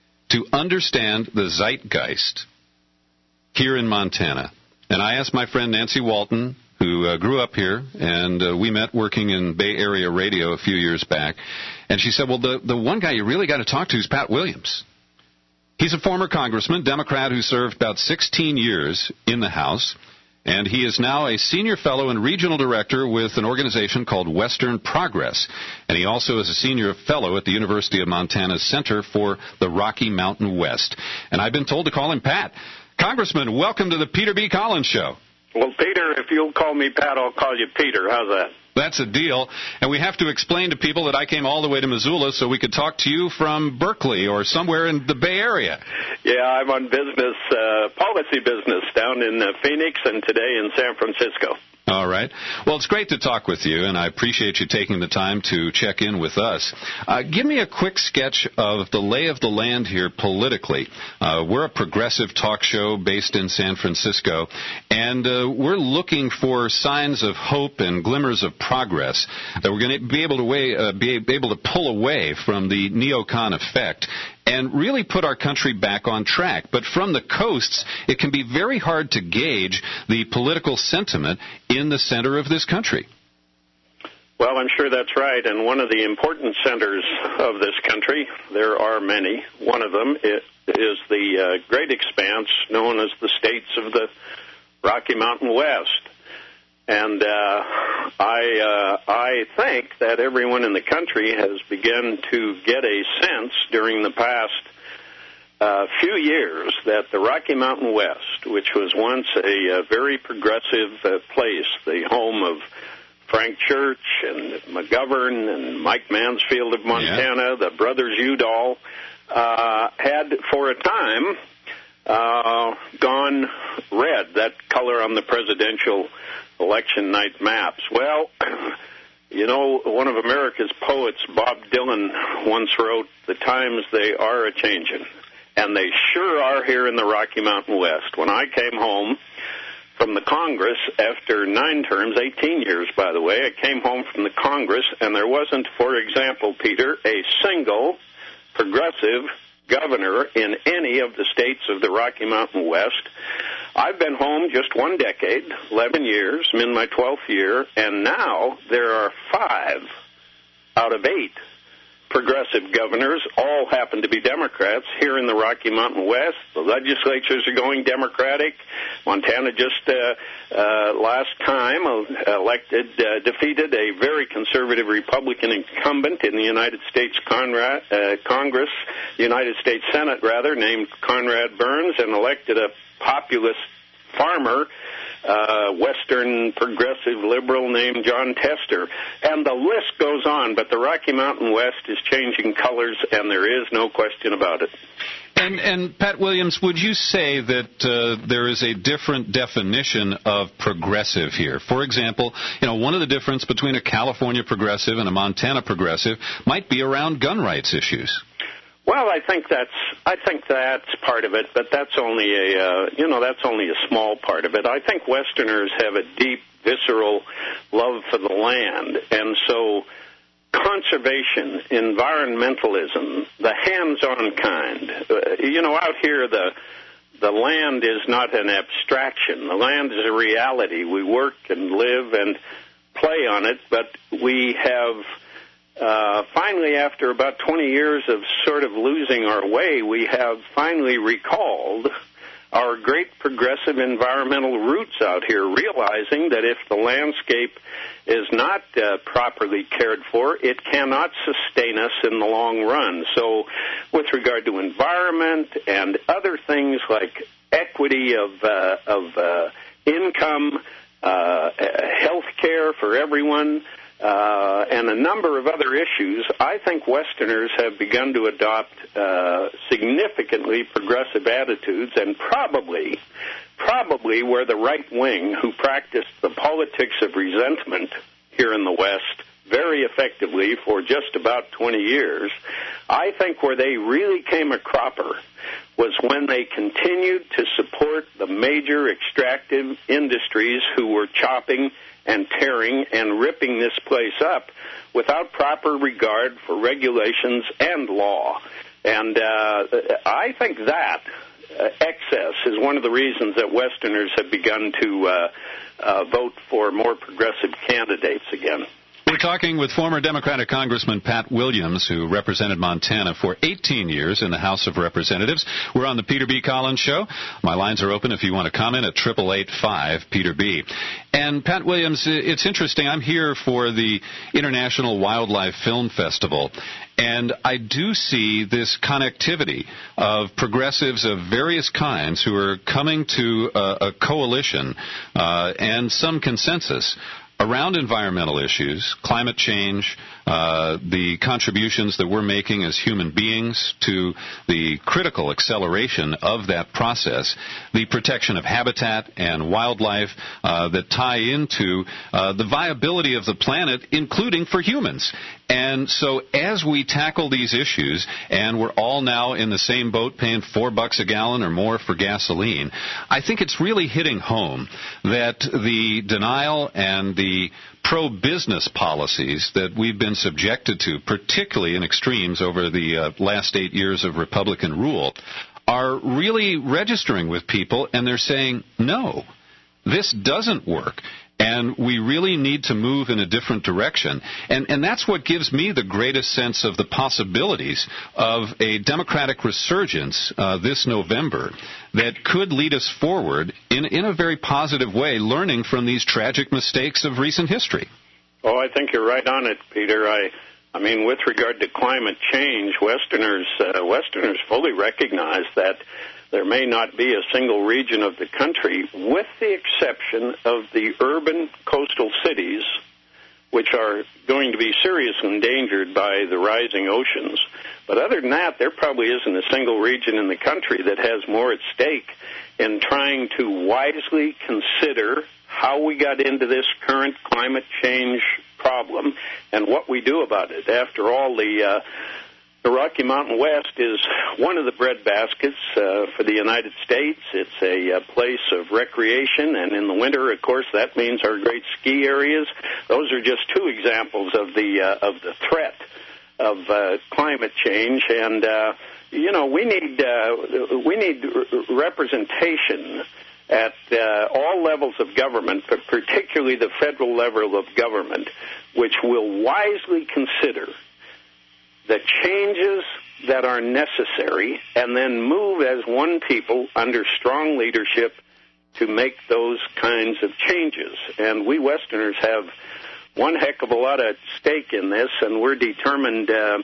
understand the zeitgeist here in Montana? And I asked my friend Nancy Walton, who grew up here, and we met working in Bay Area radio a few years back. And she said, well, the one guy you really got to talk to is Pat Williams. He's a former congressman, Democrat, who served about 16 years in the House, and he is now a senior fellow and regional director with an organization called Western Progress. And he also is a senior fellow at the University of Montana's Center for the Rocky Mountain West. And I've been told to call him Pat. Congressman, welcome to the Peter B. Collins Show. Well, Peter, if you'll call me Pat, I'll call you Peter. How's that? That's a deal. And we have to explain to people that I came all the way to Missoula so we could talk to you from Berkeley or somewhere in the Bay Area. Yeah, I'm on business, policy business down in Phoenix and today in San Francisco. All right. Well, it's great to talk with you, and I appreciate you taking the time to check in with us. Give me a quick sketch of the lay of the land here politically. We're a progressive talk show based in San Francisco, and we're looking for signs of hope and glimmers of progress that we're going to be able to pull away from the neocon effect and really put our country back on track. But from the coasts, it can be very hard to gauge the political sentiment in the center of this country. Well, I'm sure that's right. And one of the important centers of this country, there are many. One of them is the great expanse known as the states of the Rocky Mountain West. And I think that everyone in the country has begun to get a sense during the past few years that the Rocky Mountain West, which was once a very progressive place, the home of Frank Church and McGovern and Mike Mansfield of Montana, the brothers Udall, had for a time gone red, that color on the presidential election night maps. Well, you know, one of America's poets, Bob Dylan, once wrote, "The times they are a-changin'," and they sure are here in the Rocky Mountain West. When I came home from the Congress after 9 terms, 18 years, by the way, I came home from the Congress, and there wasn't, for example, Peter, a single progressive governor in any of the states of the Rocky Mountain West. I've been home just 1 decade, 11 years. I'm in my 12th year, and now there are 5 out of 8 progressive governors. All happen to be Democrats here in the Rocky Mountain West. The legislatures are going Democratic. Montana just last time defeated a very conservative Republican incumbent in the United States Congress, United States Senate, rather, named Conrad Burns, and elected a populist farmer, Western progressive liberal named John Tester. And the list goes on, but the Rocky Mountain West is changing colors, and there is no question about it. And Pat Williams, would you say that there is a different definition of progressive here? For example, you know, one of the difference between a California progressive and a Montana progressive might be around gun rights issues. Well, I think that's part of it, but that's only a small part of it. I think Westerners have a deep, visceral love for the land, and so conservation, environmentalism, the hands-on kind. Out here the land is not an abstraction. The land is a reality. We work and live and play on it, but we have finally, after about 20 years of sort of losing our way, we have finally recalled our great progressive environmental roots out here, realizing that if the landscape is not properly cared for, it cannot sustain us in the long run. So with regard to environment and other things like equity of income, health care for everyone, and a number of other issues, I think Westerners have begun to adopt significantly progressive attitudes, and probably probably where the right wing, who practiced the politics of resentment here in the West very effectively for just about 20 years, I think where they really came a cropper was when they continued to support the major extractive industries who were chopping and tearing and ripping this place up without proper regard for regulations and law. And I think that excess is one of the reasons that Westerners have begun to vote for more progressive candidates again. We're talking with former Democratic Congressman Pat Williams, who represented Montana for 18 years in the House of Representatives. We're on the Peter B. Collins Show. My lines are open if you want to comment at 888-5-PETER-B. And Pat Williams, it's interesting. I'm here for the International Wildlife Film Festival, and I do see this connectivity of progressives of various kinds who are coming to a coalition and some consensus around environmental issues, climate change, the contributions that we're making as human beings to the critical acceleration of that process, the protection of habitat and wildlife that tie into the viability of the planet, including for humans. And so as we tackle these issues, and we're all now in the same boat paying $4 a gallon or more for gasoline, I think it's really hitting home that the denial and the pro-business policies that we've been subjected to, particularly in extremes over the last 8 years of Republican rule, are really registering with people, and they're saying, no, this doesn't work. And we really need to move in a different direction. And that's what gives me the greatest sense of the possibilities of a Democratic resurgence this November that could lead us forward in a very positive way, learning from these tragic mistakes of recent history. Oh, I think you're right on it, Peter. I mean, with regard to climate change, Westerners fully recognize that there may not be a single region of the country, with the exception of the urban coastal cities, which are going to be seriously endangered by the rising oceans. But other than that, there probably isn't a single region in the country that has more at stake in trying to wisely consider how we got into this current climate change problem and what we do about it. After all, the Rocky Mountain West is one of the breadbaskets for the United States. It's a place of recreation, and in the winter, of course, that means our great ski areas. Those are just two examples of the threat of climate change. And we need representation at all levels of government, but particularly the federal level of government, which will wisely consider the changes that are necessary and then move as one people under strong leadership to make those kinds of changes. And we Westerners have one heck of a lot at stake in this, and we're determined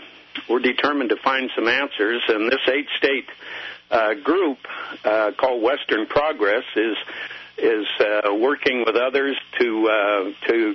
to find some answers. And this 8-state group called Western Progress is working with others to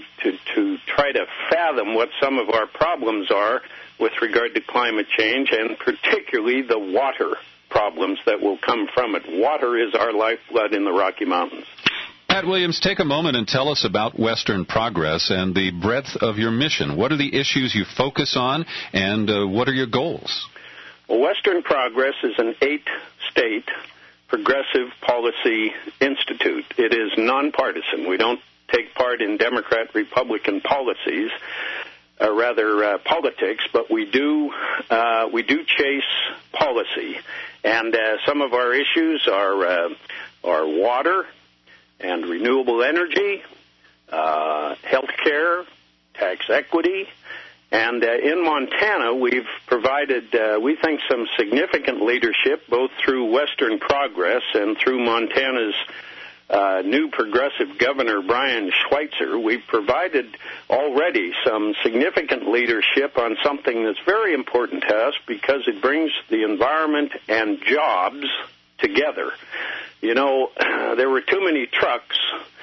try to fathom what some of our problems are with regard to climate change, and particularly the water problems that will come from it. Water is our lifeblood in the Rocky Mountains. Pat Williams, take a moment and tell us about Western Progress and the breadth of your mission. What are the issues you focus on, and what are your goals? Well, Western Progress is an 8-state progressive policy institute. It is nonpartisan. We don't take part in Democrat-Republican policies. Politics, but we do chase policy, and some of our issues are water and renewable energy, health care, tax equity, and in Montana we've provided, we think, some significant leadership both through Western Progress and through Montana's new progressive governor, Brian Schweitzer. We've provided already some significant leadership on something that's very important to us because it brings the environment and jobs together. You know, there were too many trucks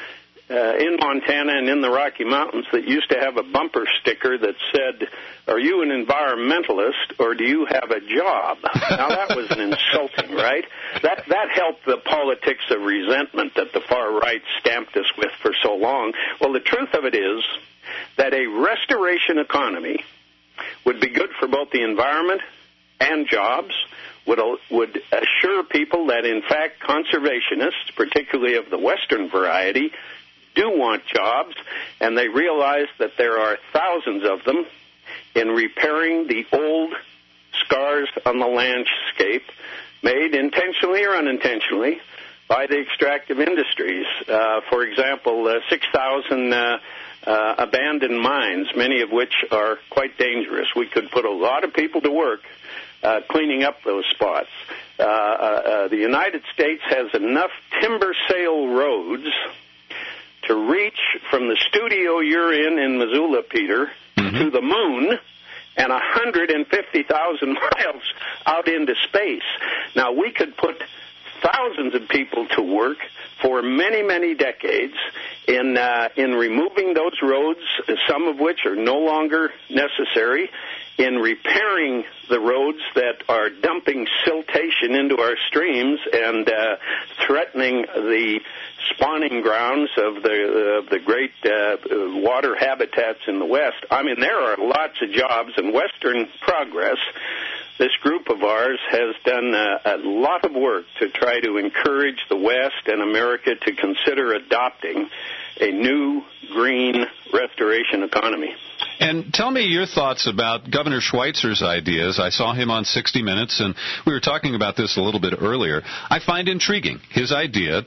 in Montana and in the Rocky Mountains that used to have a bumper sticker that said, "Are you an environmentalist or do you have a job?" Now that was an insulting, right? That helped the politics of resentment that the far right stamped us with for so long. Well, the truth of it is that a restoration economy would be good for both the environment and jobs, would assure people that, in fact, conservationists, particularly of the Western variety, do want jobs, and they realize that there are thousands of them in repairing the old scars on the landscape made intentionally or unintentionally by the extractive industries. For example, 6,000 abandoned mines, many of which are quite dangerous. We could put a lot of people to work cleaning up those spots. The United States has enough timber sale roads to reach from the studio you're in Missoula, Peter, to the moon and 150,000 miles out into space. Now, we could put thousands of people to work for many, many decades in removing those roads, some of which are no longer necessary, in repairing the roads that are dumping siltation into our streams and threatening the spawning grounds of the great water habitats in the West. I mean, there are lots of jobs in Western progress. This group of ours has done a lot of work to try to encourage the West and America to consider adopting a new green restoration economy. And tell me your thoughts about Governor Schweitzer's ideas. I saw him on 60 Minutes, and we were talking about this a little bit earlier. I find intriguing his idea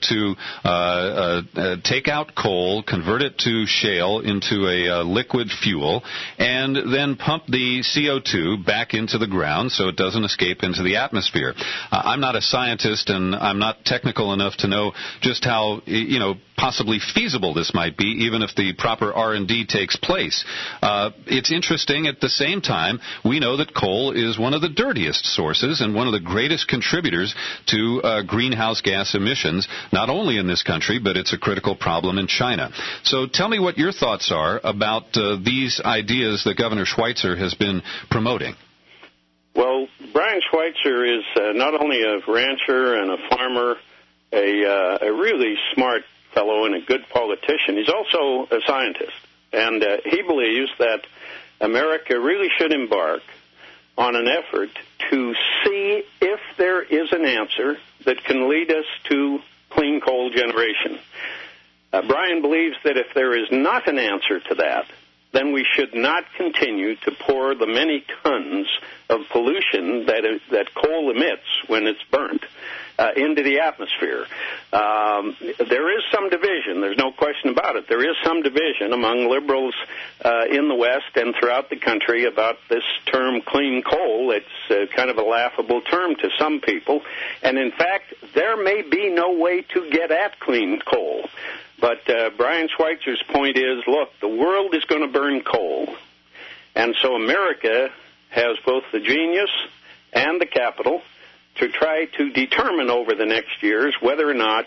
to take out coal, convert it to shale into a liquid fuel, and then pump the CO2 back into the ground so it doesn't escape into the atmosphere. I'm not a scientist, and I'm not technical enough to know just how, possibly feasible this might be, even if the proper R&D takes place. It's interesting. At the same time, we know that coal is one of the dirtiest sources and one of the greatest contributors to greenhouse gas emissions, not only in this country, but it's a critical problem in China. So tell me what your thoughts are about these ideas that Governor Schweitzer has been promoting. Well, Brian Schweitzer is not only a rancher and a farmer, a really smart fellow and a good politician. He's also a scientist. And he believes that America really should embark on an effort to see if there is an answer that can lead us to clean coal generation. Brian believes that if there is not an answer to that, then we should not continue to pour the many tons of pollution that coal emits when it's burnt into the atmosphere. There is some division. There's no question about it. There is some division among liberals in the West and throughout the country about this term clean coal. It's kind of a laughable term to some people. And, in fact, there may be no way to get at clean coal. But Brian Schweitzer's point is, look, the world is going to burn coal. And so America has both the genius and the capital to try to determine over the next years whether or not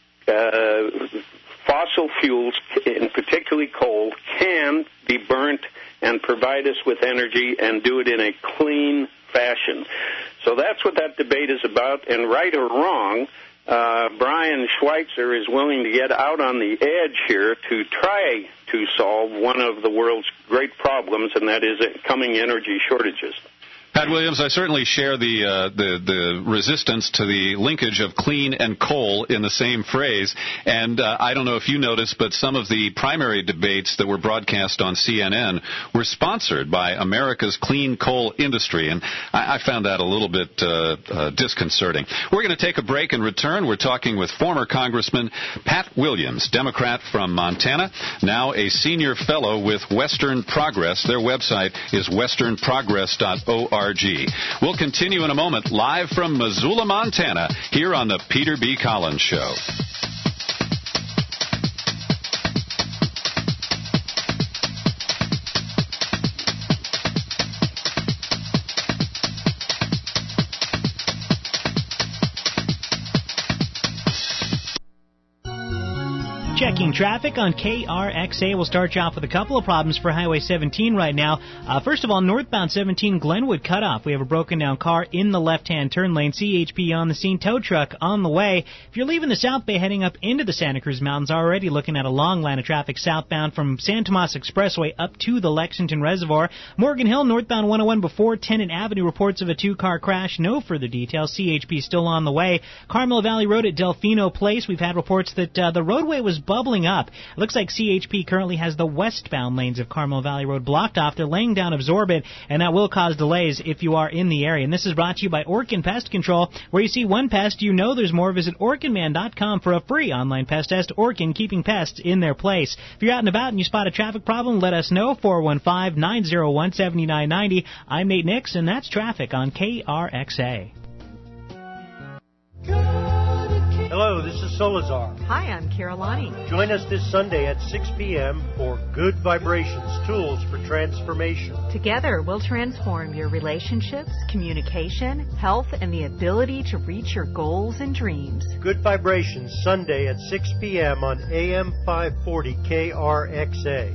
fossil fuels, and particularly coal, can be burnt and provide us with energy and do it in a clean fashion. So that's what that debate is about, and right or wrong, Brian Schweitzer is willing to get out on the edge here to try to solve one of the world's great problems, and that is coming energy shortages. Pat Williams, I certainly share the resistance to the linkage of clean and coal in the same phrase. And I don't know if you noticed, but some of the primary debates that were broadcast on CNN were sponsored by America's clean coal industry. And I found that a little bit disconcerting. We're going to take a break and return. We're talking with former Congressman Pat Williams, Democrat from Montana, now a senior fellow with Western Progress. Their website is westernprogress.org. We'll continue in a moment, live from Missoula, Montana, here on the Peter B. Collins Show. Checking traffic on KRXA. We'll start you off with a couple of problems for Highway 17 right now. First of all, northbound 17 Glenwood cutoff. We have a broken down car in the left-hand turn lane. CHP on the scene, tow truck on the way. If you're leaving the South Bay heading up into the Santa Cruz Mountains, already looking at a long line of traffic southbound from San Tomas Expressway up to the Lexington Reservoir. Morgan Hill, northbound 101 before Tennant Avenue, reports of a two-car crash. No further details. CHP still on the way. Carmel Valley Road at Delfino Place. We've had reports that the roadway was bubbling up. It looks like CHP currently has the westbound lanes of Carmel Valley Road blocked off. They're laying down Absorbent, and that will cause delays if you are in the area. And this is brought to you by Orkin Pest Control. Where you see one pest, you know there's more. Visit OrkinMan.com for a free online pest test. Orkin, keeping pests in their place. If you're out and about and you spot a traffic problem, let us know. 415-901-7990. I'm Nate Nix, and that's traffic on KRXA. Hello, this is Solazar. Hi, I'm Carolani. Join us this Sunday at 6 p.m. for Good Vibrations, Tools for Transformation. Together, we'll transform your relationships, communication, health, and the ability to reach your goals and dreams. Good Vibrations, Sunday at 6 p.m. on AM 540 KRXA.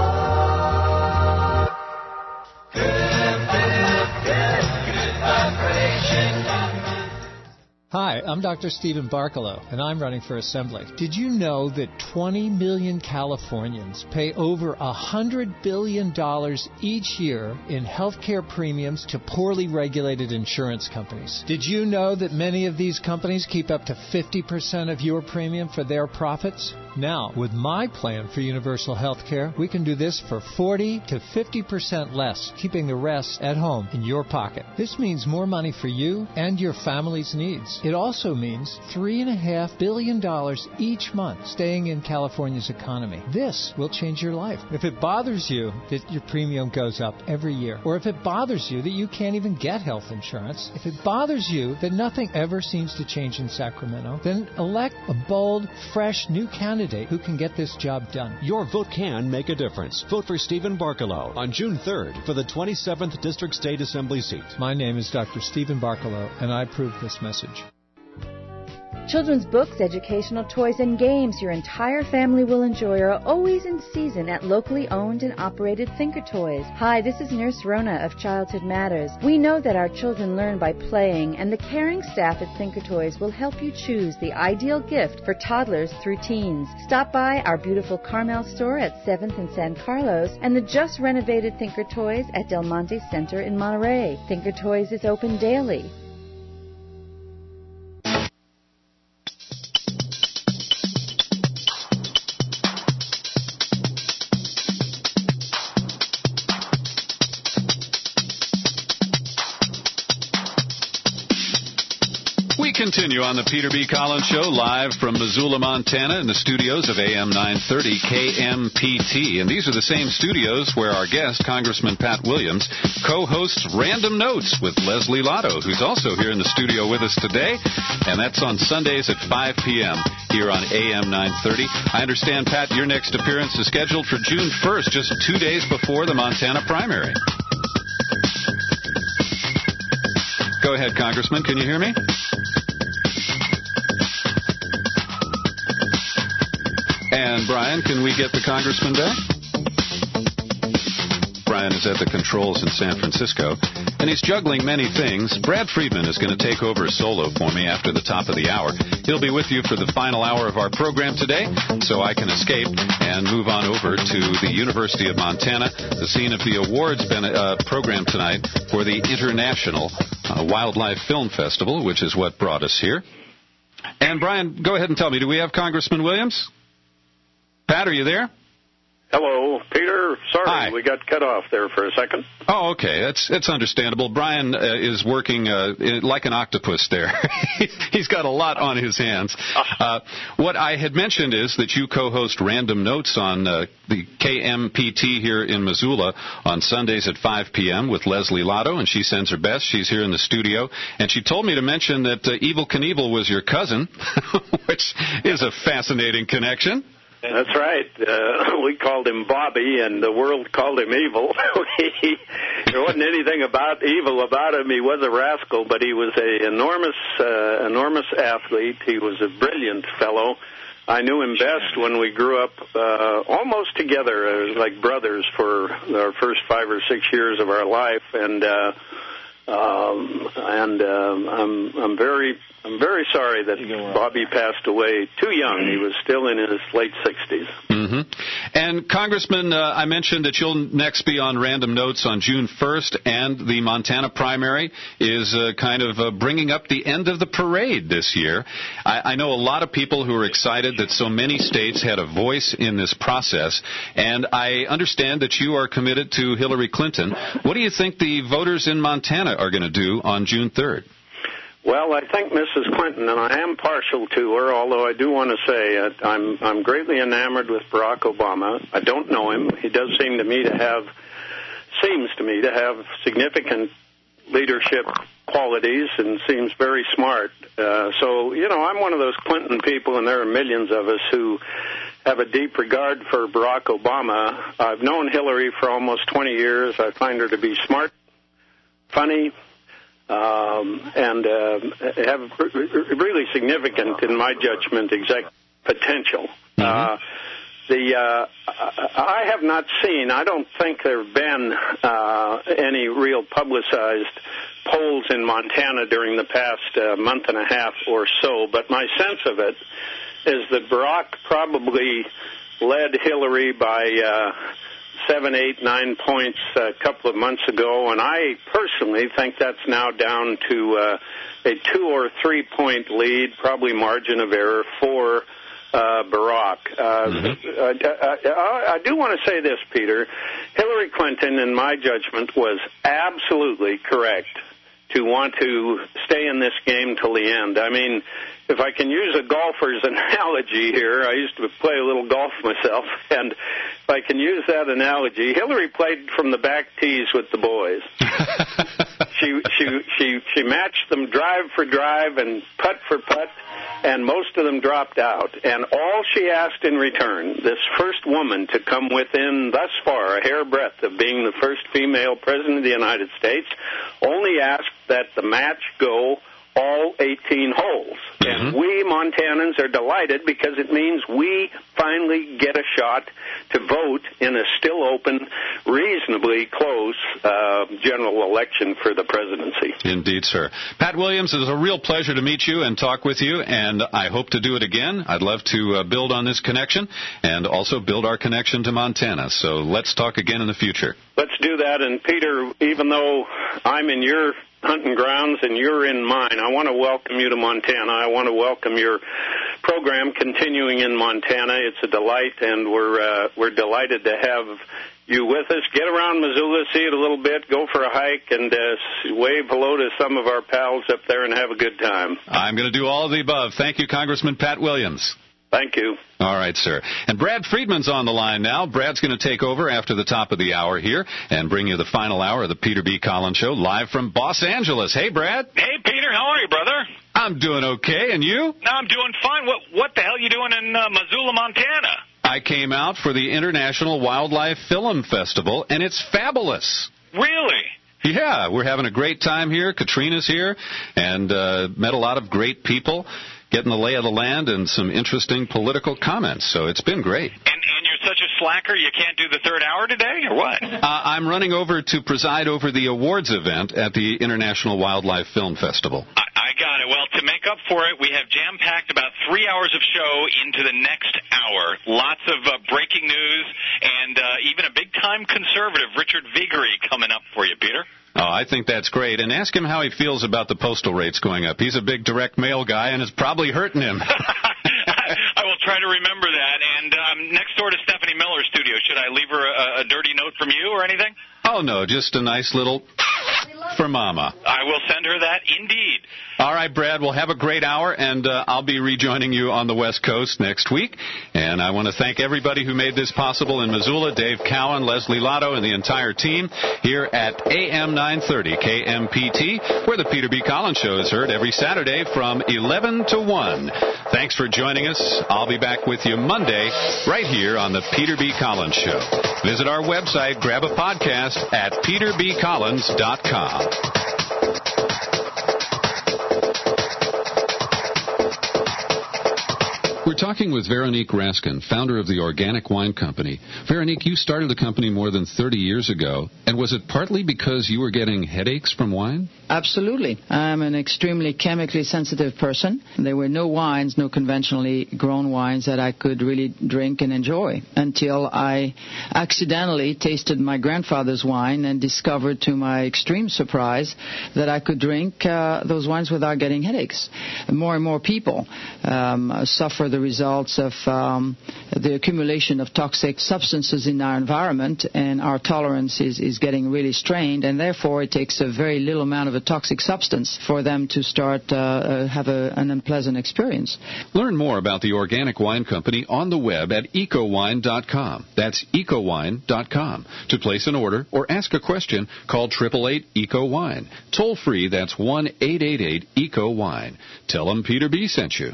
Good vibration. Hi, I'm Dr. Stephen Barkalow, and I'm running for Assembly. Did you know that 20 million Californians pay over $100 billion each year in healthcare premiums to poorly regulated insurance companies? Did you know that many of these companies keep up to 50% of your premium for their profits? Now, with my plan for universal health care, we can do this for 40 to 50% less, keeping the rest at home in your pocket. This means more money for you and your family's needs. It also means $3.5 billion each month staying in California's economy. This will change your life. If it bothers you that your premium goes up every year, or if it bothers you that you can't even get health insurance, if it bothers you that nothing ever seems to change in Sacramento, then elect a bold, fresh, new candidate who can get this job done. Your vote can make a difference. Vote for Stephen Barkalow on June 3rd for the 27th District State Assembly seat. My name is Dr. Stephen Barkalow, and I approve this message. Children's books, educational toys, and games your entire family will enjoy are always in season at locally owned and operated Thinker Toys. Hi, this is Nurse Rona of Childhood Matters. We know that our children learn by playing, and the caring staff at Thinker Toys will help you choose the ideal gift for toddlers through teens. Stop by our beautiful Carmel store at 7th and San Carlos and the just renovated Thinker Toys at Del Monte Center in Monterey. Thinker Toys is open daily. We continue on the Peter B. Collins Show live from Missoula, Montana in the studios of AM 930 KMPT. And these are the same studios where our guest, Congressman Pat Williams, co-hosts Random Notes with Leslie Lotto, who's also here in the studio with us today. And that's on Sundays at 5 p.m. here on AM 930. I understand, Pat, your next appearance is scheduled for June 1st, just 2 days before the Montana primary. Go ahead, Congressman. Can you hear me? And Brian, can we get the Congressman back? Brian is at the controls in San Francisco, and he's juggling many things. Brad Friedman is going to take over solo for me after the top of the hour. He'll be with you for the final hour of our program today, so I can escape and move on over to the University of Montana, the scene of the awards program tonight for the International Wildlife Film Festival, which is what brought us here. And Brian, go ahead and tell me, do we have Congressman Williams? Pat, are you there? Hello, Peter. Sorry, Hi. We got cut off there for a second. Oh, okay. It's understandable. Brian is working like an octopus there. He's got a lot on his hands. What I had mentioned is that you co-host Random Notes on the KMPT here in Missoula on Sundays at 5 p.m. with Leslie Lotto, and she sends her best. She's here in the studio, and she told me to mention that Evel Knievel was your cousin, which is a fascinating connection. That's right. We called him Bobby, and the world called him Evil. There wasn't anything evil about him. He was a rascal, but he was an enormous athlete. He was a brilliant fellow. I knew him best when we grew up almost together, like brothers, for our first 5 or 6 years of our life, and I'm very sorry that Bobby passed away too young. He was still in his late 60s. Mm-hmm. And Congressman, I mentioned that you'll next be on Random Notes on June 1st, and the Montana primary is kind of bringing up the end of the parade this year. I know a lot of people who are excited that so many states had a voice in this process, and I understand that you are committed to Hillary Clinton. What do you think the voters in Montana are going to do on June 3rd? Well, I think Mrs. Clinton, and I am partial to her, although I do want to say I'm greatly enamored with Barack Obama. I don't know him. He does seems to me to have significant leadership qualities and seems very smart. So, I'm one of those Clinton people, and there are millions of us who have a deep regard for Barack Obama. I've known Hillary for almost 20 years. I find her to be smart, funny, and have really significant, in my judgment, executive potential. I have not seen, I don't think there have been any real publicized polls in Montana during the past month and a half or so, but my sense of it is that Barack probably led Hillary by 7, 8, 9 points a couple of months ago, and I personally think that's now down to a 2 or 3 point lead, probably margin of error for Barack. I do want to say this, Peter. Hillary Clinton, in my judgment, was absolutely correct to want to stay in this game till the end. I mean, if I can use a golfer's analogy here, I used to play a little golf myself, and if I can use that analogy, Hillary played from the back tees with the boys. She matched them drive for drive and putt for putt, and most of them dropped out. And all she asked in return, this first woman to come within thus far a hairbreadth of being the first female president of the United States, only asked that the match go all 18 holes. And we Montanans are delighted because it means we finally get a shot to vote in a still open, reasonably close general election for the presidency. Indeed, sir. Pat Williams, it was a real pleasure to meet you and talk with you, and I hope to do it again. I'd love to build on this connection and also build our connection to Montana. So let's talk again in the future. Let's do that. And, Peter, even though I'm in your hunting grounds and you're in mine, I want to welcome you to Montana. I want to welcome your program continuing in Montana. It's a delight, and we're delighted to have you with us. Get around Missoula, see it a little bit, go for a hike, and wave hello to some of our pals up there and have a good time. I'm going to do all of the above. Thank you, Congressman Pat Williams. Thank you. All right, sir. And Brad Friedman's on the line now. Brad's going to take over after the top of the hour here and bring you the final hour of the Peter B. Collins Show live from Los Angeles. Hey, Brad. Hey, Peter. How are you, brother? I'm doing okay. And you? No, I'm doing fine. What the hell are you doing in Missoula, Montana? I came out for the International Wildlife Film Festival, and it's fabulous. Really? Yeah, we're having a great time here. Katrina's here and met a lot of great people, getting the lay of the land and some interesting political comments. So it's been great. And you're such a slacker, you can't do the third hour today, or what? I'm running over to preside over the awards event at the International Wildlife Film Festival. I got it. Well, to make up for it, we have jam-packed about 3 hours of show into the next hour. Lots of breaking news and even a big-time conservative, Richard Viguerie, coming up for you, Peter. Oh, I think that's great. And ask him how he feels about the postal rates going up. He's a big direct mail guy, and it's probably hurting him. I will try to remember that. And next door to Stephanie Miller's studio, should I leave her a dirty note from you or anything? Oh, no, just a nice little for Mama. I will send her that, indeed. All right, Brad, we'll have a great hour, and I'll be rejoining you on the West Coast next week. And I want to thank everybody who made this possible in Missoula, Dave Cowan, Leslie Lotto, and the entire team here at AM 930 KMPT, where the Peter B. Collins Show is heard every Saturday from 11 to 1. Thanks for joining us. I'll be back with you Monday right here on the Peter B. Collins Show. Visit our website, grab a podcast at peterbcollins.com. We're talking with Veronique Raskin, founder of the Organic Wine Company. Veronique, you started the company more than 30 years ago, and was it partly because you were getting headaches from wine? Absolutely. I'm an extremely chemically sensitive person. There were no wines, no conventionally grown wines that I could really drink and enjoy until I accidentally tasted my grandfather's wine and discovered, to my extreme surprise, that I could drink those wines without getting headaches. More and more people suffer the results of the accumulation of toxic substances in our environment, and our tolerance is getting really strained, and therefore it takes a very little amount of a toxic substance for them to start have an unpleasant experience. Learn more about the Organic Wine Company on the web at ecowine.com. That's ecowine.com. To place an order or ask a question, call 888-ECO-WINE. Toll free, that's 1-888-ECO-WINE. Tell them Peter B. sent you.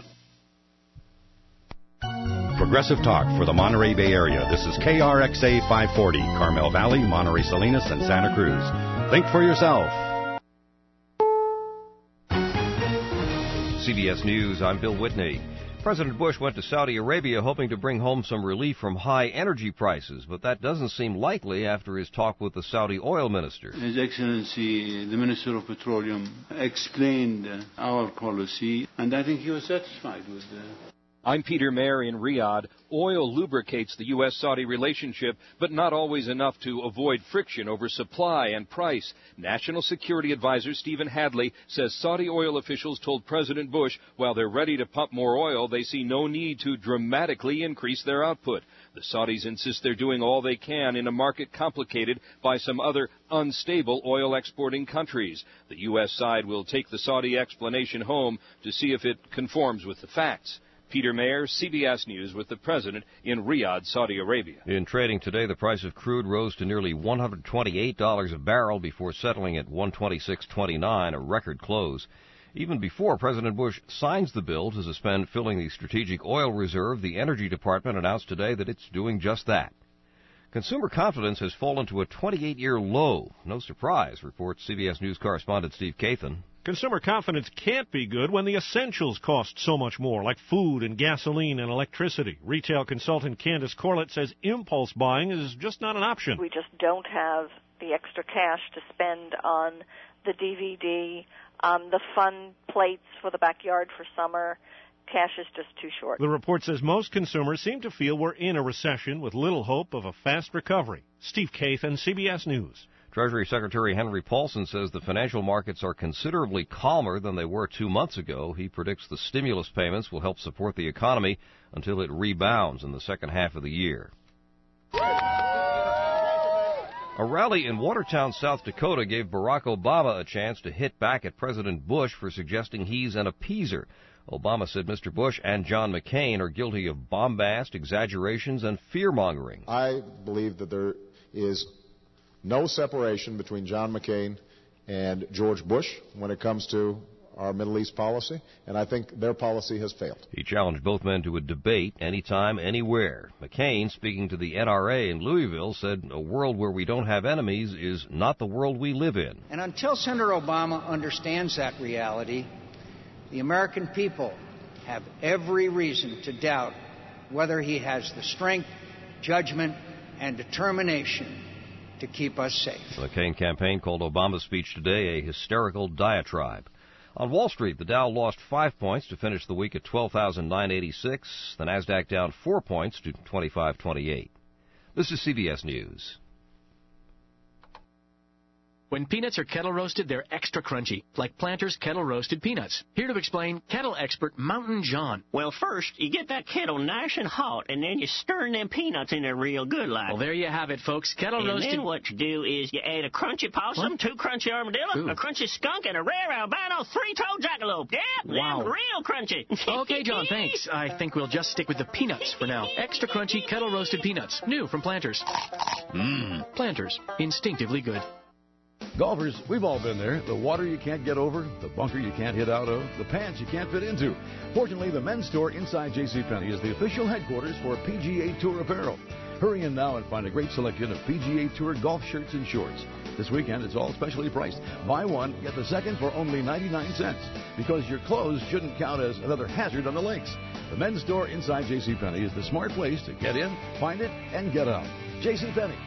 Progressive Talk for the Monterey Bay Area. This is KRXA 540, Carmel Valley, Monterey Salinas, and Santa Cruz. Think for yourself. CBS News, I'm Bill Whitney. President Bush went to Saudi Arabia hoping to bring home some relief from high energy prices, but that doesn't seem likely after his talk with the Saudi oil minister. His Excellency, the Minister of Petroleum, explained our policy, and I think he was satisfied with I'm Peter Mayer in Riyadh. Oil lubricates the U.S.-Saudi relationship, but not always enough to avoid friction over supply and price. National Security Advisor Stephen Hadley says Saudi oil officials told President Bush while they're ready to pump more oil, they see no need to dramatically increase their output. The Saudis insist they're doing all they can in a market complicated by some other unstable oil exporting countries. The U.S. side will take the Saudi explanation home to see if it conforms with the facts. Peter Mayer, CBS News, with the President in Riyadh, Saudi Arabia. In trading today, the price of crude rose to nearly $128 a barrel before settling at $126.29, a record close. Even before President Bush signs the bill to suspend filling the strategic oil reserve, the Energy Department announced today that it's doing just that. Consumer confidence has fallen to a 28-year low. No surprise, reports CBS News correspondent Steve Kathan. Consumer confidence can't be good when the essentials cost so much more, like food and gasoline and electricity. Retail consultant Candace Corlett says impulse buying is just not an option. We just don't have the extra cash to spend on the DVD, the fun plates for the backyard for summer. Cash is just too short. The report says most consumers seem to feel we're in a recession with little hope of a fast recovery. Steve Kathan, CBS News. Treasury Secretary Henry Paulson says the financial markets are considerably calmer than they were 2 months ago. He predicts the stimulus payments will help support the economy until it rebounds in the second half of the year. A rally in Watertown, South Dakota gave Barack Obama a chance to hit back at President Bush for suggesting he's an appeaser. Obama said Mr. Bush and John McCain are guilty of bombast, exaggerations, and fear-mongering. I believe that there is no separation between John McCain and George Bush when it comes to our Middle East policy, and I think their policy has failed. He challenged both men to a debate anytime, anywhere. McCain, speaking to the NRA in Louisville, said a world where we don't have enemies is not the world we live in. And until Senator Obama understands that reality, the American people have every reason to doubt whether he has the strength, judgment, and determination to keep us safe. The McCain campaign called Obama's speech today a hysterical diatribe. On Wall Street, the Dow lost 5 points to finish the week at 12,986. The Nasdaq down 4 points to 2528. This is CBS News. When peanuts are kettle roasted, they're extra crunchy, like Planters kettle roasted peanuts. Here to explain, kettle expert Mountain John. Well, first, you get that kettle nice and hot, and then you stir them peanuts in there real good like. Well, there you have it, folks. Kettle roasted. And then what you do is you add a crunchy possum, what? 2 crunchy armadillo, a crunchy skunk, and a rare albino 3-toed jackalope. Yep, wow. Them real crunchy. Okay, John, thanks. I think we'll just stick with the peanuts for now. Extra crunchy kettle roasted peanuts. New from Planters. Planters. Instinctively good. Golfers, we've all been there. The water you can't get over, the bunker you can't hit out of, the pants you can't fit into. Fortunately, the men's store inside JCPenney is the official headquarters for PGA Tour apparel. Hurry in now and find a great selection of PGA Tour golf shirts and shorts. This weekend, it's all specially priced. Buy one, get the second for only 99 cents. Because your clothes shouldn't count as another hazard on the links. The men's store inside JCPenney is the smart place to get in, find it, and get out. JCPenney.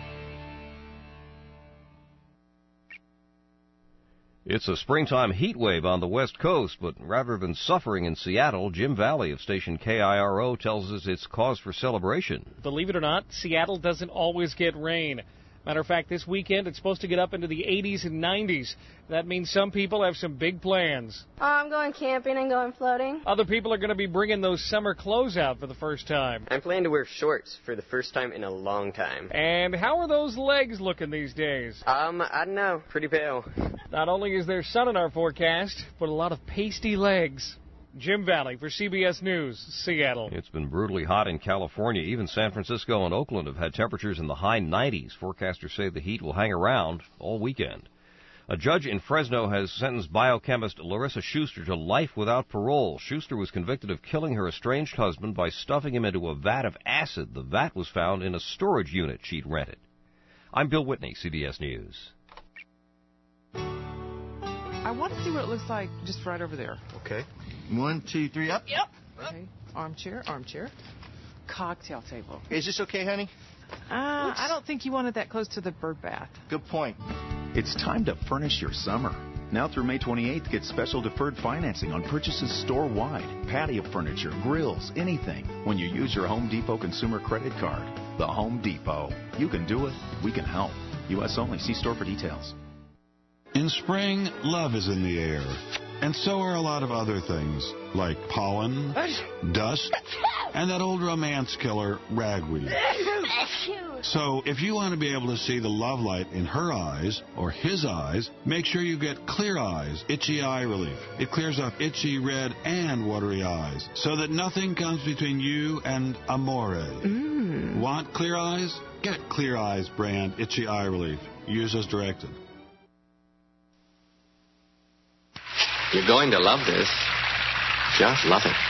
It's a springtime heat wave on the West Coast, but rather than suffering in Seattle, Jim Valley of station KIRO tells us it's cause for celebration. Believe it or not, Seattle doesn't always get rain. Matter of fact, this weekend it's supposed to get up into the 80s and 90s. That means some people have some big plans. I'm going camping and going floating. Other people are going to be bringing those summer clothes out for the first time. I'm planning to wear shorts for the first time in a long time. And how are those legs looking these days? I don't know. Pretty pale. Not only is there sun in our forecast, but a lot of pasty legs. Jim Valley for CBS News, Seattle. It's been brutally hot in California. Even San Francisco and Oakland have had temperatures in the high 90s. Forecasters say the heat will hang around all weekend. A judge in Fresno has sentenced biochemist Larissa Schuster to life without parole. Schuster was convicted of killing her estranged husband by stuffing him into a vat of acid. The vat was found in a storage unit she'd rented. I'm Bill Whitney, CBS News. I want to see what it looks like just right over there. Okay. 1, 2, 3, up. Yep. Okay. Armchair. Cocktail table. Is this okay, honey? I don't think you want it that close to the bird bath. Good point. It's time to furnish your summer. Now through May 28th, get special deferred financing on purchases store-wide. Patio furniture, grills, anything. When you use your Home Depot consumer credit card. The Home Depot. You can do it. We can help. U.S. only. See store for details. In spring, love is in the air. And so are a lot of other things, like pollen, dust, and that old romance killer, ragweed. So, if you want to be able to see the love light in her eyes, or his eyes, make sure you get Clear Eyes Itchy Eye Relief. It clears up itchy, red, and watery eyes, so that nothing comes between you and amore. Want clear eyes? Get Clear Eyes brand Itchy Eye Relief. Use as directed. You're going to love this. Just love it.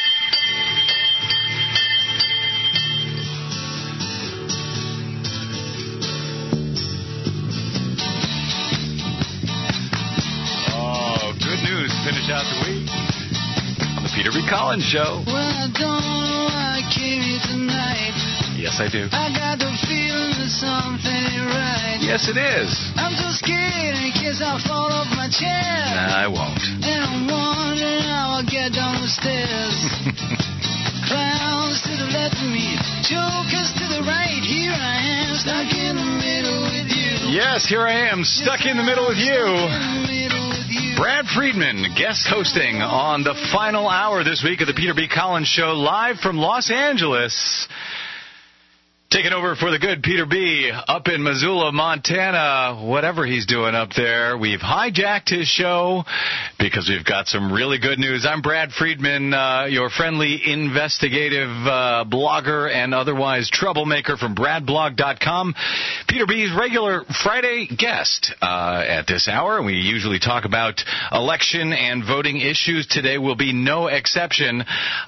Oh, good news. Finish out the week on the Peter B. Collins Show. Well, I don't know why I came here tonight. Yes, I do. I got the feeling that something ain't right. Yes, it is. I'm so scared in case I fall off my chair. Nah, I won't. And I'm wondering how I'll get down the stairs. Clowns to the left of me, jokers to the right. Here I am, stuck in the middle with you. Yes, here I am, stuck in the middle with you. Brad Friedman, guest hosting on the final hour this week of the Peter B. Collins Show, live from Los Angeles. Taking over for the good Peter B. up in Missoula, Montana, whatever he's doing up there. We've hijacked his show because we've got some really good news. I'm Brad Friedman, your friendly investigative blogger and otherwise troublemaker from bradblog.com. Peter B.'s regular Friday guest at this hour. We usually talk about election and voting issues. Today will be no exception.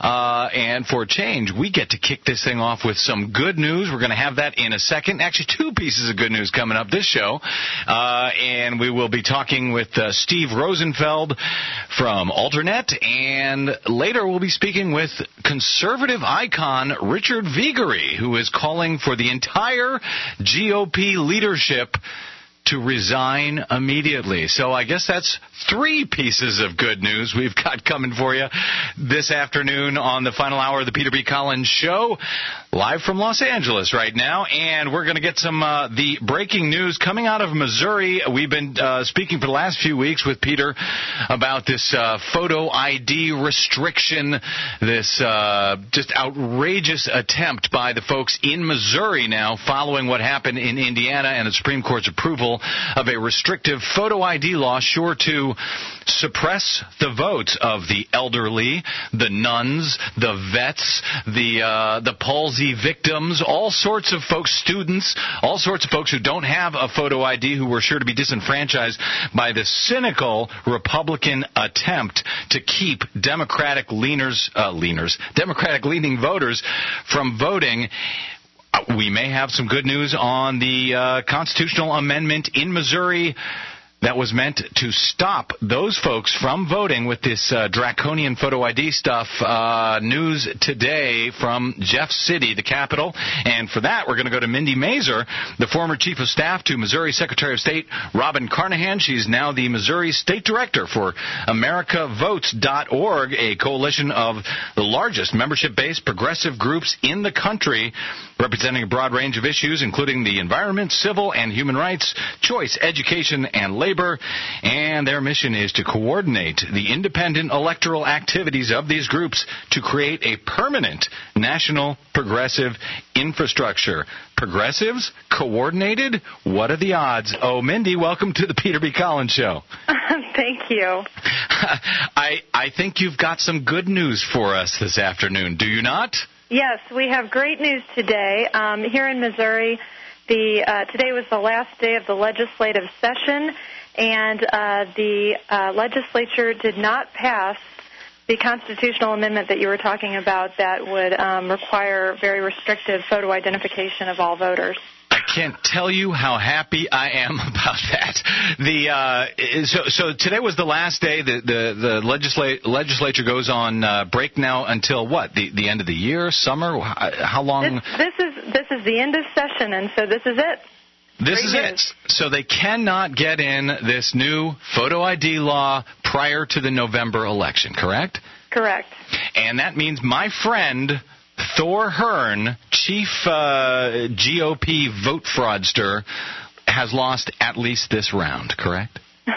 And for a change, we get to kick this thing off with some good news. We're going to have that in a second. Actually, two pieces of good news coming up this show. And we will be talking with Steve Rosenfeld from Alternet. And later we'll be speaking with conservative icon Richard Viguerie, who is calling for the entire GOP leadership to resign immediately. So I guess that's three pieces of good news we've got coming for you this afternoon on the final hour of the Peter B. Collins Show, live from Los Angeles right now. And we're going to get some the breaking news coming out of Missouri. We've been speaking for the last few weeks with Peter about this photo ID restriction, this just outrageous attempt by the folks in Missouri now following what happened in Indiana and the Supreme Court's approval of a restrictive photo ID law sure to suppress the votes of the elderly, the nuns, the vets, the palsy victims, all sorts of folks, students, all sorts of folks who don't have a photo ID who were sure to be disenfranchised by the cynical Republican attempt to keep Democratic leaning voters from voting. We may have some good news on the constitutional amendment in Missouri that was meant to stop those folks from voting with this draconian photo ID stuff. News today from Jeff City, the capital. And for that, we're going to go to Mindy Mazer, the former chief of staff to Missouri Secretary of State Robin Carnahan. She's now the Missouri State Director for AmericaVotes.org, a coalition of the largest membership-based progressive groups in the country, representing a broad range of issues, including the environment, civil and human rights, choice, education, and labor. And their mission is to coordinate the independent electoral activities of these groups to create a permanent national progressive infrastructure. Progressives? Coordinated? What are the odds? Oh, Mindy, welcome to the Peter B. Collins Show. Thank you. I think you've got some good news for us this afternoon, do you not? Yes, we have great news today. Here in Missouri, today was the last day of the legislative session, and the legislature did not pass the constitutional amendment that you were talking about that would require very restrictive photo identification of all voters. I can't tell you how happy I am about that. So today was the last day. The legislature goes on break now until what? The end of the year, summer? How long? This is the end of session, and so this is it. This is it. So they cannot get in this new photo ID law prior to the November election, correct? Correct. And that means my friend Thor Hearn, chief GOP vote fraudster, has lost at least this round, correct?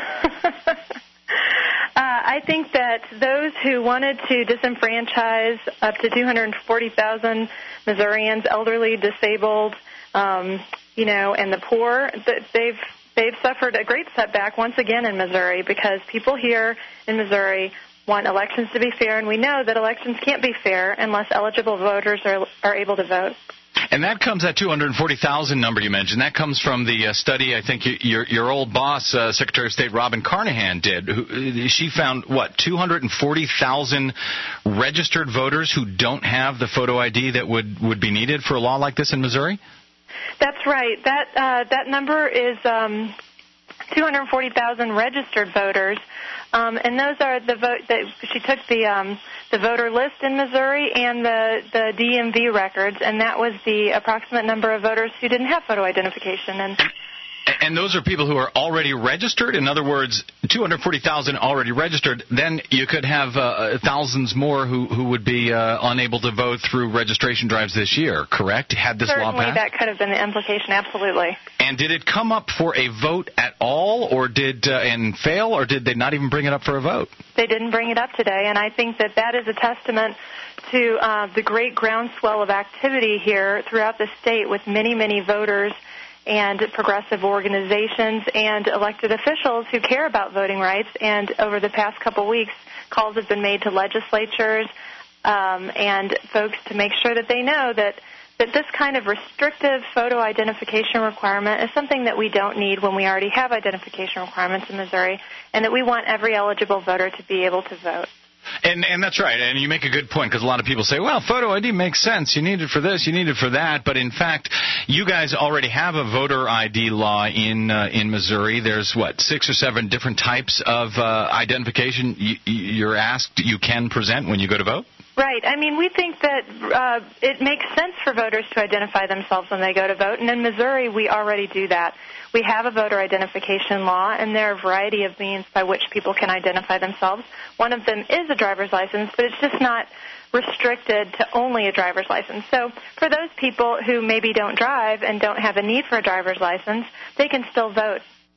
I think that those who wanted to disenfranchise up to 240,000 Missourians, elderly, disabled, and the poor, they've suffered a great setback once again in Missouri, because people here in Missouri want elections to be fair, and we know that elections can't be fair unless eligible voters are able to vote. And that comes, that 240,000 number you mentioned, that comes from the study I think your old boss, Secretary of State Robin Carnahan, did. She found, 240,000 registered voters who don't have the photo ID that would be needed for a law like this in Missouri? That's right. That number is 240,000 registered voters, and those are the vote that she took the voter list in Missouri and the DMV records, and that was the approximate number of voters who didn't have photo identification. And those are people who are already registered? In other words, 240,000 already registered. Then you could have thousands more who would be unable to vote through registration drives this year, correct? Had this law passed? Certainly, that could have been the implication, absolutely. And did it come up for a vote at all, or and fail, or did they not even bring it up for a vote? They didn't bring it up today, and I think that is a testament to the great groundswell of activity here throughout the state with many, many voters and progressive organizations and elected officials who care about voting rights. And over the past couple weeks, calls have been made to legislatures and folks to make sure that they know that this kind of restrictive photo identification requirement is something that we don't need when we already have identification requirements in Missouri, and that we want every eligible voter to be able to vote. And that's right, and you make a good point, because a lot of people say, well, photo ID makes sense. You need it for this, you need it for that. But in fact, you guys already have a voter ID law in Missouri. There's, 6 or 7 different types of identification you're asked you can present when you go to vote? Right. I mean, we think that it makes sense for voters to identify themselves when they go to vote, and in Missouri we already do that. We have a voter identification law, and there are a variety of means by which people can identify themselves. One of them is a driver's license, but it's just not restricted to only a driver's license. So for those people who maybe don't drive and don't have a need for a driver's license, they can still vote.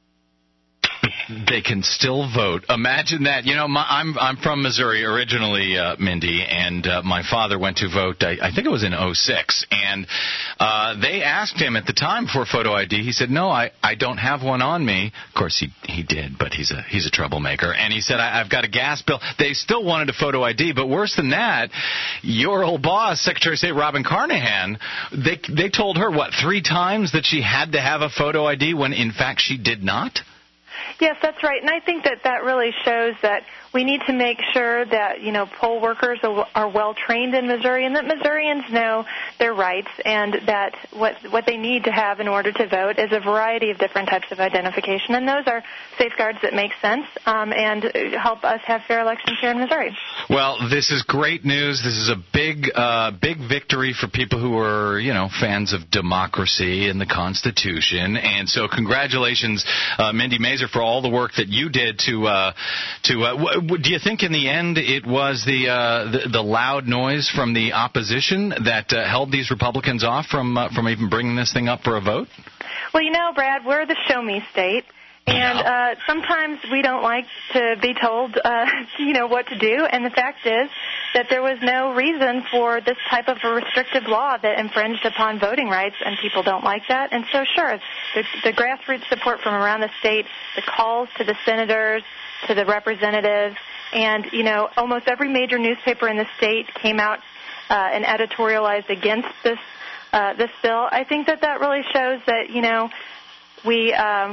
They can still vote. Imagine that. I'm from Missouri originally, Mindy, and my father went to vote, I think it was in 2006, and they asked him at the time for a photo ID. He said, no, I don't have one on me. Of course, he did, but he's a troublemaker. And he said, I've got a gas bill. They still wanted a photo ID, but worse than that, your old boss, Secretary of State Robin Carnahan, they told her, 3 times that she had to have a photo ID when, in fact, she did not? Yes, that's right. And I think that really shows that we need to make sure that, poll workers are well trained in Missouri and that Missourians know their rights and that what they need to have in order to vote is a variety of different types of identification. And those are safeguards that make sense and help us have fair elections here in Missouri. Well, this is great news. This is a big victory for people who are, fans of democracy and the Constitution. And so congratulations, Mindy Mazer, for all the work that you did to do you think in the end it was the loud noise from the opposition that held these Republicans off from even bringing this thing up for a vote? Well, Brad, we're the show me state. And sometimes we don't like to be told, what to do. And the fact is that there was no reason for this type of a restrictive law that infringed upon voting rights, and people don't like that. And so, sure, the grassroots support from around the state, the calls to the senators, to the representatives, and, almost every major newspaper in the state came out and editorialized against this bill. I think that really shows that, we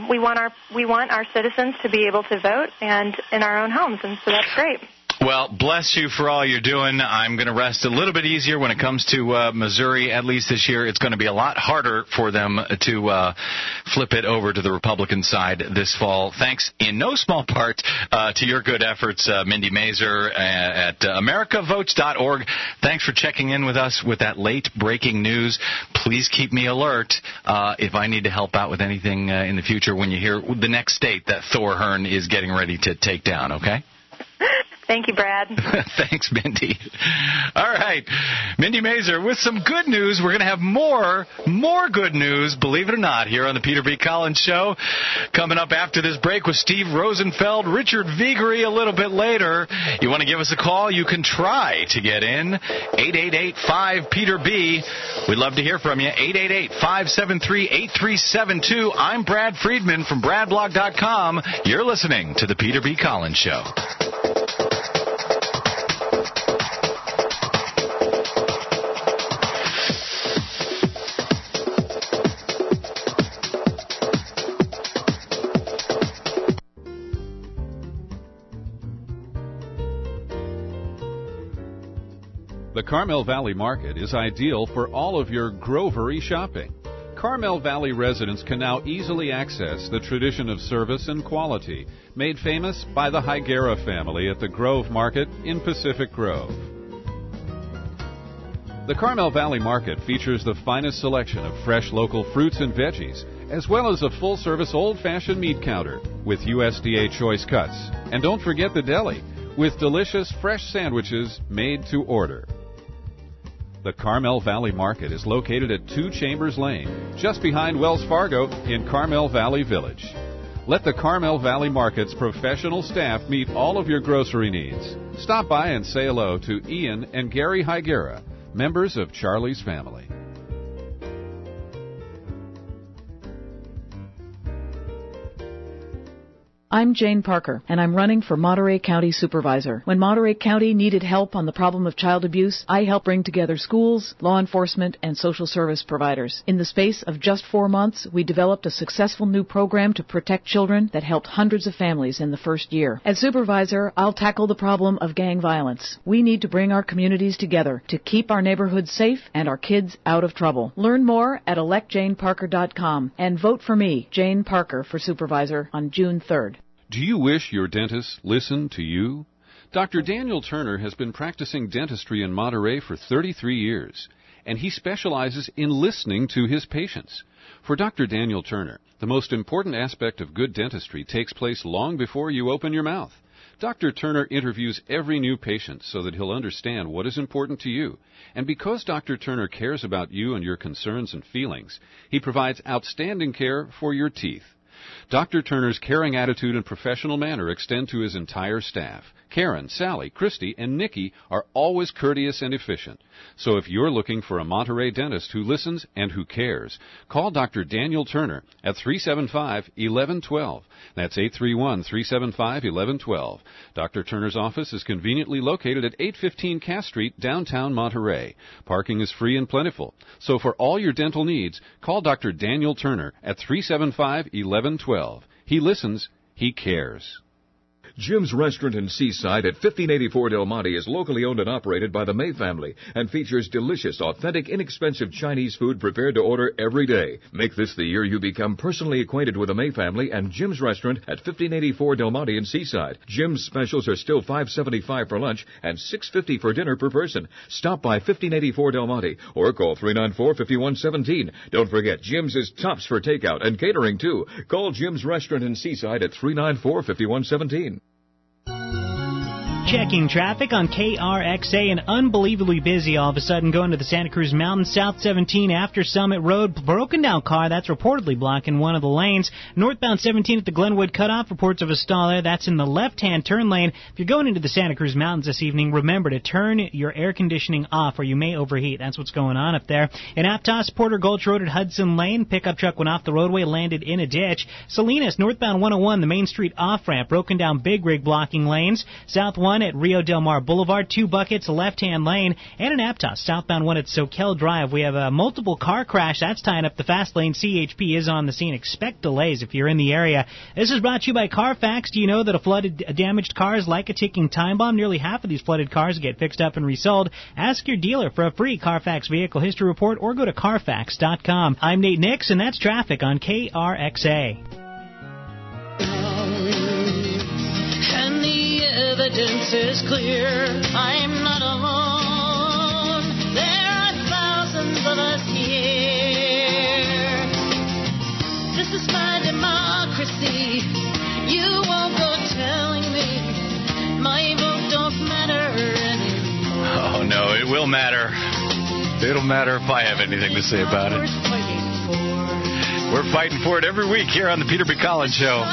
want our citizens to be able to vote and in our own homes, and so that's great. Well, bless you for all you're doing. I'm going to rest a little bit easier when it comes to Missouri, at least this year. It's going to be a lot harder for them to flip it over to the Republican side this fall. Thanks in no small part to your good efforts, Mindy Mazer at AmericaVotes.org. Thanks for checking in with us with that late breaking news. Please keep me alert if I need to help out with anything in the future when you hear the next state that Thor Hearn is getting ready to take down, okay? Thank you, Brad. Thanks, Mindy. All right. Mindy Mazer with some good news. We're going to have more good news, believe it or not, here on the Peter B. Collins Show. Coming up after this break with Steve Rosenfeld, Richard Viguerie a little bit later. You want to give us a call? You can try to get in. 888-5-PETER-B. We'd love to hear from you. 888-573-8372. I'm Brad Friedman from BradBlog.com. You're listening to the Peter B. Collins Show. The Carmel Valley Market is ideal for all of your grovery shopping. Carmel Valley residents can now easily access the tradition of service and quality made famous by the Higuera family at the Grove Market in Pacific Grove. The Carmel Valley Market features the finest selection of fresh local fruits and veggies, as well as a full-service old-fashioned meat counter with USDA choice cuts. And don't forget the deli with delicious fresh sandwiches made to order. The Carmel Valley Market is located at 2 Chambers Lane, just behind Wells Fargo in Carmel Valley Village. Let the Carmel Valley Market's professional staff meet all of your grocery needs. Stop by and say hello to Ian and Gary Higuera, members of Charlie's family. I'm Jane Parker, and I'm running for Monterey County Supervisor. When Monterey County needed help on the problem of child abuse, I helped bring together schools, law enforcement, and social service providers. In the space of just 4 months, we developed a successful new program to protect children that helped hundreds of families in the first year. As Supervisor, I'll tackle the problem of gang violence. We need to bring our communities together to keep our neighborhoods safe and our kids out of trouble. Learn more at electjaneparker.com and vote for me, Jane Parker, for Supervisor on June 3rd. Do you wish your dentist listened to you? Dr. Daniel Turner has been practicing dentistry in Monterey for 33 years, and he specializes in listening to his patients. For Dr. Daniel Turner, the most important aspect of good dentistry takes place long before you open your mouth. Dr. Turner interviews every new patient so that he'll understand what is important to you. And because Dr. Turner cares about you and your concerns and feelings, he provides outstanding care for your teeth. Dr. Turner's caring attitude and professional manner extend to his entire staff. Karen, Sally, Christy, and Nikki are always courteous and efficient. So if you're looking for a Monterey dentist who listens and who cares, call Dr. Daniel Turner at 375-1112. That's 831-375-1112. Dr. Turner's office is conveniently located at 815 Cass Street, downtown Monterey. Parking is free and plentiful. So for all your dental needs, call Dr. Daniel Turner at 375-1112. He listens, he He cares. Jim's Restaurant in Seaside at 1584 Del Monte is locally owned and operated by the May family and features delicious, authentic, inexpensive Chinese food prepared to order every day. Make this the year you become personally acquainted with the May family and Jim's Restaurant at 1584 Del Monte in Seaside. Jim's specials are still $5.75 for lunch and $6.50 for dinner per person. Stop by 1584 Del Monte or call 394-5117. Don't forget, Jim's is tops for takeout and catering too. Call Jim's Restaurant in Seaside at 394-5117. Checking traffic on KRXA, and unbelievably busy all of a sudden going to the Santa Cruz Mountains. South 17 after Summit Road, broken down car that's reportedly blocking one of the lanes. Northbound 17 at the Glenwood Cutoff, reports of a stall there. That's in the left-hand turn lane. If you're going into the Santa Cruz Mountains this evening, remember to turn your air conditioning off or you may overheat. That's what's going on up there. In Aptos, Porter Gulch Road at Hudson Lane, pickup truck went off the roadway, landed in a ditch. Salinas, northbound 101, the Main Street off-ramp, broken down big rig blocking lanes. South 1 at Rio Del Mar Boulevard, 2 buckets, left-hand lane, and an Aptos, southbound 1 at Soquel Drive. We have a multiple car crash. That's tying up the fast lane. CHP is on the scene. Expect delays if you're in the area. This is brought to you by Carfax. Do you know that a damaged car is like a ticking time bomb? Nearly half of these flooded cars get fixed up and resold. Ask your dealer for a free Carfax vehicle history report or go to Carfax.com. I'm Nate Nix, and that's traffic on KRXA. Evidence is clear, I'm not alone. There are thousands of us here. This is my democracy. You won't go telling me my vote don't matter anymore. Oh, no, it will matter. It'll matter if I have anything to say about it. We're fighting for it every week here on the Peter B. Collins Show.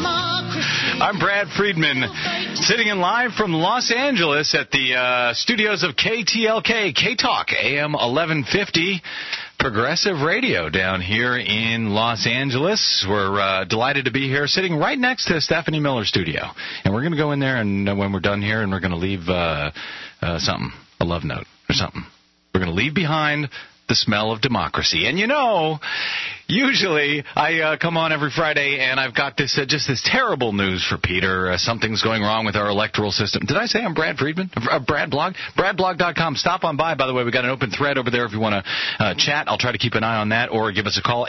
I'm Brad Friedman, sitting in live from Los Angeles at the studios of KTLK, K-Talk, AM 1150, Progressive Radio down here in Los Angeles. We're delighted to be here, sitting right next to Stephanie Miller's studio. And we're going to go in there, and when we're done here, and we're going to leave something, a love note or something. We're going to leave behind the smell of democracy. And you know, usually I come on every Friday and I've got this just this terrible news for Peter. Something's going wrong with our electoral system. Did I say I'm Brad Friedman? Brad Blog? BradBlog.com. Stop on by. By the way, we've got an open thread over there if you want to chat. I'll try to keep an eye on that, or give us a call,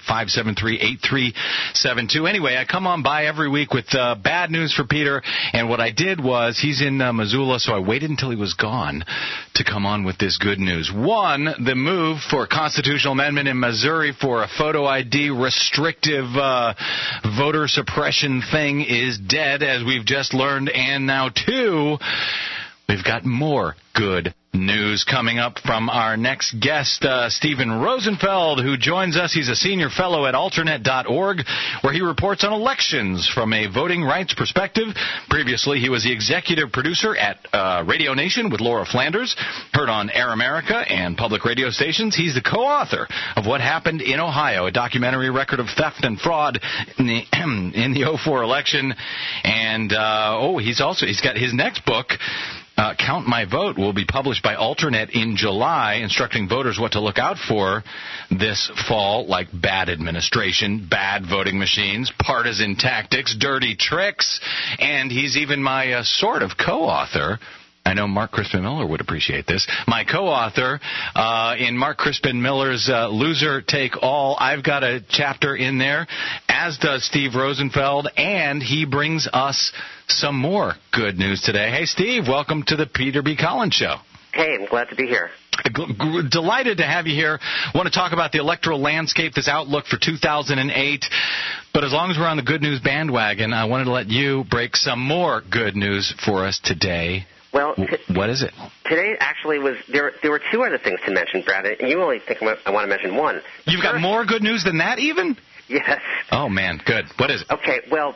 888-573-8372. Anyway, I come on by every week with bad news for Peter, and what I did was, he's in Missoula, so I waited until he was gone to come on with this good news. One, the move for a constitutional amendment in Missouri for a photo ID restrictive voter suppression thing is dead, as we've just learned. And now, two, we've got more good news coming up from our next guest, Stephen Rosenfeld, who joins us. He's a senior fellow at Alternet.org, where he reports on elections from a voting rights perspective. Previously, he was the executive producer at Radio Nation with Laura Flanders, heard on Air America and public radio stations. He's the co-author of What Happened in Ohio, a documentary record of theft and fraud in the 04 election. And he's got his next book, Count My Vote, will be published by Alternet in July, instructing voters what to look out for this fall, like bad administration, bad voting machines, partisan tactics, dirty tricks, and he's even my sort of co-author. I know Mark Crispin Miller would appreciate this. My co-author in Mark Crispin Miller's Loser Take All. I've got a chapter in there, as does Steve Rosenfeld, and he brings us some more good news today. Hey, Steve, welcome to the Peter B. Collins Show. Hey, I'm glad to be here. Delighted to have you here. Want to talk about the electoral landscape, this outlook for 2008. But as long as we're on the good news bandwagon, I wanted to let you break some more good news for us today. Well, what is it? Today actually was there were two other things to mention, Brad, and you only think I want to mention one. You've got more good news than that, even? Yes. Oh, man, good. What is it? Okay, well,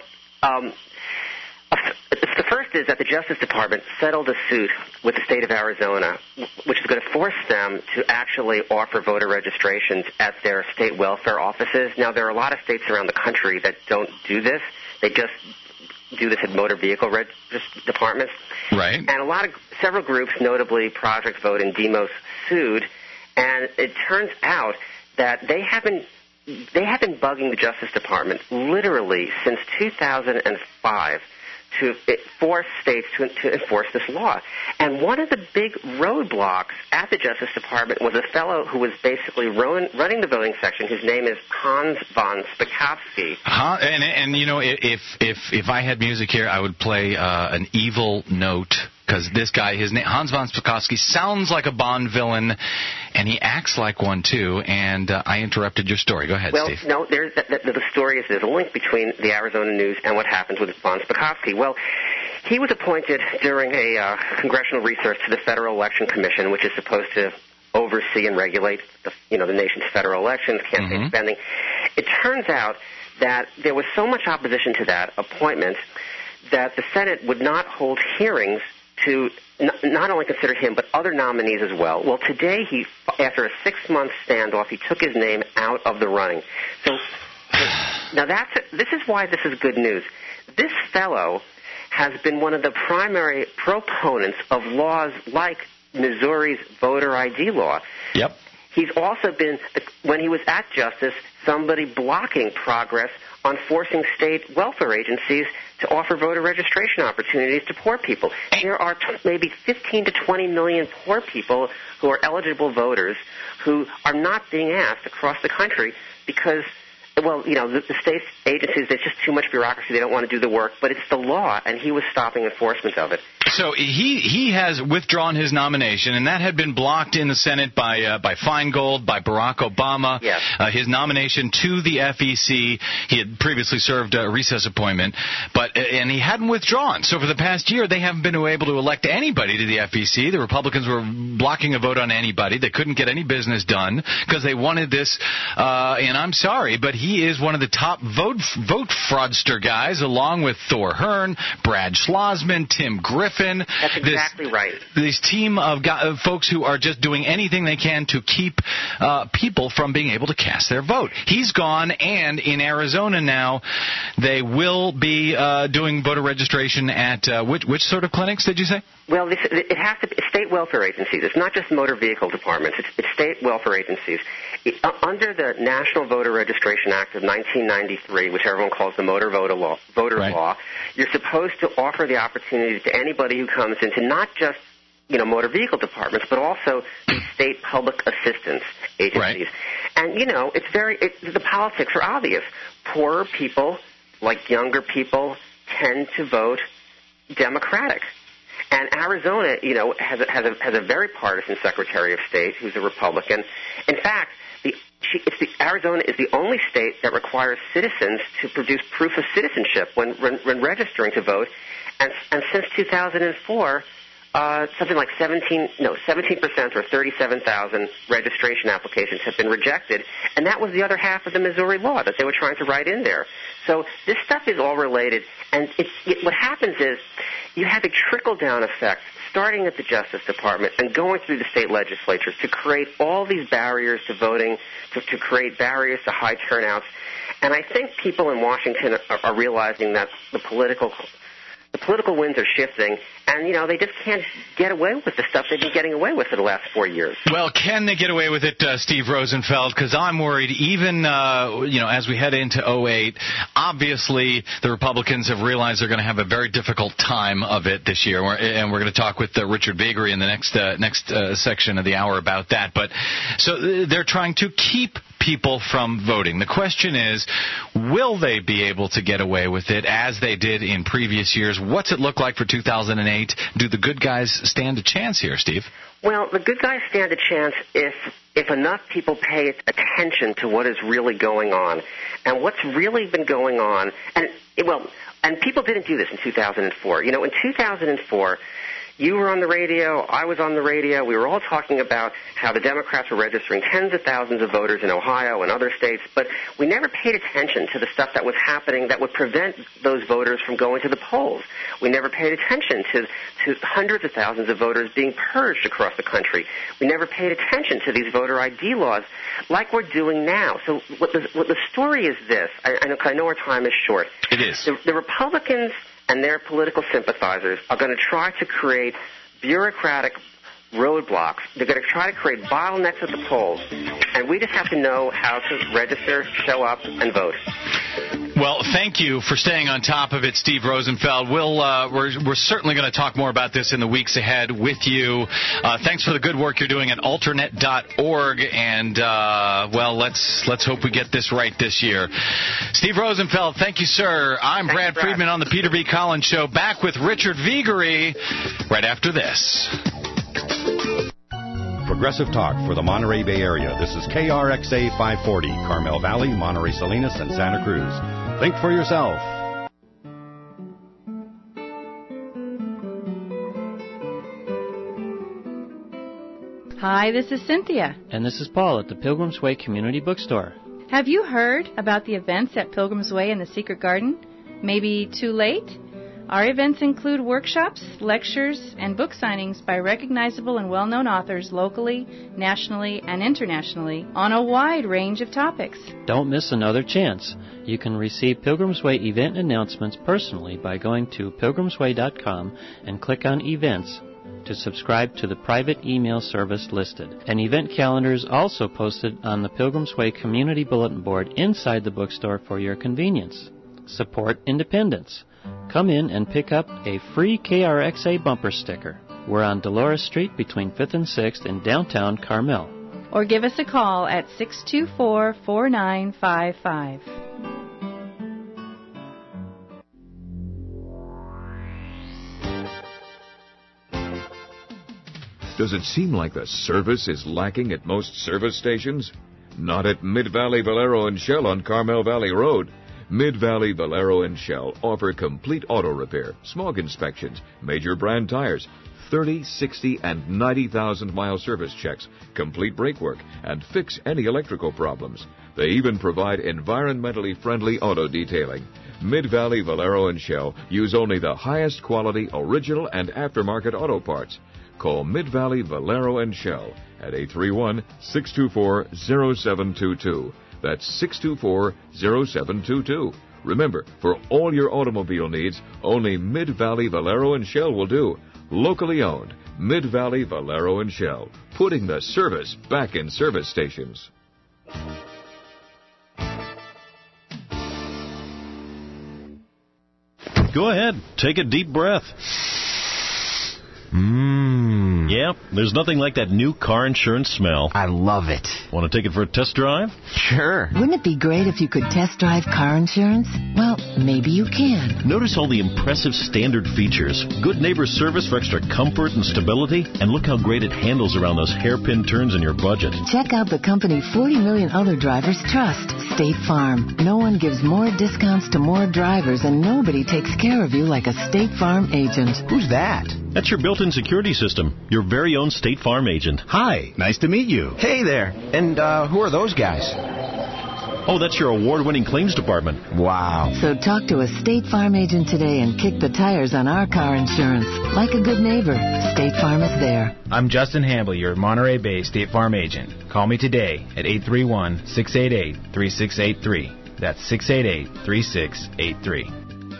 the first is that the Justice Department settled a suit with the state of Arizona, which is going to force them to actually offer voter registrations at their state welfare offices. Now, there are a lot of states around the country that don't do this. They just do this at motor vehicle departments. Right. And several groups, notably Project Vote and Demos, sued, and it turns out that they haven't they have been bugging the Justice Department literally since 2005 to force states to enforce this law. And one of the big roadblocks at the Justice Department was a fellow who was basically running the voting section. His name is Hans von Spakovsky. And you know, if I had music here, I would play an evil note. Because this guy, his name, Hans von Spakovsky, sounds like a Bond villain, and he acts like one, too. And I interrupted your story. Go ahead, Steve. Well, no, the story is there's a link between the Arizona News and what happens with von Spakovsky. Well, he was appointed during a congressional research to the Federal Election Commission, which is supposed to oversee and regulate the nation's federal elections, campaign spending. It turns out that there was so much opposition to that appointment that the Senate would not hold hearings to not only consider him, but other nominees as well. Well, today, after a 6-month standoff, he took his name out of the running. So now this is why this is good news. This fellow has been one of the primary proponents of laws like Missouri's voter ID law. Yep. He's also been, when he was at Justice, somebody blocking progress on forcing state welfare agencies to offer voter registration opportunities to poor people. There are maybe 15 to 20 million poor people who are eligible voters who are not being asked across the country because, well, the state agencies, there's just too much bureaucracy. They don't want to do the work, but it's the law, and he was stopping enforcement of it. So he has withdrawn his nomination, and that had been blocked in the Senate by Feingold, by Barack Obama. Yes. His nomination to the FEC, he had previously served a recess appointment, and he hadn't withdrawn. So for the past year, they haven't been able to elect anybody to the FEC. The Republicans were blocking a vote on anybody. They couldn't get any business done because they wanted this, and I'm sorry, but he is one of the top vote fraudster guys, along with Thor Hearn, Brad Schlossman, Tim Griffin. That's exactly right. This team of folks who are just doing anything they can to keep people from being able to cast their vote. He's gone, and in Arizona now, they will be doing voter registration at which sort of clinics did you say? Well, it has to be state welfare agencies. It's not just motor vehicle departments. It's state welfare agencies. Under the National Voter Registration Act of 1993, which everyone calls the voter law, you're supposed to offer the opportunity to anybody who comes into not just motor vehicle departments, but also the state public assistance agencies. Right. And the politics are obvious. Poorer people, like younger people, tend to vote Democratic. And Arizona, has a very partisan Secretary of State who's a Republican. In fact, Arizona is the only state that requires citizens to produce proof of citizenship when registering to vote. And since 2004, something like 17% or 37,000 registration applications have been rejected, and that was the other half of the Missouri law that they were trying to write in there. So this stuff is all related, and what happens is you have a trickle-down effect starting at the Justice Department and going through the state legislatures to create all these barriers to voting, to create barriers to high turnouts. And I think people in Washington are realizing that the political winds are shifting, and, they just can't get away with the stuff they've been getting away with for the last 4 years. Well, can they get away with it, Steve Rosenfeld? Because I'm worried even, as we head into 2008, obviously the Republicans have realized they're going to have a very difficult time of it this year, and we're going to talk with Richard Viguerie in the next section of the hour about that. But so they're trying to keep people from voting. The question is, will they be able to get away with it as they did in previous years? What's it look like for 2008? Do the good guys stand a chance here, Steve? Well, the good guys stand a chance if enough people pay attention to what is really going on. And what's really been going on, and people didn't do this in 2004. In 2004, you were on the radio, I was on the radio, we were all talking about how the Democrats were registering tens of thousands of voters in Ohio and other states, but we never paid attention to the stuff that was happening that would prevent those voters from going to the polls. We never paid attention to hundreds of thousands of voters being purged across the country. We never paid attention to these voter ID laws like we're doing now. So what the story is this, I know our time is short. It is. The Republicans and their political sympathizers are going to try to create bureaucratic roadblocks. They're going to try to create bottlenecks at the polls. And we just have to know how to register, show up, and vote. Well, thank you for staying on top of it, Steve Rosenfeld. We're certainly going to talk more about this in the weeks ahead with you. Thanks for the good work you're doing at alternate.org, and let's hope we get this right this year. Steve Rosenfeld, thank you, sir. I'm Brad Friedman on the Peter B. Collins Show. Back with Richard Viguerie right after this. Progressive talk for the Monterey Bay Area. This is KRXA 540, Carmel Valley, Monterey Salinas, and Santa Cruz. Think for yourself. Hi, this is Cynthia. And this is Paul at the Pilgrim's Way Community Bookstore. Have you heard about the events at Pilgrim's Way and the Secret Garden? Maybe too late? Our events include workshops, lectures, and book signings by recognizable and well-known authors locally, nationally, and internationally on a wide range of topics. Don't miss another chance. You can receive Pilgrim's Way event announcements personally by going to pilgrimsway.com and click on Events to subscribe to the private email service listed. An event calendar is also posted on the Pilgrim's Way Community Bulletin Board inside the bookstore for your convenience. Support independence. Come in and pick up a free KRXA bumper sticker. We're on Dolores Street between 5th and 6th in downtown Carmel. Or give us a call at 624-4955. Does it seem like the service is lacking at most service stations? Not at Mid-Valley Valero and Shell on Carmel Valley Road. Mid-Valley Valero and Shell offer complete auto repair, smog inspections, major brand tires, 30, 60, and 90,000-mile service checks, complete brake work, and fix any electrical problems. They even provide environmentally friendly auto detailing. Mid-Valley Valero and Shell use only the highest quality original and aftermarket auto parts. Call Mid-Valley Valero and Shell at 831-624-0722. That's 624-0722. Remember, for all your automobile needs, only Mid-Valley Valero and Shell will do. Locally owned, Mid-Valley Valero and Shell, putting the service back in service stations. Go ahead, take a deep breath. Yeah, there's nothing like that new car insurance smell. I love it. Want to take it for a test drive? Sure. Wouldn't it be great if you could test drive car insurance? Well, maybe you can. Notice all the impressive standard features. Good neighbor service for extra comfort and stability. And look how great it handles around those hairpin turns in your budget. Check out the company 40 million other drivers trust, State Farm. No one gives more discounts to more drivers, and nobody takes care of you like a State Farm agent. Who's that? That's your built-in security system. Your very own State Farm agent. Hi, nice to meet you. Hey there. And who are those guys? Oh, that's your award-winning claims department. Wow. So talk to a State Farm agent today and kick the tires on our car insurance. Like a good neighbor, State Farm is there. I'm Justin Hamble, your Monterey Bay State Farm agent. Call me today at 831-688-3683. That's 688-3683.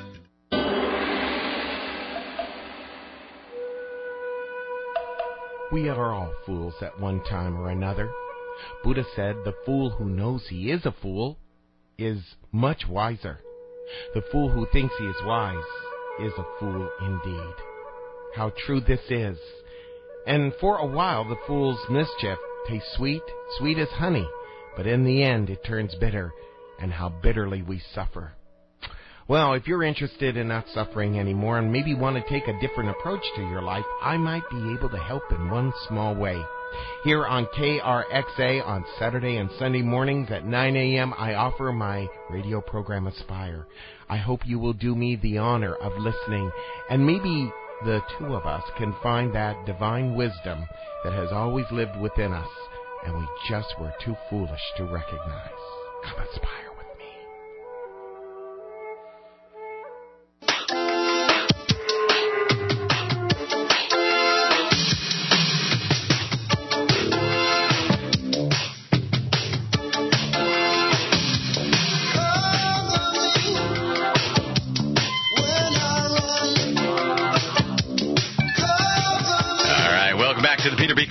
We are all fools at one time or another. Buddha said the fool who knows he is a fool is much wiser. The fool who thinks he is wise is a fool indeed. How true this is. And for a while the fool's mischief tastes sweet, sweet as honey, but in the end it turns bitter, and how bitterly we suffer. Well, if you're interested in not suffering anymore and maybe want to take a different approach to your life, I might be able to help in one small way. Here on KRXA on Saturday and Sunday mornings at 9 a.m., I offer my radio program Aspire. I hope you will do me the honor of listening, and maybe the two of us can find that divine wisdom that has always lived within us, and we just were too foolish to recognize. Come Aspire.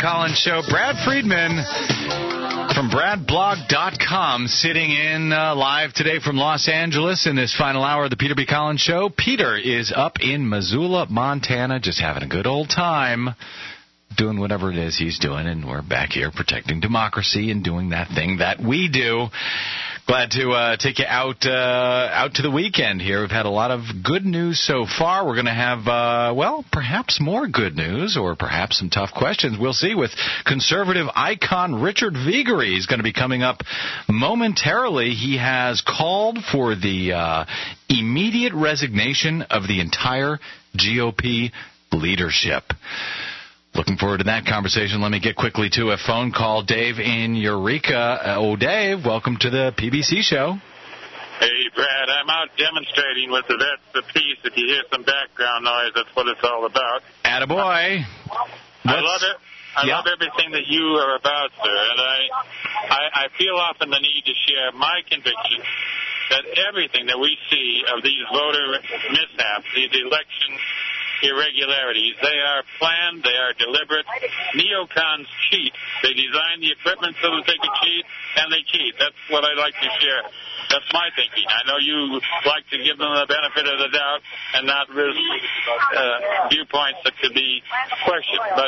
Collins Show. Brad Friedman from BradBlog.com sitting in live today from Los Angeles in this final hour of the Peter B. Collins Show. Peter is up in Missoula, Montana, just having a good old time doing whatever it is he's doing, and we're back here protecting democracy and doing that thing that we do. Glad to take you out to the weekend here. We've had a lot of good news so far. We're going to have, perhaps more good news or perhaps some tough questions. We'll see with conservative icon Richard Viguerie. He's going to be coming up momentarily. He has called for the immediate resignation of the entire GOP leadership. Looking forward to that conversation. Let me get quickly to a phone call. Dave in Eureka. Dave, welcome to the PBC show. Hey, Brad, I'm out demonstrating with the Vets of Peace. If you hear some background noise, that's what it's all about. Attaboy. I love it. I love everything that you are about, sir. And I feel often the need to share my conviction that everything that we see of these voter mishaps, these election irregularities, they are planned, they are deliberate. Neocons cheat. They design the equipment so that they can cheat, and they cheat. That's what I like to share. That's my thinking. I know you like to give them the benefit of the doubt and not risk viewpoints that could be questioned. But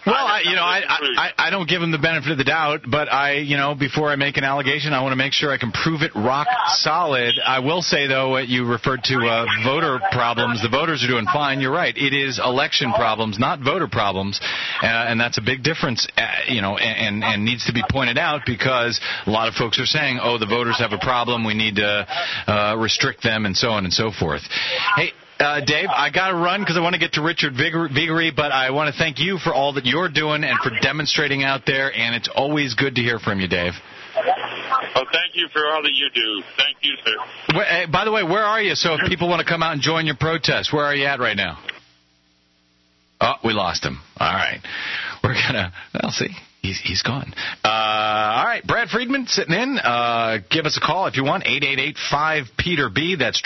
I don't give them the benefit of the doubt, but before I make an allegation, I want to make sure I can prove it rock solid. I will say, though, you referred to voter problems. The voters are doing fine. You're right. It is election problems, not voter problems, and that's a big difference, and needs to be pointed out because a lot of folks are saying, oh, the voters have a problem. We need to restrict them and so on and so forth. Hey, Dave, I got to run because I want to get to Richard Viguerie, but I want to thank you for all that you're doing and for demonstrating out there, and it's always good to hear from you, Dave. Well, thank you for all that you do. Thank you, sir. By the way, where are you? So if people want to come out and join your protest, where are you at right now? Oh, we lost him. All right. We're going to, see. He's gone. All right, Brad Friedman sitting in. Give us a call if you want, 888-5-PETER-B. That's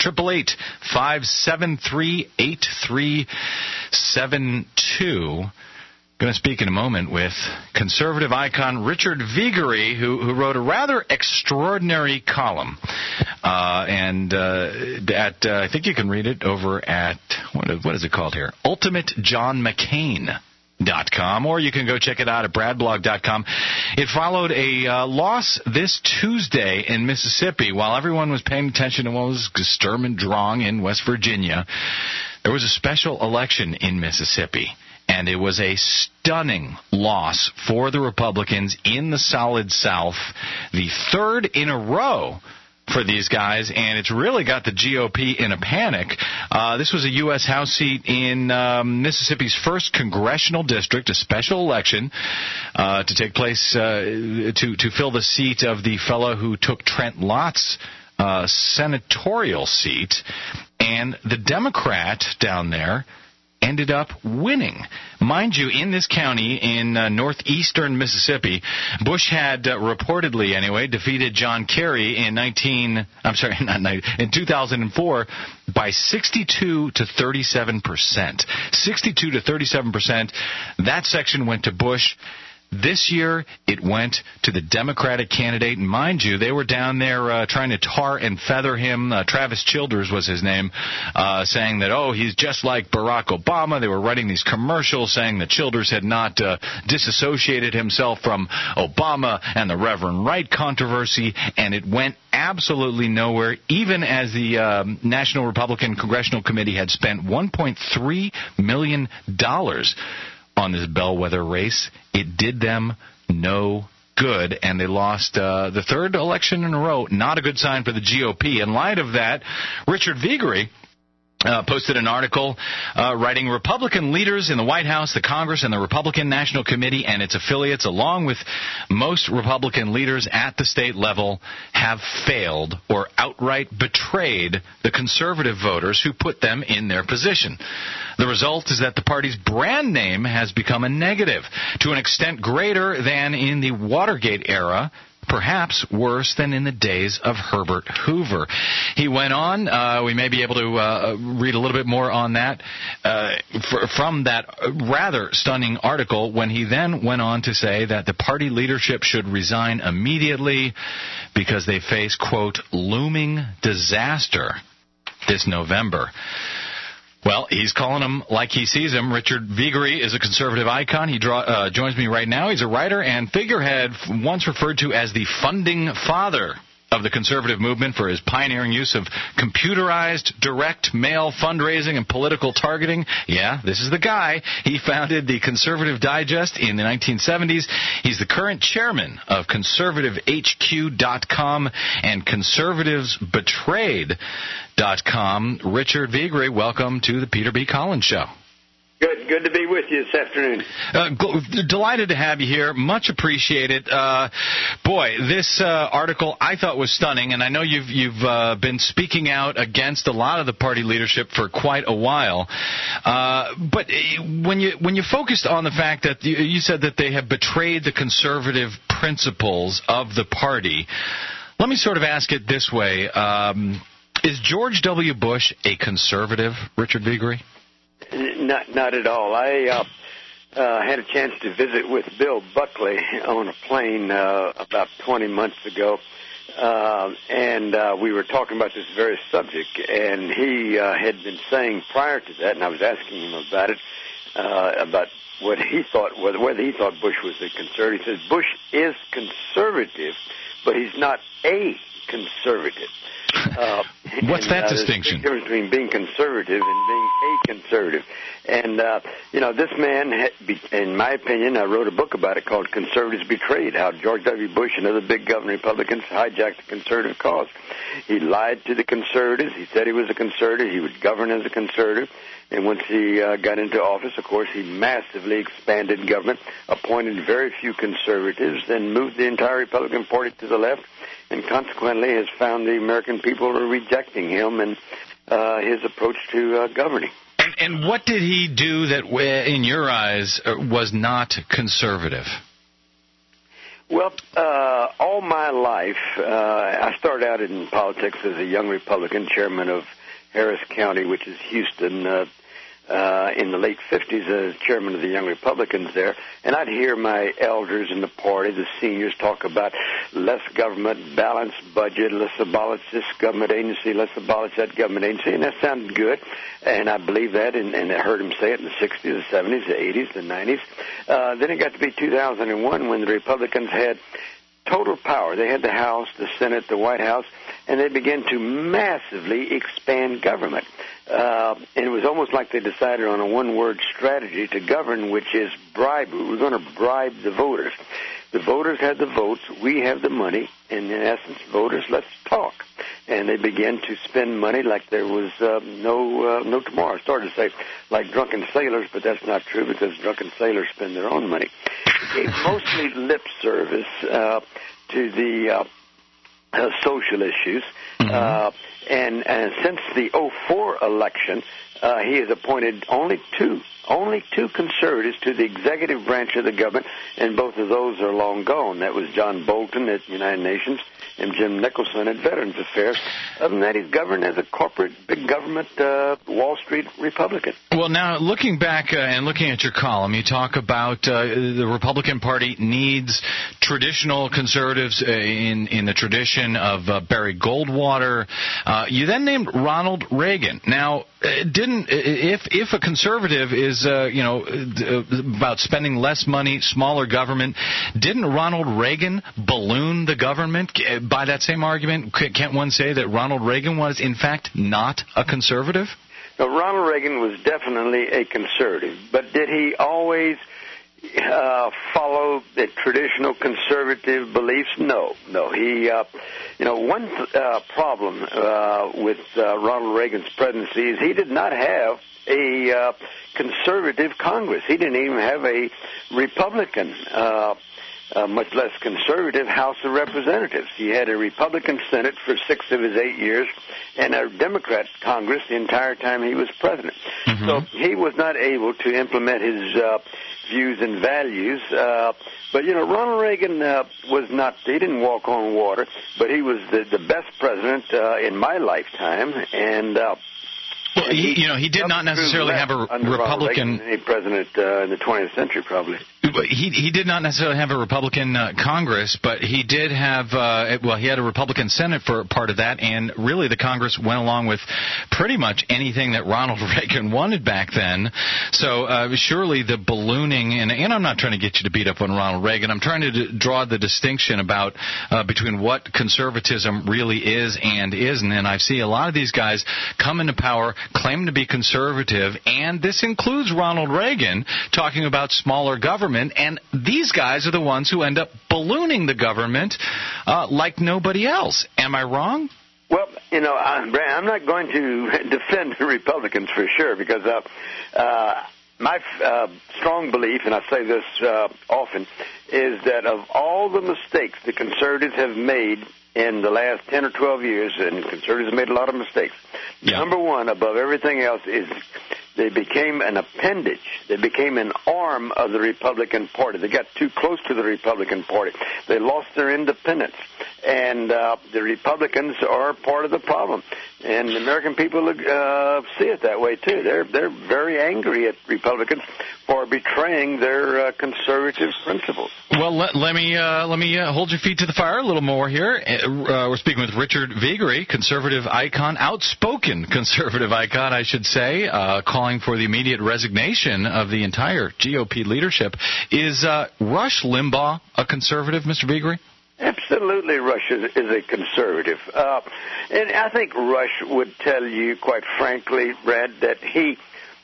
888-573-8372. Going to speak in a moment with conservative icon Richard Viguerie, who wrote a rather extraordinary column. I think you can read it over at, what is it called here? UltimateJohnMcCain.com, or you can go check it out at BradBlog.com. It followed a loss this Tuesday in Mississippi. While everyone was paying attention to what was Sturm und Drang in West Virginia, there was a special election in Mississippi. And it was a stunning loss for the Republicans in the Solid South, the third in a row for these guys, and it's really got the GOP in a panic. This was a U.S. House seat in Mississippi's first congressional district, a special election to take place to fill the seat of the fellow who took Trent Lott's senatorial seat, and the Democrat down there ended up winning. Mind you, in this county in northeastern Mississippi, Bush had reportedly, anyway, defeated John Kerry in 2004 by 62 to 37%. 62 to 37%. That section went to Bush. This year, it went to the Democratic candidate, and mind you, they were down there trying to tar and feather him. Travis Childers was his name, saying that, he's just like Barack Obama. They were writing these commercials saying that Childers had not disassociated himself from Obama and the Reverend Wright controversy, and it went absolutely nowhere, even as the National Republican Congressional Committee had spent $1.3 million on this bellwether race. It did them no good, and they lost the third election in a row. Not a good sign for the GOP. In light of that, Richard Viguerie posted an article writing, Republican leaders in the White House, the Congress, and the Republican National Committee and its affiliates, along with most Republican leaders at the state level, have failed or outright betrayed the conservative voters who put them in their position. The result is that the party's brand name has become a negative to an extent greater than in the Watergate era. perhaps worse than in the days of Herbert Hoover. He went on, we may be able to read a little bit more on that from that rather stunning article, when he then went on to say that the party leadership should resign immediately because they face, quote, looming disaster this November. Well, he's calling him like he sees him. Richard Viguerie is a conservative icon. He joins me right now. He's a writer and figurehead once referred to as the funding father of the conservative movement for his pioneering use of computerized direct mail fundraising and political targeting. Yeah, this is the guy. He founded the Conservative Digest in the 1970s. He's the current chairman of conservativehq.com and conservativesbetrayed.com. Richard Viguerie, welcome to the Peter B. Collins Show. Good to be with you this afternoon. Delighted to have you here. Much appreciated. Boy, this article I thought was stunning, and I know you've been speaking out against a lot of the party leadership for quite a while. But when you focused on the fact that you said that they have betrayed the conservative principles of the party, let me sort of ask it this way. Is George W. Bush a conservative, Richard Viguerie? Not at all. I had a chance to visit with Bill Buckley on a plane about 20 months ago, and we were talking about this very subject, and he had been saying prior to that, and I was asking him about it, about what he thought, whether he thought Bush was a conservative. He says Bush is conservative, but he's not a conservative. What's that distinction? There's a difference between being conservative and being a conservative. And, this man, in my opinion, I wrote a book about it called Conservatives Betrayed, how George W. Bush and other big government Republicans hijacked the conservative cause. He lied to the conservatives. He said he was a conservative. He would govern as a conservative. And once he got into office, of course, he massively expanded government, appointed very few conservatives, then moved the entire Republican Party to the left, and consequently has found the American people are rejecting him and his approach to governing. And what did he do that, in your eyes, was not conservative? Well, all my life, I started out in politics as a young Republican, chairman of Harris County, which is Houston, in the late 50s as chairman of the Young Republicans there, and I'd hear my elders in the party, the seniors, talk about less government, balanced budget, let's abolish this government agency, let's abolish that government agency, and that sounded good, and I believe that, and I heard him say it in the 60s, the 70s, the 80s, the 90s. Then it got to be 2001 when the Republicans had total power. They had the House, the Senate, the White House, and they began to massively expand government. And it was almost like they decided on a one-word strategy to govern, which is bribery. We're going to bribe the voters. The voters had the votes. We have the money. And in essence, voters, let's talk. And they began to spend money like there was no tomorrow. I started to say like drunken sailors, but that's not true because drunken sailors spend their own money. They gave mostly lip service to the social issues. And since the 2004 election, he has appointed only two conservatives to the executive branch of the government, and both of those are long gone. That was John Bolton at the United Nations and Jim Nicholson at Veterans Affairs. Other than that, he's governed as a corporate, big government, Wall Street Republican. Well, now, looking back and looking at your column, you talk about the Republican Party needs traditional conservatives in the tradition of Barry Goldwater. You then named Ronald Reagan. Now, if a conservative is about spending less money, smaller government, didn't Ronald Reagan balloon the government? By that same argument, can't one say that Ronald Reagan was, in fact, not a conservative? No, Ronald Reagan was definitely a conservative, but did he always follow the traditional conservative beliefs? No. He, one problem with Ronald Reagan's presidency is he did not have a conservative Congress. He didn't even have a Republican much less conservative, House of Representatives. He had a Republican Senate for 6 of his 8 years and a Democrat Congress the entire time he was president. So he was not able to implement his views and values. But, Ronald Reagan was not, he didn't walk on water, but he was the best president in my lifetime. And well, he did not necessarily have a Republican. Any president in the 20th century, probably. He did not necessarily have a Republican Congress, but he did have, he had a Republican Senate for part of that, and really the Congress went along with pretty much anything that Ronald Reagan wanted back then. So surely the ballooning, and I'm not trying to get you to beat up on Ronald Reagan, I'm trying to draw the distinction about between what conservatism really is and isn't, and I see a lot of these guys come into power, claim to be conservative, and this includes Ronald Reagan talking about smaller government. And these guys are the ones who end up ballooning the government like nobody else. Am I wrong? Well, I'm not going to defend the Republicans for sure, because my strong belief, and I say this often, is that of all the mistakes the conservatives have made in the last 10 or 12 years, and conservatives have made a lot of mistakes, number one, above everything else, is they became an appendage. They became an arm of the Republican Party. They got too close to the Republican Party. They lost their independence. And the Republicans are part of the problem. And the American people see it that way, too. They're very angry at Republicans for betraying their conservative principles. Well, let me hold your feet to the fire a little more here. We're speaking with Richard Viguerie, conservative icon, outspoken conservative icon, I should say, calling for the immediate resignation of the entire GOP leadership. Is Rush Limbaugh a conservative, Mr. Viguerie? Absolutely, Rush is a conservative. And I think Rush would tell you, quite frankly, Brad, that he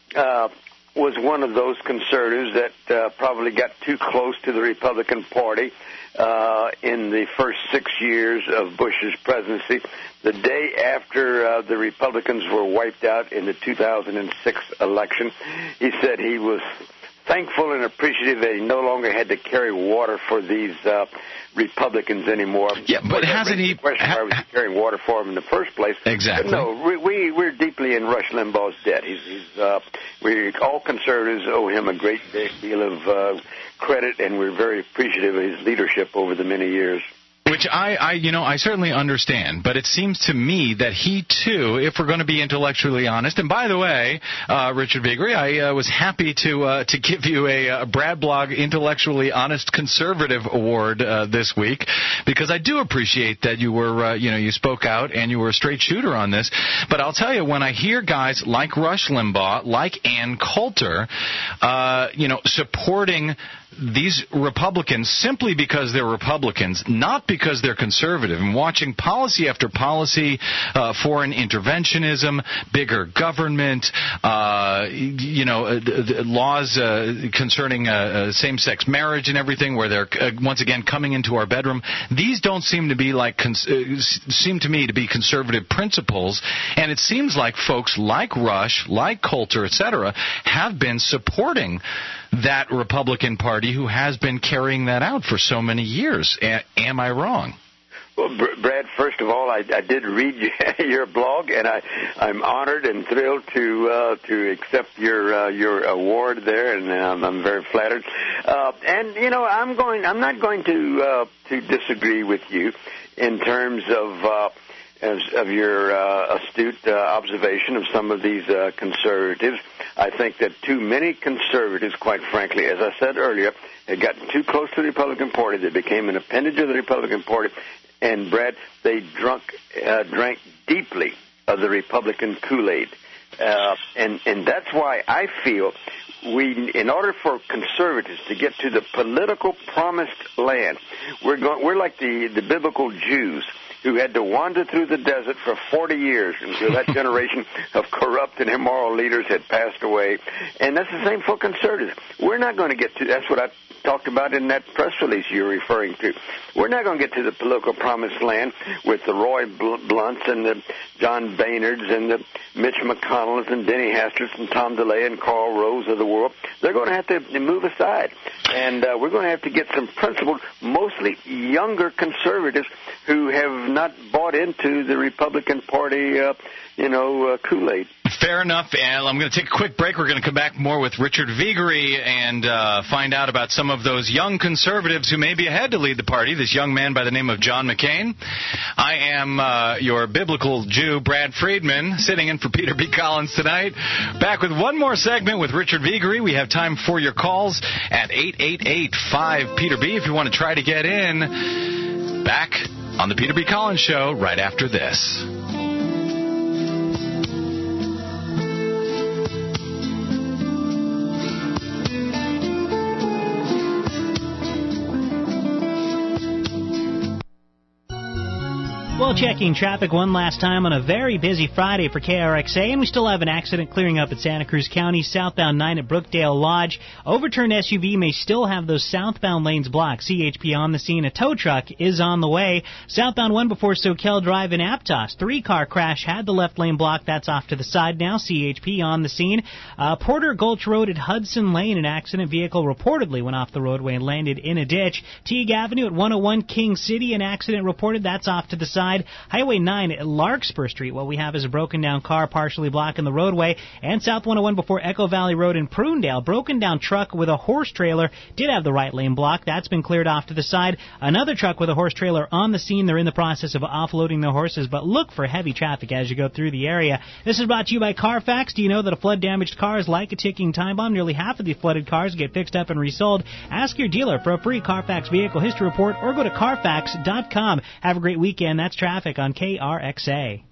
was one of those conservatives that probably got too close to the Republican Party in the first 6 years of Bush's presidency. The day after the Republicans were wiped out in the 2006 election, he said he was thankful and appreciative that he no longer had to carry water for these Republicans anymore. Yeah, but hasn't he? Why was he carrying water for them in the first place? Exactly. But no, we're deeply in Rush Limbaugh's debt. We all conservatives owe him a great deal of credit, and we're very appreciative of his leadership over the many years. Which I certainly understand, but it seems to me that he too, if we're going to be intellectually honest, and by the way, Richard Viguerie, I was happy to give you a Brad Blog Intellectually Honest Conservative Award this week, because I do appreciate that you were, you spoke out and you were a straight shooter on this. But I'll tell you, when I hear guys like Rush Limbaugh, like Ann Coulter, supporting these Republicans simply because they're Republicans, not because they're conservative, and watching policy after policy, foreign interventionism, bigger government, laws concerning same-sex marriage and everything, where they're once again coming into our bedroom. These don't seem to be seem to me to be conservative principles, and it seems like folks like Rush, like Coulter, etc., have been supporting that Republican Party who has been carrying that out for so many years. Am I wrong? Well, Brad, first of all, I did read your blog, and I'm honored and thrilled to accept your award there, and I'm very flattered. I'm not going to disagree with you in terms of your astute observation of some of these conservatives. I think that too many conservatives, quite frankly, as I said earlier, had gotten too close to the Republican Party. They became an appendage of the Republican Party. And, Brad, they drank deeply of the Republican Kool-Aid. And that's why I feel in order for conservatives to get to the political promised land, we're like the biblical Jews who had to wander through the desert for 40 years until that generation of corrupt and immoral leaders had passed away. And that's the same for conservatives. We're not going to get to, that's what I talked about in that press release you're referring to. We're not going to get to the political promised land with the Roy Blunts and the John Boehnards and the Mitch McConnells and Denny Hastert and Tom DeLay and Karl Rove of the world, they're going to have to move aside. And we're going to have to get some principled, mostly younger conservatives who have not bought into the Republican Party, Kool-Aid. Fair enough, Al. I'm going to take a quick break. We're going to come back more with Richard Viguerie and find out about some of those young conservatives who may be ahead to lead the party, this young man by the name of John McCain. I am your biblical Jew, Brad Friedman, sitting in for Peter B. Collins tonight. Back with one more segment with Richard Viguerie. We have time for your calls at 888-5-PETER-B if you want to try to get in. Back on the Peter B. Collins Show right after this. Well, checking traffic one last time on a very busy Friday for KRXA, and we still have an accident clearing up at Santa Cruz County, southbound 9 at Brookdale Lodge. Overturned SUV may still have those southbound lanes blocked. CHP on the scene. A tow truck is on the way. Southbound 1 before Soquel Drive in Aptos. 3-car crash had the left lane blocked. That's off to the side now. CHP on the scene. Porter Gulch Road at Hudson Lane. An accident vehicle reportedly went off the roadway and landed in a ditch. Teague Avenue at 101 King City. An accident reported. That's off to the side. Highway 9 at Larkspur Street. What we have is a broken down car partially blocking the roadway. And South 101 before Echo Valley Road in Prunedale. Broken down truck with a horse trailer did have the right lane blocked. That's been cleared off to the side. Another truck with a horse trailer on the scene. They're in the process of offloading the horses, but look for heavy traffic as you go through the area. This is brought to you by Carfax. Do you know that a flood-damaged car is like a ticking time bomb? Nearly half of the flooded cars get fixed up and resold. Ask your dealer for a free Carfax vehicle history report or go to Carfax.com. Have a great weekend. That's traffic on KRXA.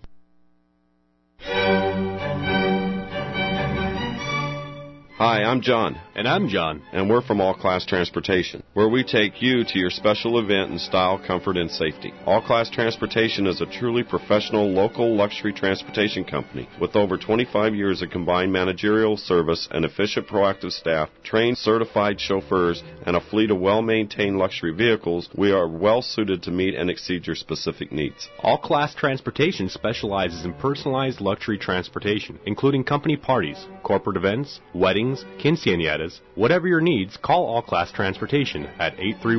Hi, I'm John. And I'm John. And we're from All Class Transportation, where we take you to your special event in style, comfort, and safety. All Class Transportation is a truly professional, local luxury transportation company with over 25 years of combined managerial service and efficient, proactive staff, trained, certified chauffeurs, and a fleet of well-maintained luxury vehicles. We are well suited to meet and exceed your specific needs. All Class Transportation specializes in personalized luxury transportation, including company parties, corporate events, weddings, quinceañeras. Whatever your needs, call All Class Transportation at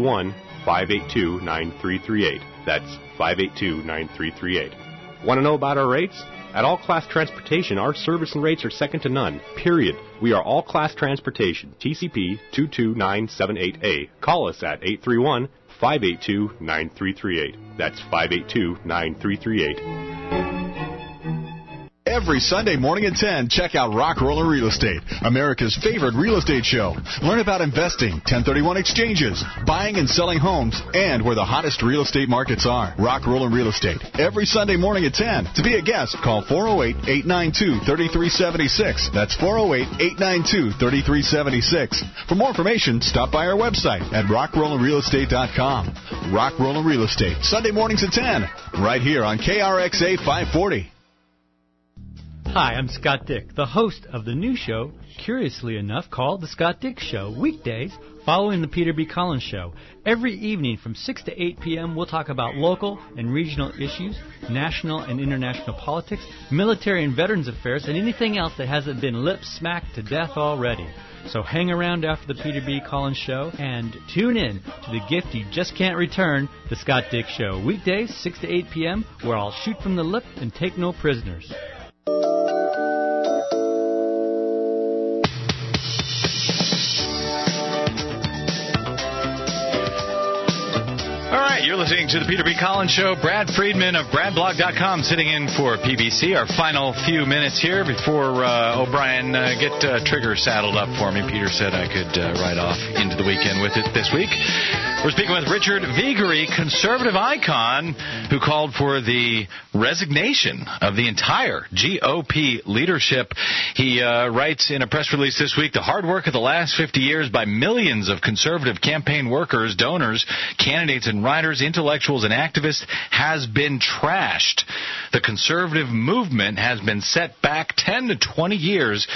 831-582-9338. That's 582-9338. Want to know about our rates? At All Class Transportation, our service and rates are second to none, period. We are All Class Transportation, TCP 22978A. Call us at 831-582-9338. That's 582-9338. Every Sunday morning at 10, check out Rock Roller Real Estate, America's favorite real estate show. Learn about investing, 1031 exchanges, buying and selling homes, and where the hottest real estate markets are. Rock Roller Real Estate, every Sunday morning at 10. To be a guest, call 408-892-3376. That's 408-892-3376. For more information, stop by our website at rockrollerrealestate.com. Rock Roller Real Estate, Sunday mornings at 10, right here on KRXA 540. Hi, I'm Scott Dick, the host of the new show, curiously enough, called The Scott Dick Show, weekdays following the Peter B. Collins Show. Every evening from 6 to 8 p.m., we'll talk about local and regional issues, national and international politics, military and veterans affairs, and anything else that hasn't been lip-smacked to death already. So hang around after the Peter B. Collins Show and tune in to the gift you just can't return, The Scott Dick Show, weekdays 6 to 8 p.m., where I'll shoot from the lip and take no prisoners. You're listening to the Peter B. Collins Show. Brad Friedman of BradBlog.com sitting in for PBC. Our final few minutes here before O'Brien get Trigger saddled up for me. Peter said I could ride off into the weekend with it this week. We're speaking with Richard Viguerie, conservative icon, who called for the resignation of the entire GOP leadership. He writes in a press release this week, the hard work of the last 50 years by millions of conservative campaign workers, donors, candidates and writers, intellectuals and activists has been trashed. The conservative movement has been set back 10 to 20 years,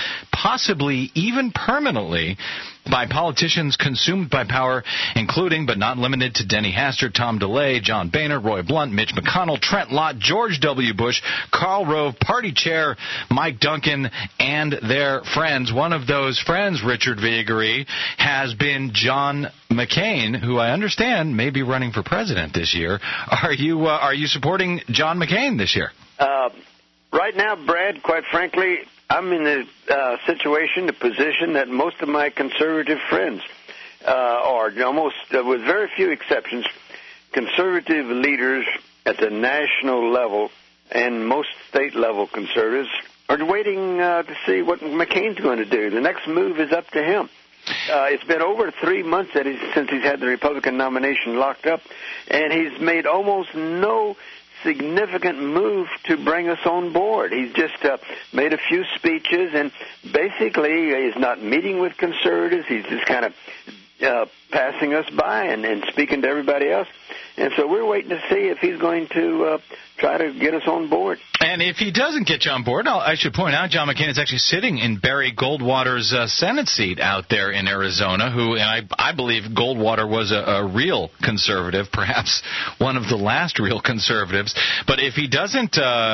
possibly even permanently, by politicians consumed by power, including but not limited to Denny Hastert, Tom DeLay, John Boehner, Roy Blunt, Mitch McConnell, Trent Lott, George W. Bush, Karl Rove, Party Chair Mike Duncan, and their friends. One of those friends, Richard Viguerie, has been John McCain, who I understand may be running for president this year. Are you supporting John McCain this year? Right now, Brad, quite frankly, I'm in the situation, the position that most of my conservative friends are. Almost, with very few exceptions, conservative leaders at the national level and most state-level conservatives are waiting to see what McCain's going to do. The next move is up to him. It's been over 3 months since he's had the Republican nomination locked up, and he's made almost no significant move to bring us on board. He's just made a few speeches, and basically he's not meeting with conservatives. He's just kind of passing us by and speaking to everybody else. And so we're waiting to see if he's going to try to get us on board. And if he doesn't get you on board, I should point out John McCain is actually sitting in Barry Goldwater's Senate seat out there in Arizona, and I believe Goldwater was a real conservative, perhaps one of the last real conservatives. But if he doesn't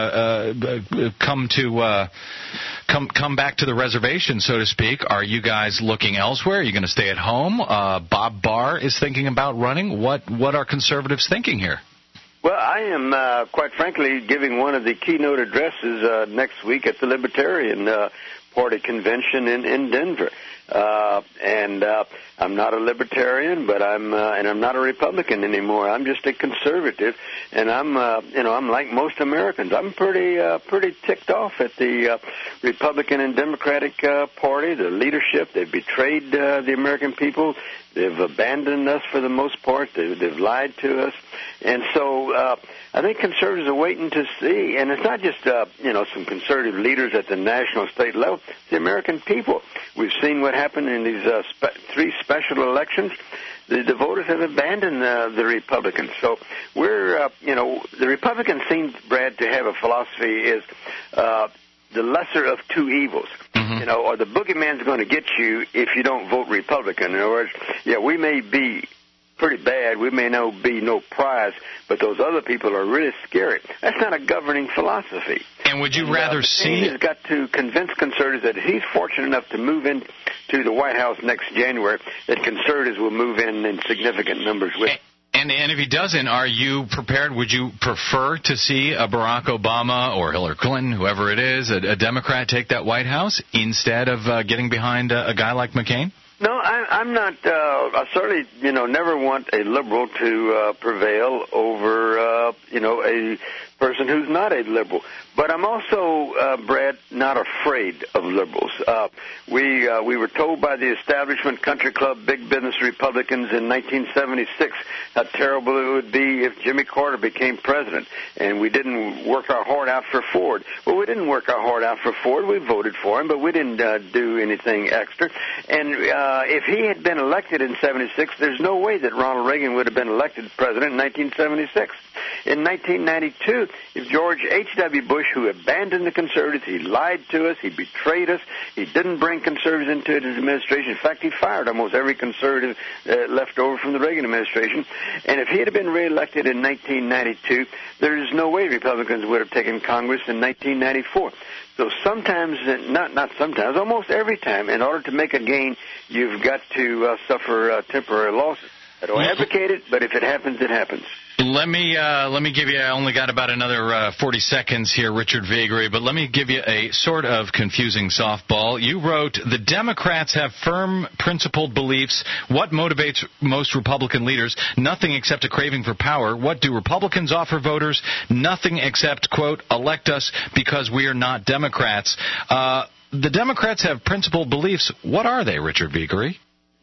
come back to the reservation, so to speak, are you guys looking elsewhere? Are you going to stay at home? Bob Barr is thinking about running. What are conservatives thinking here? Well, I am, quite frankly, giving one of the keynote addresses next week at the Libertarian Party convention in Denver. And I'm not a libertarian, but I'm not a Republican anymore. I'm just a conservative, and I'm like most Americans. I'm pretty ticked off at the Republican and Democratic Party, the leadership. They've betrayed the American people. They've abandoned us for the most part. They've lied to us. And so I think conservatives are waiting to see. And it's not just, some conservative leaders at the national state level. It's the American people. We've seen what happened in these three special elections. The voters have abandoned the Republicans. So we're, the Republicans seem, Brad, to have a philosophy is the lesser of two evils. Mm-hmm. Or the boogeyman's going to get you if you don't vote Republican. In other words, we may be pretty bad. We may be no prize, but those other people are really scary. That's not a governing philosophy. And would you rather see... He's got to convince conservatives that if he's fortunate enough to move into the White House next January, that conservatives will move in significant numbers with him. And if he doesn't, are you prepared? Would you prefer to see a Barack Obama or Hillary Clinton, whoever it is, a Democrat take that White House instead of getting behind a guy like McCain? No, I'm not. I certainly, never want a liberal to prevail over, a person who's not a liberal. But I'm also, Brad, not afraid of liberals. We were told by the establishment country club big business Republicans in 1976 how terrible it would be if Jimmy Carter became president, and we didn't work our heart out for Ford. Well, we didn't work our heart out for Ford. We voted for him, but we didn't do anything extra. And if he had been elected in 76, there's no way that Ronald Reagan would have been elected president in 1976. In 1992, if George H.W. Bush, who abandoned the conservatives, he lied to us, he betrayed us, he didn't bring conservatives into his administration. In fact, he fired almost every conservative left over from the Reagan administration. And if he had been reelected in 1992, there's no way Republicans would have taken Congress in 1994. So sometimes, not sometimes, almost every time, in order to make a gain, you've got to suffer temporary losses. I don't advocate it, but if it happens, it happens. Let me give you, I only got about another 40 seconds here, Richard Viguerie, but let me give you a sort of confusing softball. You wrote, the Democrats have firm, principled beliefs. What motivates most Republican leaders? Nothing except a craving for power. What do Republicans offer voters? Nothing except, quote, elect us because we are not Democrats. The Democrats have principled beliefs. What are they, Richard Viguerie? That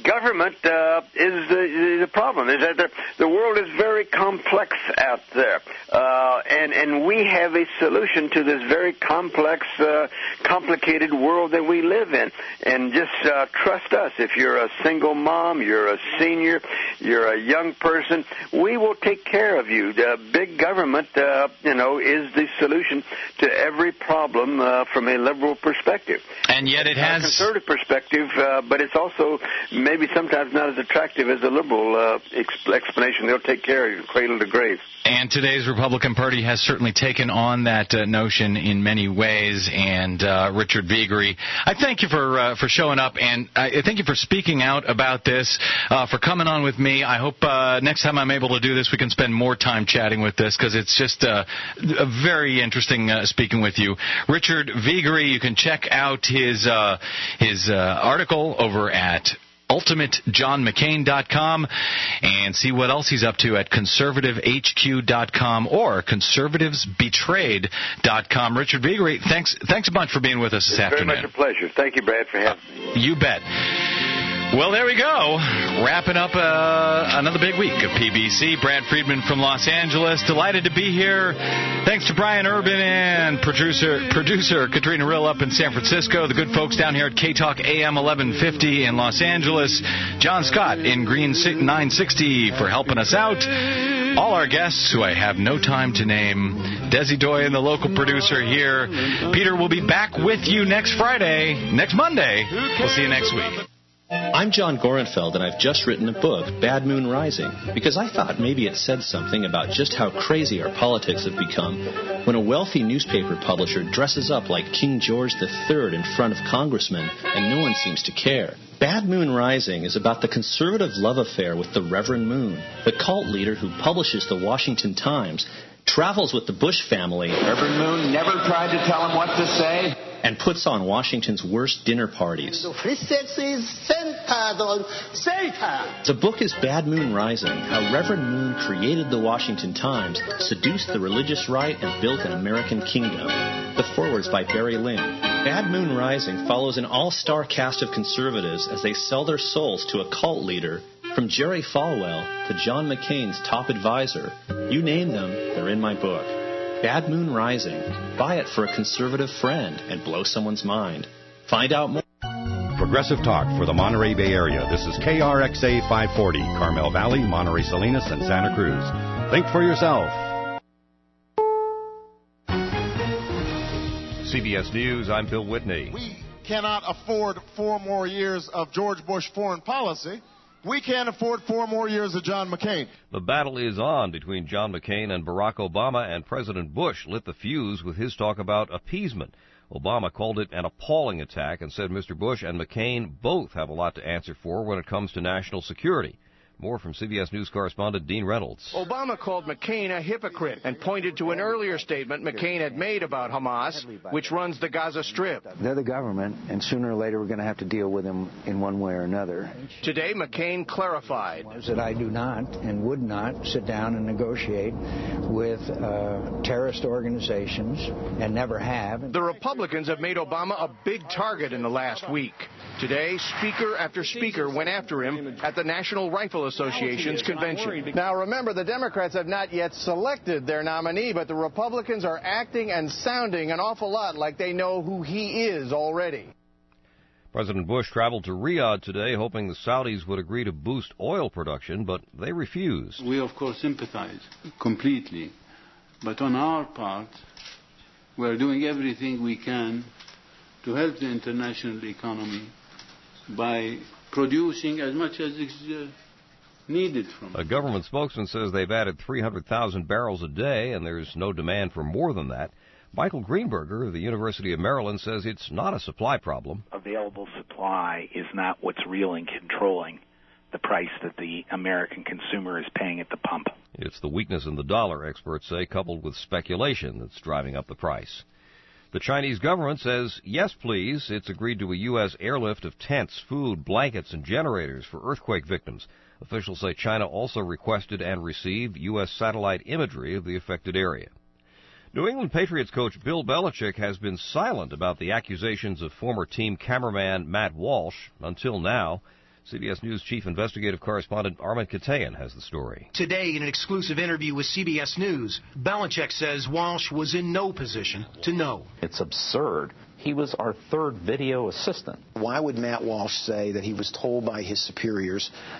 government is the problem. Is that the world is very complex out there, and we have a solution to this very complex, complicated world that we live in. And just trust us. If you're a single mom, you're a senior, you're a young person, we will take care of you. The big government, is the solution to every problem from a liberal perspective. And yet it has a conservative perspective, but it's also maybe sometimes not as attractive as the liberal explanation. They'll take care of you cradle to grave. And today's Republican Party has certainly taken on that notion in many ways. And Richard Viguerie, I thank you for showing up, and I thank you for speaking out about this, for coming on with me. I hope next time I'm able to do this, we can spend more time chatting with this, because it's just a very interesting speaking with you. Richard Viguerie, you can check out his article over at UltimateJohnMcCain.com and see what else he's up to at ConservativeHQ.com or ConservativesBetrayed.com. Richard Viguerie, thanks a bunch for being with us this afternoon. Very much a pleasure. Thank you, Brad, for having me. You bet. Well, there we go. Wrapping up another big week of PBC. Brad Friedman from Los Angeles. Delighted to be here. Thanks to Brian Urban and producer Katrina Rill up in San Francisco. The good folks down here at K-Talk AM 1150 in Los Angeles. John Scott in Green 960 for helping us out. All our guests, who I have no time to name. Desi Doyen, the local producer here. Peter will be back with you next Monday. We'll see you next week. I'm John Gorenfeld, and I've just written a book, Bad Moon Rising, because I thought maybe it said something about just how crazy our politics have become when a wealthy newspaper publisher dresses up like King George III in front of congressmen and no one seems to care. Bad Moon Rising is about the conservative love affair with the Reverend Moon, the cult leader who publishes the Washington Times, travels with the Bush family. Reverend Moon never tried to tell him what to say. And puts on Washington's worst dinner parties. The book is Bad Moon Rising, how Reverend Moon created the Washington Times, seduced the religious right, and built an American kingdom. The foreword's by Barry Lynn. Bad Moon Rising follows an all-star cast of conservatives as they sell their souls to a cult leader, from Jerry Falwell to John McCain's top advisor. You name them, they're in my book. Bad Moon Rising. Buy it for a conservative friend and blow someone's mind. Find out more. Progressive Talk for the Monterey Bay Area. This is KRXA 540, Carmel Valley, Monterey Salinas, and Santa Cruz. Think for yourself. CBS News, I'm Bill Whitney. We cannot afford 4 more years of George Bush foreign policy. We can't afford 4 more years of John McCain. The battle is on between John McCain and Barack Obama, and President Bush lit the fuse with his talk about appeasement. Obama called it an appalling attack and said Mr. Bush and McCain both have a lot to answer for when it comes to national security. More from CBS News correspondent Dean Reynolds. Obama called McCain a hypocrite and pointed to an earlier statement McCain had made about Hamas, which runs the Gaza Strip. They're the government, and sooner or later we're going to have to deal with them in one way or another. Today, McCain clarified that I do not and would not sit down and negotiate with terrorist organizations, and never have. The Republicans have made Obama a big target in the last week. Today, speaker after speaker went after him at the National Rifle Association's convention. Now, remember, the Democrats have not yet selected their nominee, but the Republicans are acting and sounding an awful lot like they know who he is already. President Bush traveled to Riyadh today, hoping the Saudis would agree to boost oil production, but they refused. We, of course, sympathize completely, but on our part, we're doing everything we can to help the international economy by producing as much as is needed from it. A government spokesman says they've added 300,000 barrels a day, and there's no demand for more than that. Michael Greenberger of the University of Maryland says it's not a supply problem. Available supply is not what's really controlling the price that the American consumer is paying at the pump. It's the weakness in the dollar, experts say, coupled with speculation that's driving up the price. The Chinese government says, yes, please. It's agreed to a U.S. airlift of tents, food, blankets, and generators for earthquake victims. Officials say China also requested and received U.S. satellite imagery of the affected area. New England Patriots coach Bill Belichick has been silent about the accusations of former team cameraman Matt Walsh until now. CBS News Chief Investigative Correspondent Armin Katayan has the story. Today, in an exclusive interview with CBS News, Belichick says Walsh was in no position to know. It's absurd. He was our third video assistant. Why would Matt Walsh say that he was told by his superiors